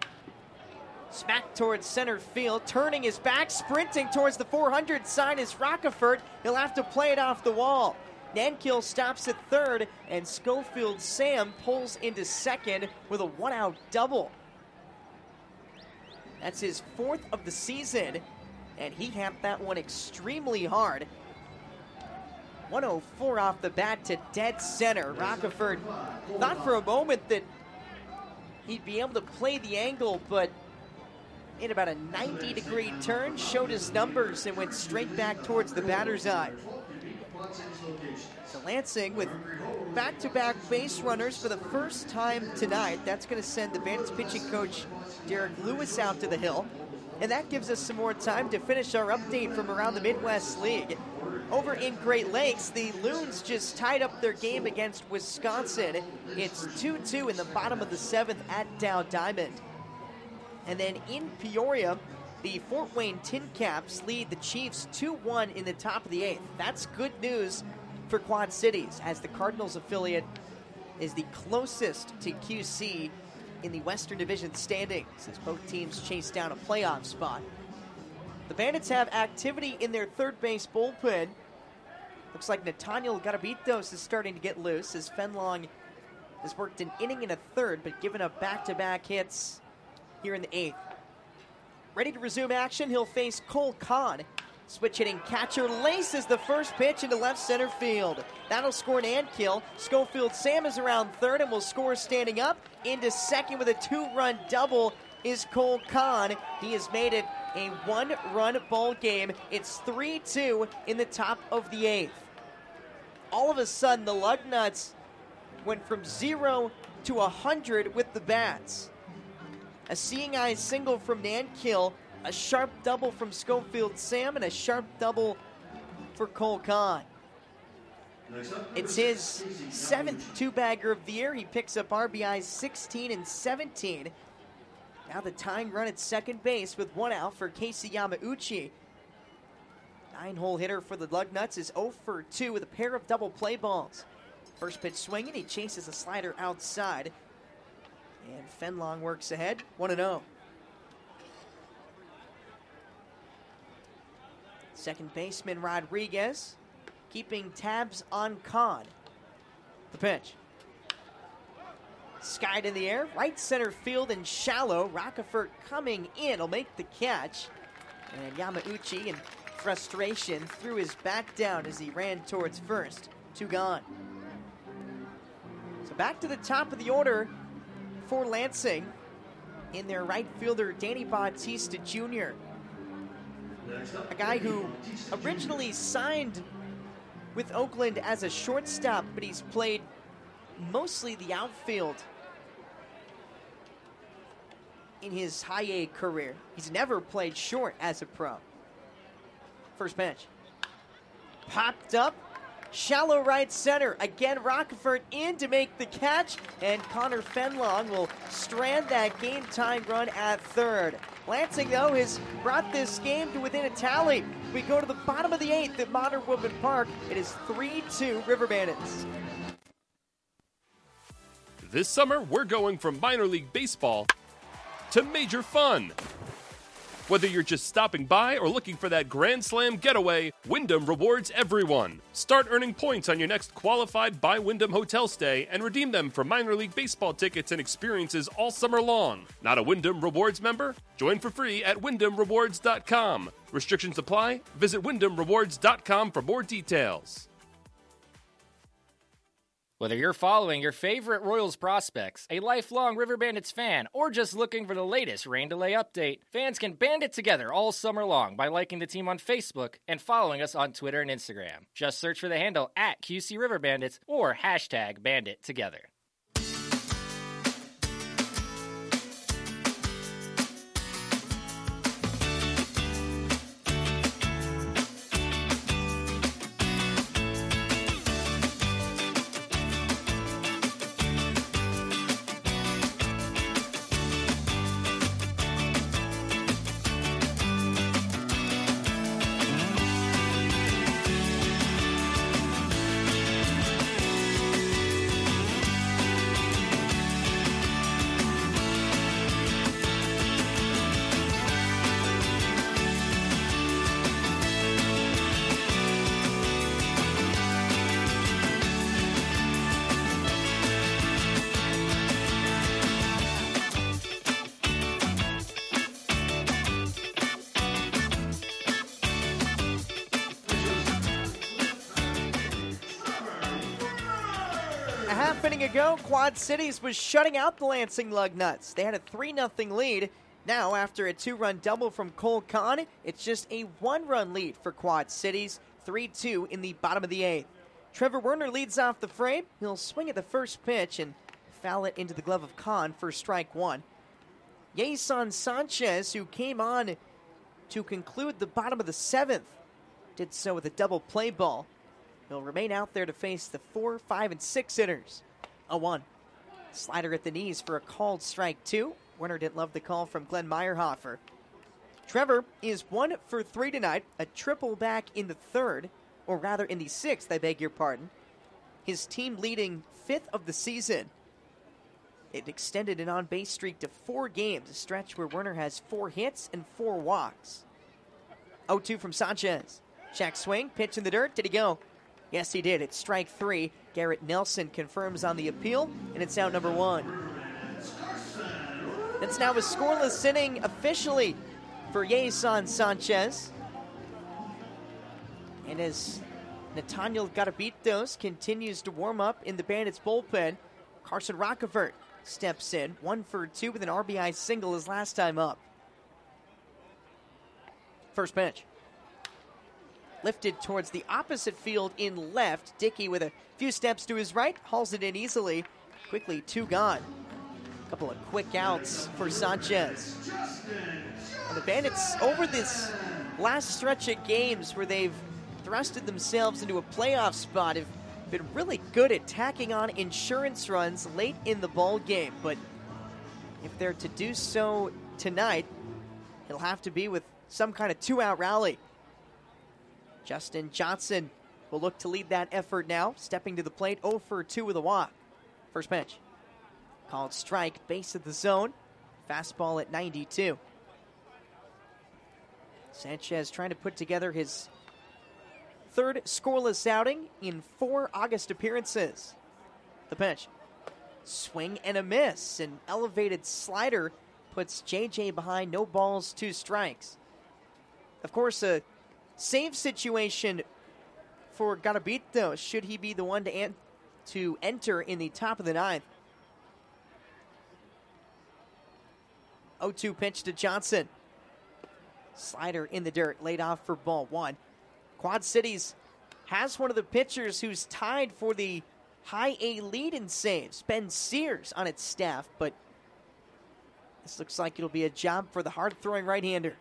Smack towards center field, turning his back, sprinting towards the four hundred sign is Rockefort. He'll have to play it off the wall. Nankill stops at third, and Schofield Sam pulls into second with a one-out double. That's his fourth of the season, and he hamped that one extremely hard. one oh four off the bat to dead center. Rockefort thought for a moment that he'd be able to play the angle, but in about a ninety degree turn, showed his numbers and went straight back towards the batter's eye. So Lansing with back-to-back base runners for the first time tonight. That's going to send the Bandits pitching coach Derek Lewis out to the hill. And that gives us some more time to finish our update from around the Midwest League. Over in Great Lakes, the Loons just tied up their game against Wisconsin. It's two two in the bottom of the seventh at Dow Diamond. And then in Peoria, the Fort Wayne Tin Caps lead the Chiefs two one in the top of the eighth. That's good news for Quad Cities, as the Cardinals affiliate is the closest to Q C in the Western Division standings, as both teams chase down a playoff spot. The Bandits have activity in their third base bullpen. Looks like Nathaniel Garabitos is starting to get loose, as Fenlong has worked an inning and a third, but given up back-to-back hits here in the eighth. Ready to resume action, he'll face Cole Kahn. Switch hitting catcher laces the first pitch into left center field. That'll score an Nankill. Schofield Sam is around third and will score standing up. Into second with a two-run double is Cole Kahn. He has made it a one-run ball game. It's three two in the top of the eighth. All of a sudden, the Lugnuts went from zero to one hundred with the bats. A seeing eye single from Nankill, a sharp double from Schofield Sam, and a sharp double for Cole Kahn. It's his seventh two-bagger of the year. He picks up R B Is sixteen and seventeen. Now the tying run at second base with one out for Casey Yamauchi. Nine-hole hitter for the Lugnuts is oh for two with a pair of double play balls. First pitch swinging, he chases a slider outside. And Fenlong works ahead, one and oh. Second baseman Rodriguez keeping tabs on Kahn. The pitch. Skied in the air, right center field and shallow. Rockefort coming in will make the catch. And Yamauchi, in frustration, threw his back down as he ran towards first. Two gone. So back to the top of the order for Lansing in their right fielder, Danny Bautista Junior A guy who originally signed with Oakland as a shortstop, but he's played mostly the outfield in his high A career. He's never played short as a pro. First pitch. Popped up. Shallow right center. Again, Rockefort in to make the catch, and Connor Fenlong will strand that game-time run at third. Lansing, though, has brought this game to within a tally. We go to the bottom of the eighth at Modern Woodman Park. It is three two River Bandits. This summer, we're going from minor league baseball to major fun. Whether you're just stopping by or looking for that Grand Slam getaway, Wyndham rewards everyone. Start earning points on your next qualified by Wyndham hotel stay and redeem them for minor league baseball tickets and experiences all summer long. Not a Wyndham Rewards member? Join for free at wyndham rewards dot com. Restrictions apply. Visit wyndham rewards dot com for more details. Whether you're following your favorite Royals prospects, a lifelong River Bandits fan, or just looking for the latest rain delay update, fans can band it together all summer long by liking the team on Facebook and following us on Twitter and Instagram. Just search for the handle at Q C River Bandits or hashtag Bandit Together. A half inning ago, Quad Cities was shutting out the Lansing Lugnuts. They had a three nothing lead. Now, after a two-run double from Cole Kahn, it's just a one-run lead for Quad Cities, three two in the bottom of the eighth. Trevor Werner leads off the frame. He'll swing at the first pitch and foul it into the glove of Kahn for strike one. Yason Sanchez, who came on to conclude the bottom of the seventh, did so with a double play ball. He'll remain out there to face the four, five, and six hitters. oh one. Slider at the knees for a called strike two. Werner didn't love the call from Glenn Meyerhofer. Trevor is one for three tonight, a triple back in the third, or rather in the sixth, I beg your pardon. His team leading fifth of the season. It extended an on-base streak to four games, a stretch where Werner has four hits and four walks. oh two from Sanchez. Check swing, pitch in the dirt, did he go? Yes, he did. It's strike three. Garrett Nelson confirms on the appeal, and it's out number one. It's now a scoreless inning officially for Yason Sanchez. And as Nathaniel Garabitos continues to warm up in the Bandits bullpen, Carson Rockefort steps in, one for two with an R B I single his last time up. First pitch. Lifted towards the opposite field in left. Dickey with a few steps to his right, hauls it in easily. Quickly, two gone. A couple of quick outs for Sanchez. And the Bandits, over this last stretch of games where they've thrusted themselves into a playoff spot, have been really good at tacking on insurance runs late in the ball game. But if they're to do so tonight, it'll have to be with some kind of two-out rally. Justin Johnson will look to lead that effort now, stepping to the plate, oh for two with a walk. First pitch. Called strike, base of the zone. Fastball at ninety-two. Sanchez trying to put together his third scoreless outing in four August appearances. The pitch. Swing and a miss. An elevated slider puts J J behind, no balls, two strikes. Of course, a save situation for Garabitos, should he be the one to, an- to enter in the top of the ninth. oh two pitch to Johnson. Slider in the dirt, laid off for ball one. Quad Cities has one of the pitchers who's tied for the high A lead in saves, Ben Sears, on its staff, but This looks like it'll be a job for the hard-throwing right-hander.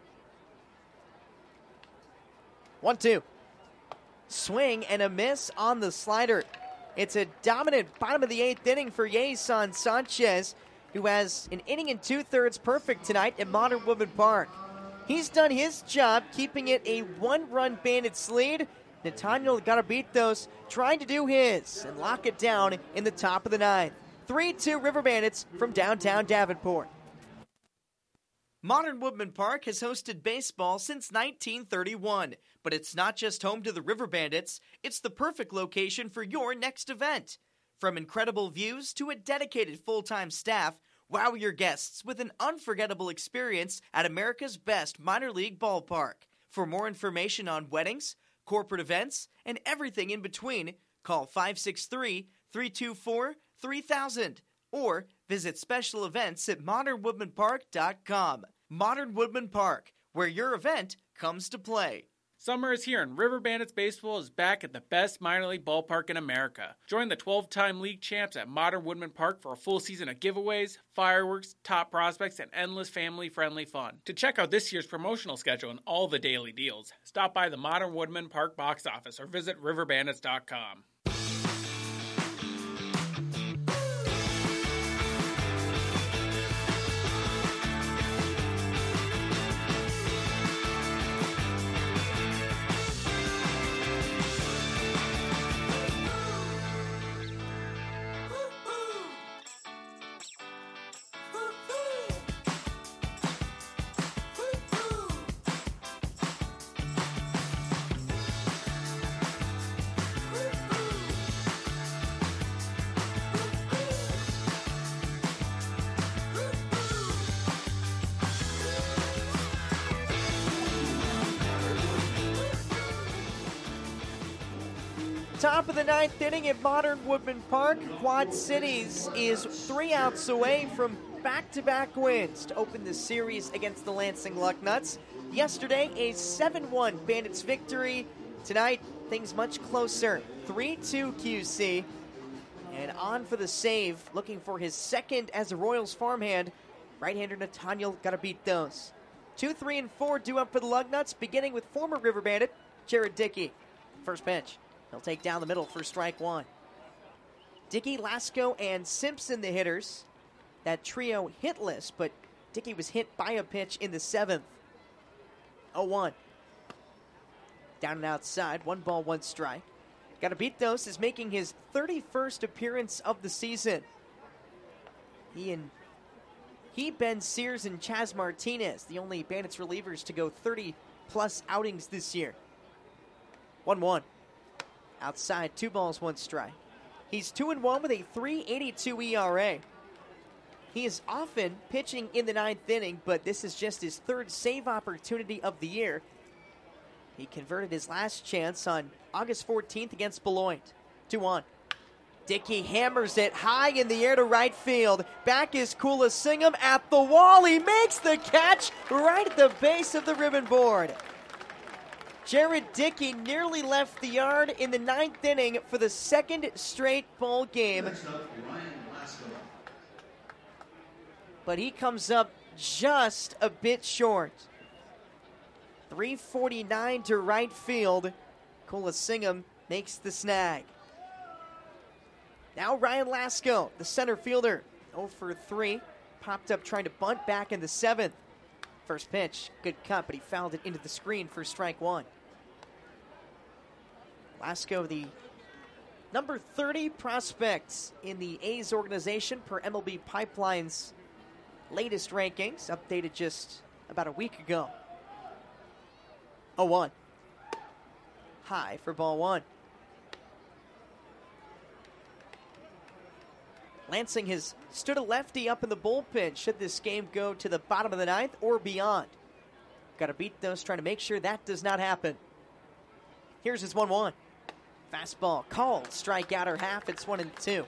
one two. Swing and a miss on the slider. It's a dominant bottom of the eighth inning for Yeson Sanchez, who has an inning and two-thirds perfect tonight at Modern Woodman Park. He's done his job keeping it a one-run Bandits lead. Nathaniel Garabitos trying to do his and lock it down in the top of the ninth. three two River Bandits from downtown Davenport. Modern Woodman Park has hosted baseball since nineteen thirty-one, but it's not just home to the River Bandits, it's the perfect location for your next event. From incredible views to a dedicated full-time staff, wow your guests with an unforgettable experience at America's best minor league ballpark. For more information on weddings, corporate events, and everything in between, call five six three, three two four, three thousand or visit special events at modern woodman park dot com. Modern Woodman Park, where your event comes to play. Summer is here and River Bandits Baseball is back at the best minor league ballpark in America. Join the twelve-time league champs at Modern Woodman Park for a full season of giveaways, fireworks, top prospects, and endless family-friendly fun. To check out this year's promotional schedule and all the daily deals, stop by the Modern Woodman Park box office or visit river bandits dot com. Top of the ninth inning at Modern Woodman Park. Quad Cities is three outs away from back-to-back wins to open the series against the Lansing Lucknuts. Yesterday, a seven one Bandits victory. Tonight, things much closer. three two Q C. And on for the save, looking for his second as a Royals farmhand. Right-hander Nathaniel Garabitos. two, three, and four due up for the Lugnuts, beginning with former River Bandit Jared Dickey. First pitch. He'll take down the middle for strike one. Dickey, Lasco, and Simpson, the hitters. That trio hitless, but Dickey was hit by a pitch in the seventh. oh one. Down and outside, one ball, one strike. Garabitos is making his thirty-first appearance of the season. He and he, Ben Sears, and Chaz Martinez, the only Bandits relievers to go thirty-plus outings this year. one one. Outside, two balls, one strike. He's two and one with a three eighty-two E R A. He is often pitching in the ninth inning, but this is just his third save opportunity of the year. He converted his last chance on August fourteenth against Beloit. two one. Dickey hammers it high in the air to right field. Back is Kula Singham at the wall. He makes the catch right at the base of the ribbon board. Jared Dickey nearly left the yard in the ninth inning for the second straight ball game. But he comes up just a bit short. three forty-nine to right field. Kula Singham makes the snag. Now Ryan Lasco, the center fielder, oh for three. Popped up trying to bunt back in the seventh. First pitch, good cut, but he fouled it into the screen for strike one. Lasco, the number thirty prospects in the A's organization per M L B Pipeline's latest rankings, updated just about a week ago. oh one. High for ball one. Lansing has stood a lefty up in the bullpen should this game go to the bottom of the ninth or beyond. Got to beat those, trying to make sure that does not happen. Here's his one one. Fastball called, strikeout or half, it's one and two.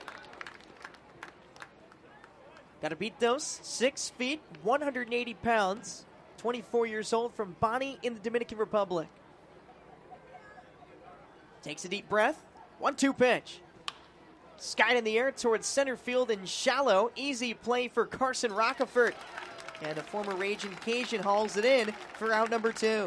Got to beat those, six feet, one hundred eighty pounds, twenty-four years old, from Boni in the Dominican Republic. Takes a deep breath, one two pitch. Skied in the air towards center field and shallow. Easy play for Carson Rockefort. And a former Raging Cajun hauls it in for out number two.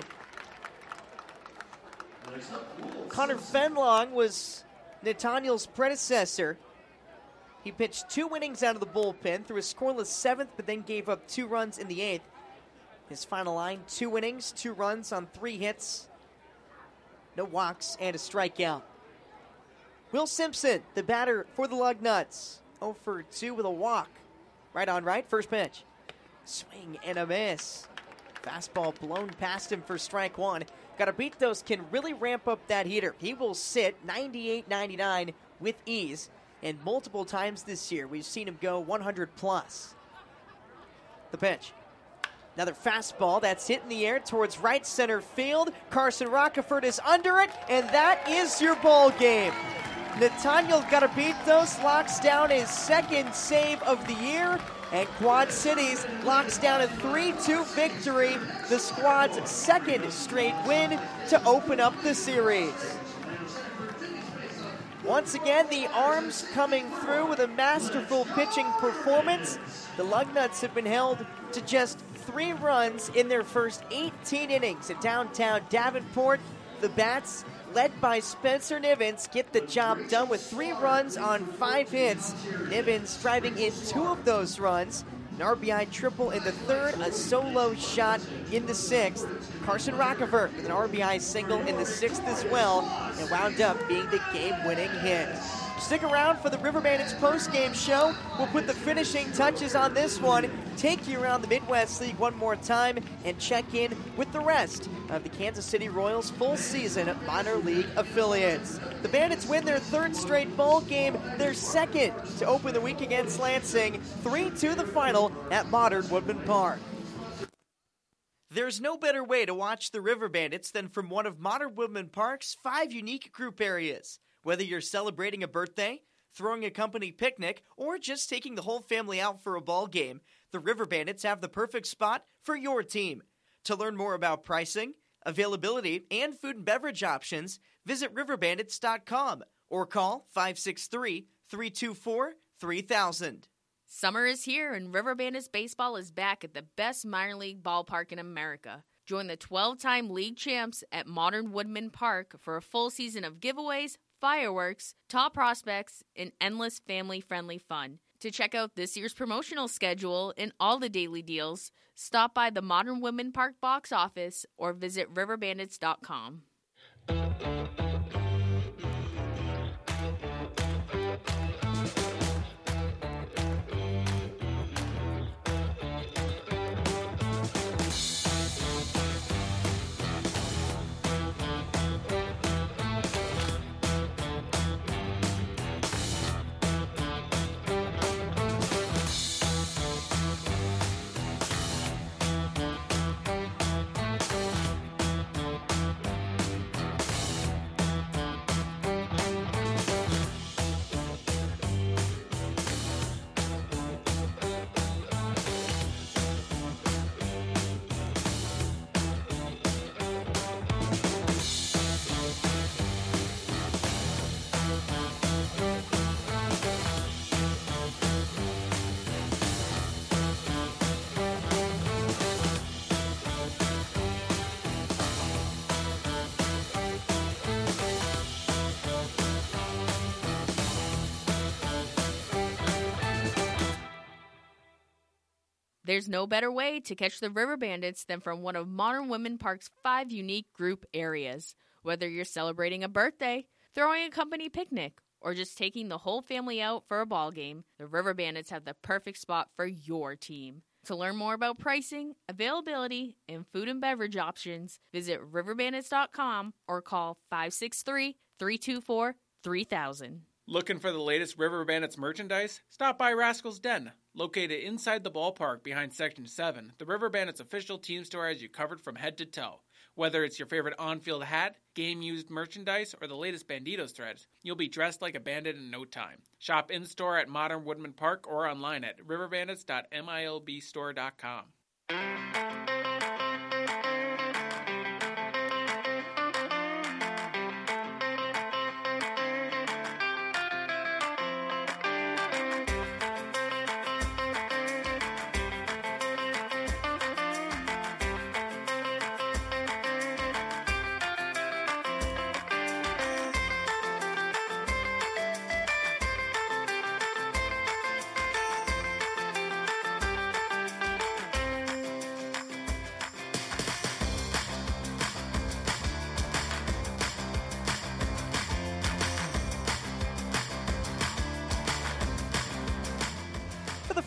Connor Fenlong was Nathaniel's predecessor. He pitched two innings out of the bullpen through a scoreless seventh, but then gave up two runs in the eighth. His final line, two innings, two runs on three hits, no walks, and a strikeout. Will Simpson, the batter for the Lugnuts, oh for two with a walk. Right on right, first pitch. Swing and a miss. Fastball blown past him for strike one. Garapitos can really ramp up that heater. He will sit ninety-eight ninety-nine with ease, and multiple times this year we've seen him go one hundred plus. The pitch. Another fastball that's hit in the air towards right center field. Carson Rockefort is under it, and that is your ball game. Nathaniel Garapitos locks down his second save of the year, and Quad Cities locks down a three two victory, the squad's second straight win to open up the series. Once again, the arms coming through with a masterful pitching performance. The Lugnuts have been held to just three runs in their first eighteen innings at downtown Davenport. The Bats, led by Spencer Nivens, get the job done with three runs on five hits. Nivens driving in two of those runs. An R B I triple in the third, a solo shot in the sixth. Carson Rockefort with an R B I single in the sixth as well, and wound up being the game-winning hit. Stick around for the River Bandits post-game show. We'll put the finishing touches on this one, take you around the Midwest League one more time, and check in with the rest of the Kansas City Royals full season minor league affiliates. The Bandits win their third straight ball game, their second to open the week against Lansing, three two the final at Modern Woodman Park. There's no better way to watch the River Bandits than from one of Modern Woodman Park's five unique group areas. Whether you're celebrating a birthday, throwing a company picnic, or just taking the whole family out for a ball game, the River Bandits have the perfect spot for your team. To learn more about pricing, availability, and food and beverage options, visit river bandits dot com or call five six three, three two four, three thousand. Summer is here, and River Bandits baseball is back at the best minor league ballpark in America. Join the twelve-time league champs at Modern Woodman Park for a full season of giveaways, fireworks, top prospects, and endless family-friendly fun. To check out this year's promotional schedule and all the daily deals, stop by the Modern Woodman Park box office or visit river bandits dot com. There's no better way to catch the River Bandits than from one of Modern Woodman Park's five unique group areas. Whether you're celebrating a birthday, throwing a company picnic, or just taking the whole family out for a ball game, the River Bandits have the perfect spot for your team. To learn more about pricing, availability, and food and beverage options, visit river bandits dot com or call five six three, three two four, three thousand. Looking for the latest River Bandits merchandise? Stop by Rascal's Den. Located inside the ballpark behind Section seven, the River Bandits official team store has you covered from head to toe. Whether it's your favorite on-field hat, game-used merchandise, or the latest Banditos threads, you'll be dressed like a bandit in no time. Shop in-store at Modern Woodman Park or online at river bandits dot milb store dot com.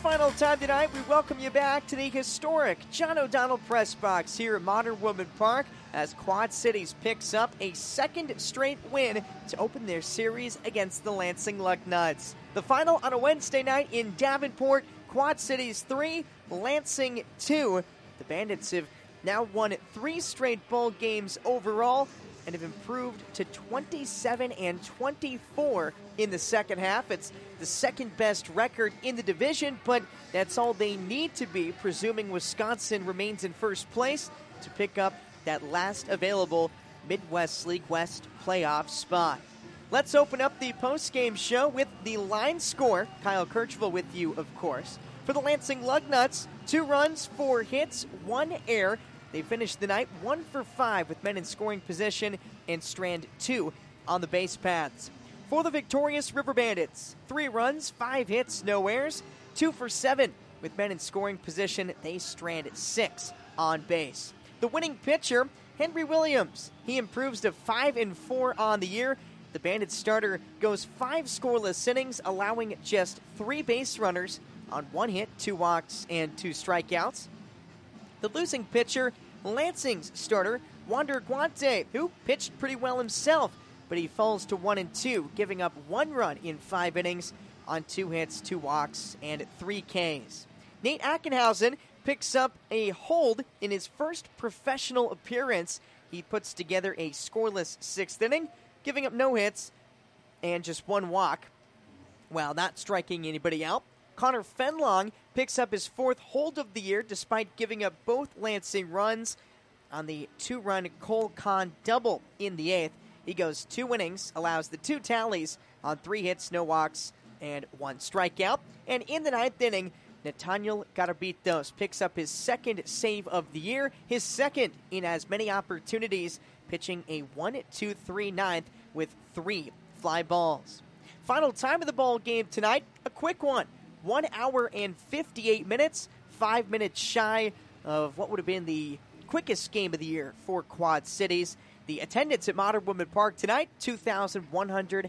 final time tonight, we welcome you back to the historic John O'Donnell Press Box here at Modern Woodman Park as Quad Cities picks up a second straight win to open their series against the Lansing Lugnuts. The final on a Wednesday night in Davenport, Quad Cities three, Lansing two. The Bandits have now won three straight bowl games overall and have improved to twenty-seven and twenty-four in the second half. It's the second best record in the division, but that's all they need to be, presuming Wisconsin remains in first place to pick up that last available Midwest League West playoff spot. Let's open up the post-game show with the line score. Kyle Kirchville with you, of course. For the Lansing Lugnuts, two runs, four hits, one error. They finished the night one for five with men in scoring position and strand two on the base paths. For the victorious River Bandits, three runs, five hits, no errors, two for seven with men in scoring position. They strand six on base. The winning pitcher, Henry Williams, he improves to five and four on the year. The Bandits starter goes five scoreless innings, allowing just three base runners on one hit, two walks, and two strikeouts. The losing pitcher, Lansing's starter, Wander Guante, who pitched pretty well himself, but he falls to one and two, giving up one run in five innings on two hits, two walks, and three Ks. Nate Ackenhausen picks up a hold in his first professional appearance. He puts together a scoreless sixth inning, giving up no hits and just one walk, while not striking anybody out. Connor Fenlong picks up his fourth hold of the year despite giving up both Lansing runs on the two-run Cole Kahn double in the eighth. He goes two innings, allows the two tallies on three hits, no walks, and one strikeout. And in the ninth inning, Nathaniel Garabitos picks up his second save of the year, his second in as many opportunities, pitching a one two three ninth with three fly balls. Final time of the ball game tonight, a quick one. One hour and fifty-eight minutes, five minutes shy of what would have been the quickest game of the year for Quad Cities. The attendance at Modern Woodman Park tonight, two thousand one hundred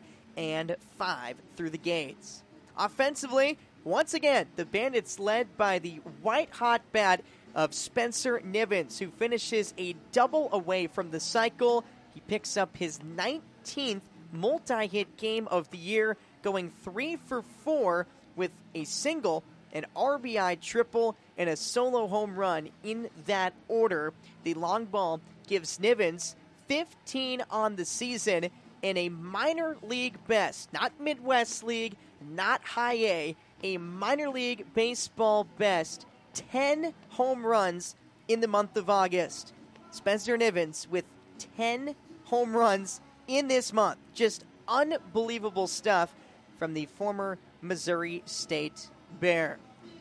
five through the gates. Offensively, once again, the Bandits led by the white-hot bat of Spencer Nivens, who finishes a double away from the cycle. He picks up his nineteenth multi-hit game of the year, going three for four with a single, an R B I triple, and a solo home run in that order. The long ball gives Nivens fifteen on the season and a minor league best, not Midwest League, not High A, a minor league baseball best, ten home runs in the month of August. Spencer Nivens with ten home runs in this month. Just unbelievable stuff from the former Missouri State Bear.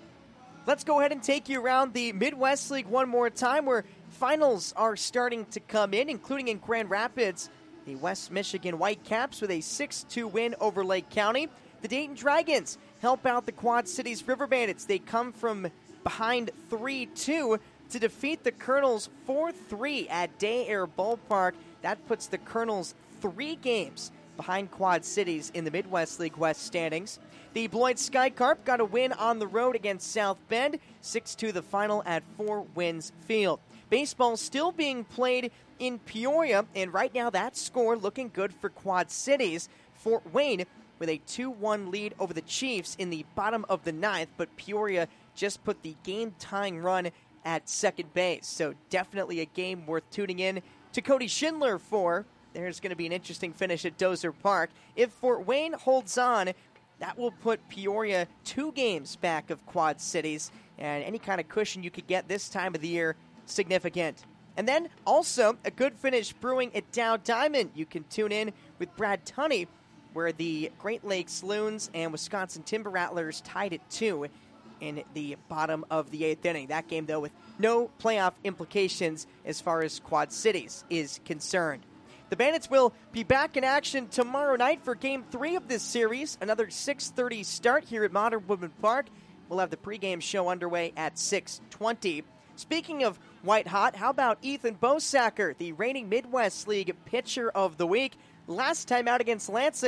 Let's go ahead and take you around the Midwest League one more time, where finals are starting to come in, including in Grand Rapids. The West Michigan Whitecaps with a six two win over Lake County. The Dayton Dragons help out the Quad Cities River Bandits. They come from behind three two to defeat the Colonels four three at Day Air Ballpark. That puts the Colonels three games behind Quad Cities in the Midwest League West standings. The Beloit Skycarp got a win on the road against South Bend, six two the final at Four Winds Field. Baseball still being played in Peoria, and right now that score looking good for Quad Cities. Fort Wayne with a two one lead over the Chiefs in the bottom of the ninth, but Peoria just put the game-tying run at second base, so definitely a game worth tuning in to Cody Schindler for. There's going to be an interesting finish at Dozer Park. If Fort Wayne holds on, that will put Peoria two games back of Quad Cities, and any kind of cushion you could get this time of the year, significant. And then also a good finish brewing at Dow Diamond. You can tune in with Brad Tunney, where the Great Lakes Loons and Wisconsin Timber Rattlers tied at two in the bottom of the eighth inning. That game, though, with no playoff implications as far as Quad Cities is concerned. The Bandits will be back in action tomorrow night for Game three of this series, another six thirty start here at Modern Woodman Park. We'll have the pregame show underway at six twenty. Speaking of white hot, how about Ethan Bosacker, the reigning Midwest League Pitcher of the Week? Last time out against Lansing,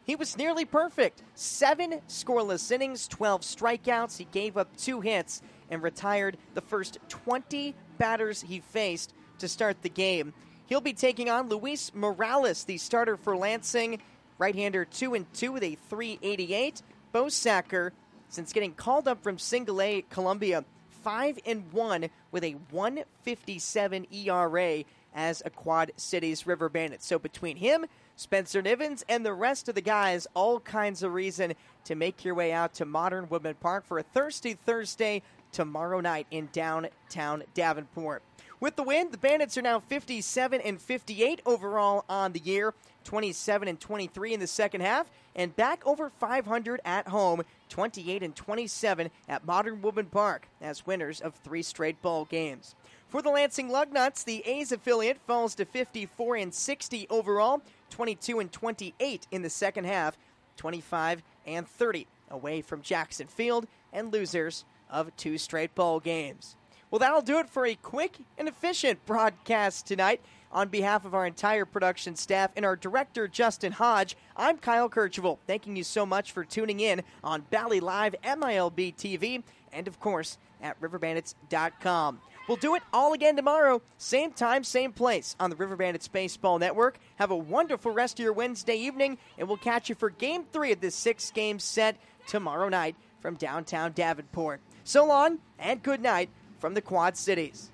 he was nearly perfect. Seven scoreless innings, twelve strikeouts. He gave up two hits and retired the first twenty batters he faced to start the game. He'll be taking on Luis Morales, the starter for Lansing. Right-hander two and two with a three eighty-eight. Bo Sacker, since getting called up from Single A Columbia, five and one with a one fifty-seven E R A as a Quad Cities River Bandit. So between him, Spencer Nivens, and the rest of the guys, all kinds of reason to make your way out to Modern Woodman Park for a Thirsty Thursday tomorrow night in downtown Davenport. With the win, the Bandits are now fifty-seven and fifty-eight overall on the year, twenty-seven and twenty-three in the second half, and back over five hundred at home, twenty-eight and twenty-seven at Modern Woodman Park as winners of three straight ball games. For the Lansing Lugnuts, the A's affiliate falls to fifty-four and sixty overall, twenty-two and twenty-eight in the second half, twenty-five and thirty away from Jackson Field, and losers of two straight ball games. Well, that'll do it for a quick and efficient broadcast tonight. On behalf of our entire production staff and our director, Justin Hodge, I'm Kyle Kercheval, thanking you so much for tuning in on Bally Live, M I L B T V, and, of course, at river bandits dot com. We'll do it all again tomorrow, same time, same place on the River Bandits Baseball Network. Have a wonderful rest of your Wednesday evening, and we'll catch you for Game three of this six-game set tomorrow night from downtown Davenport. So long, and good night from the Quad Cities.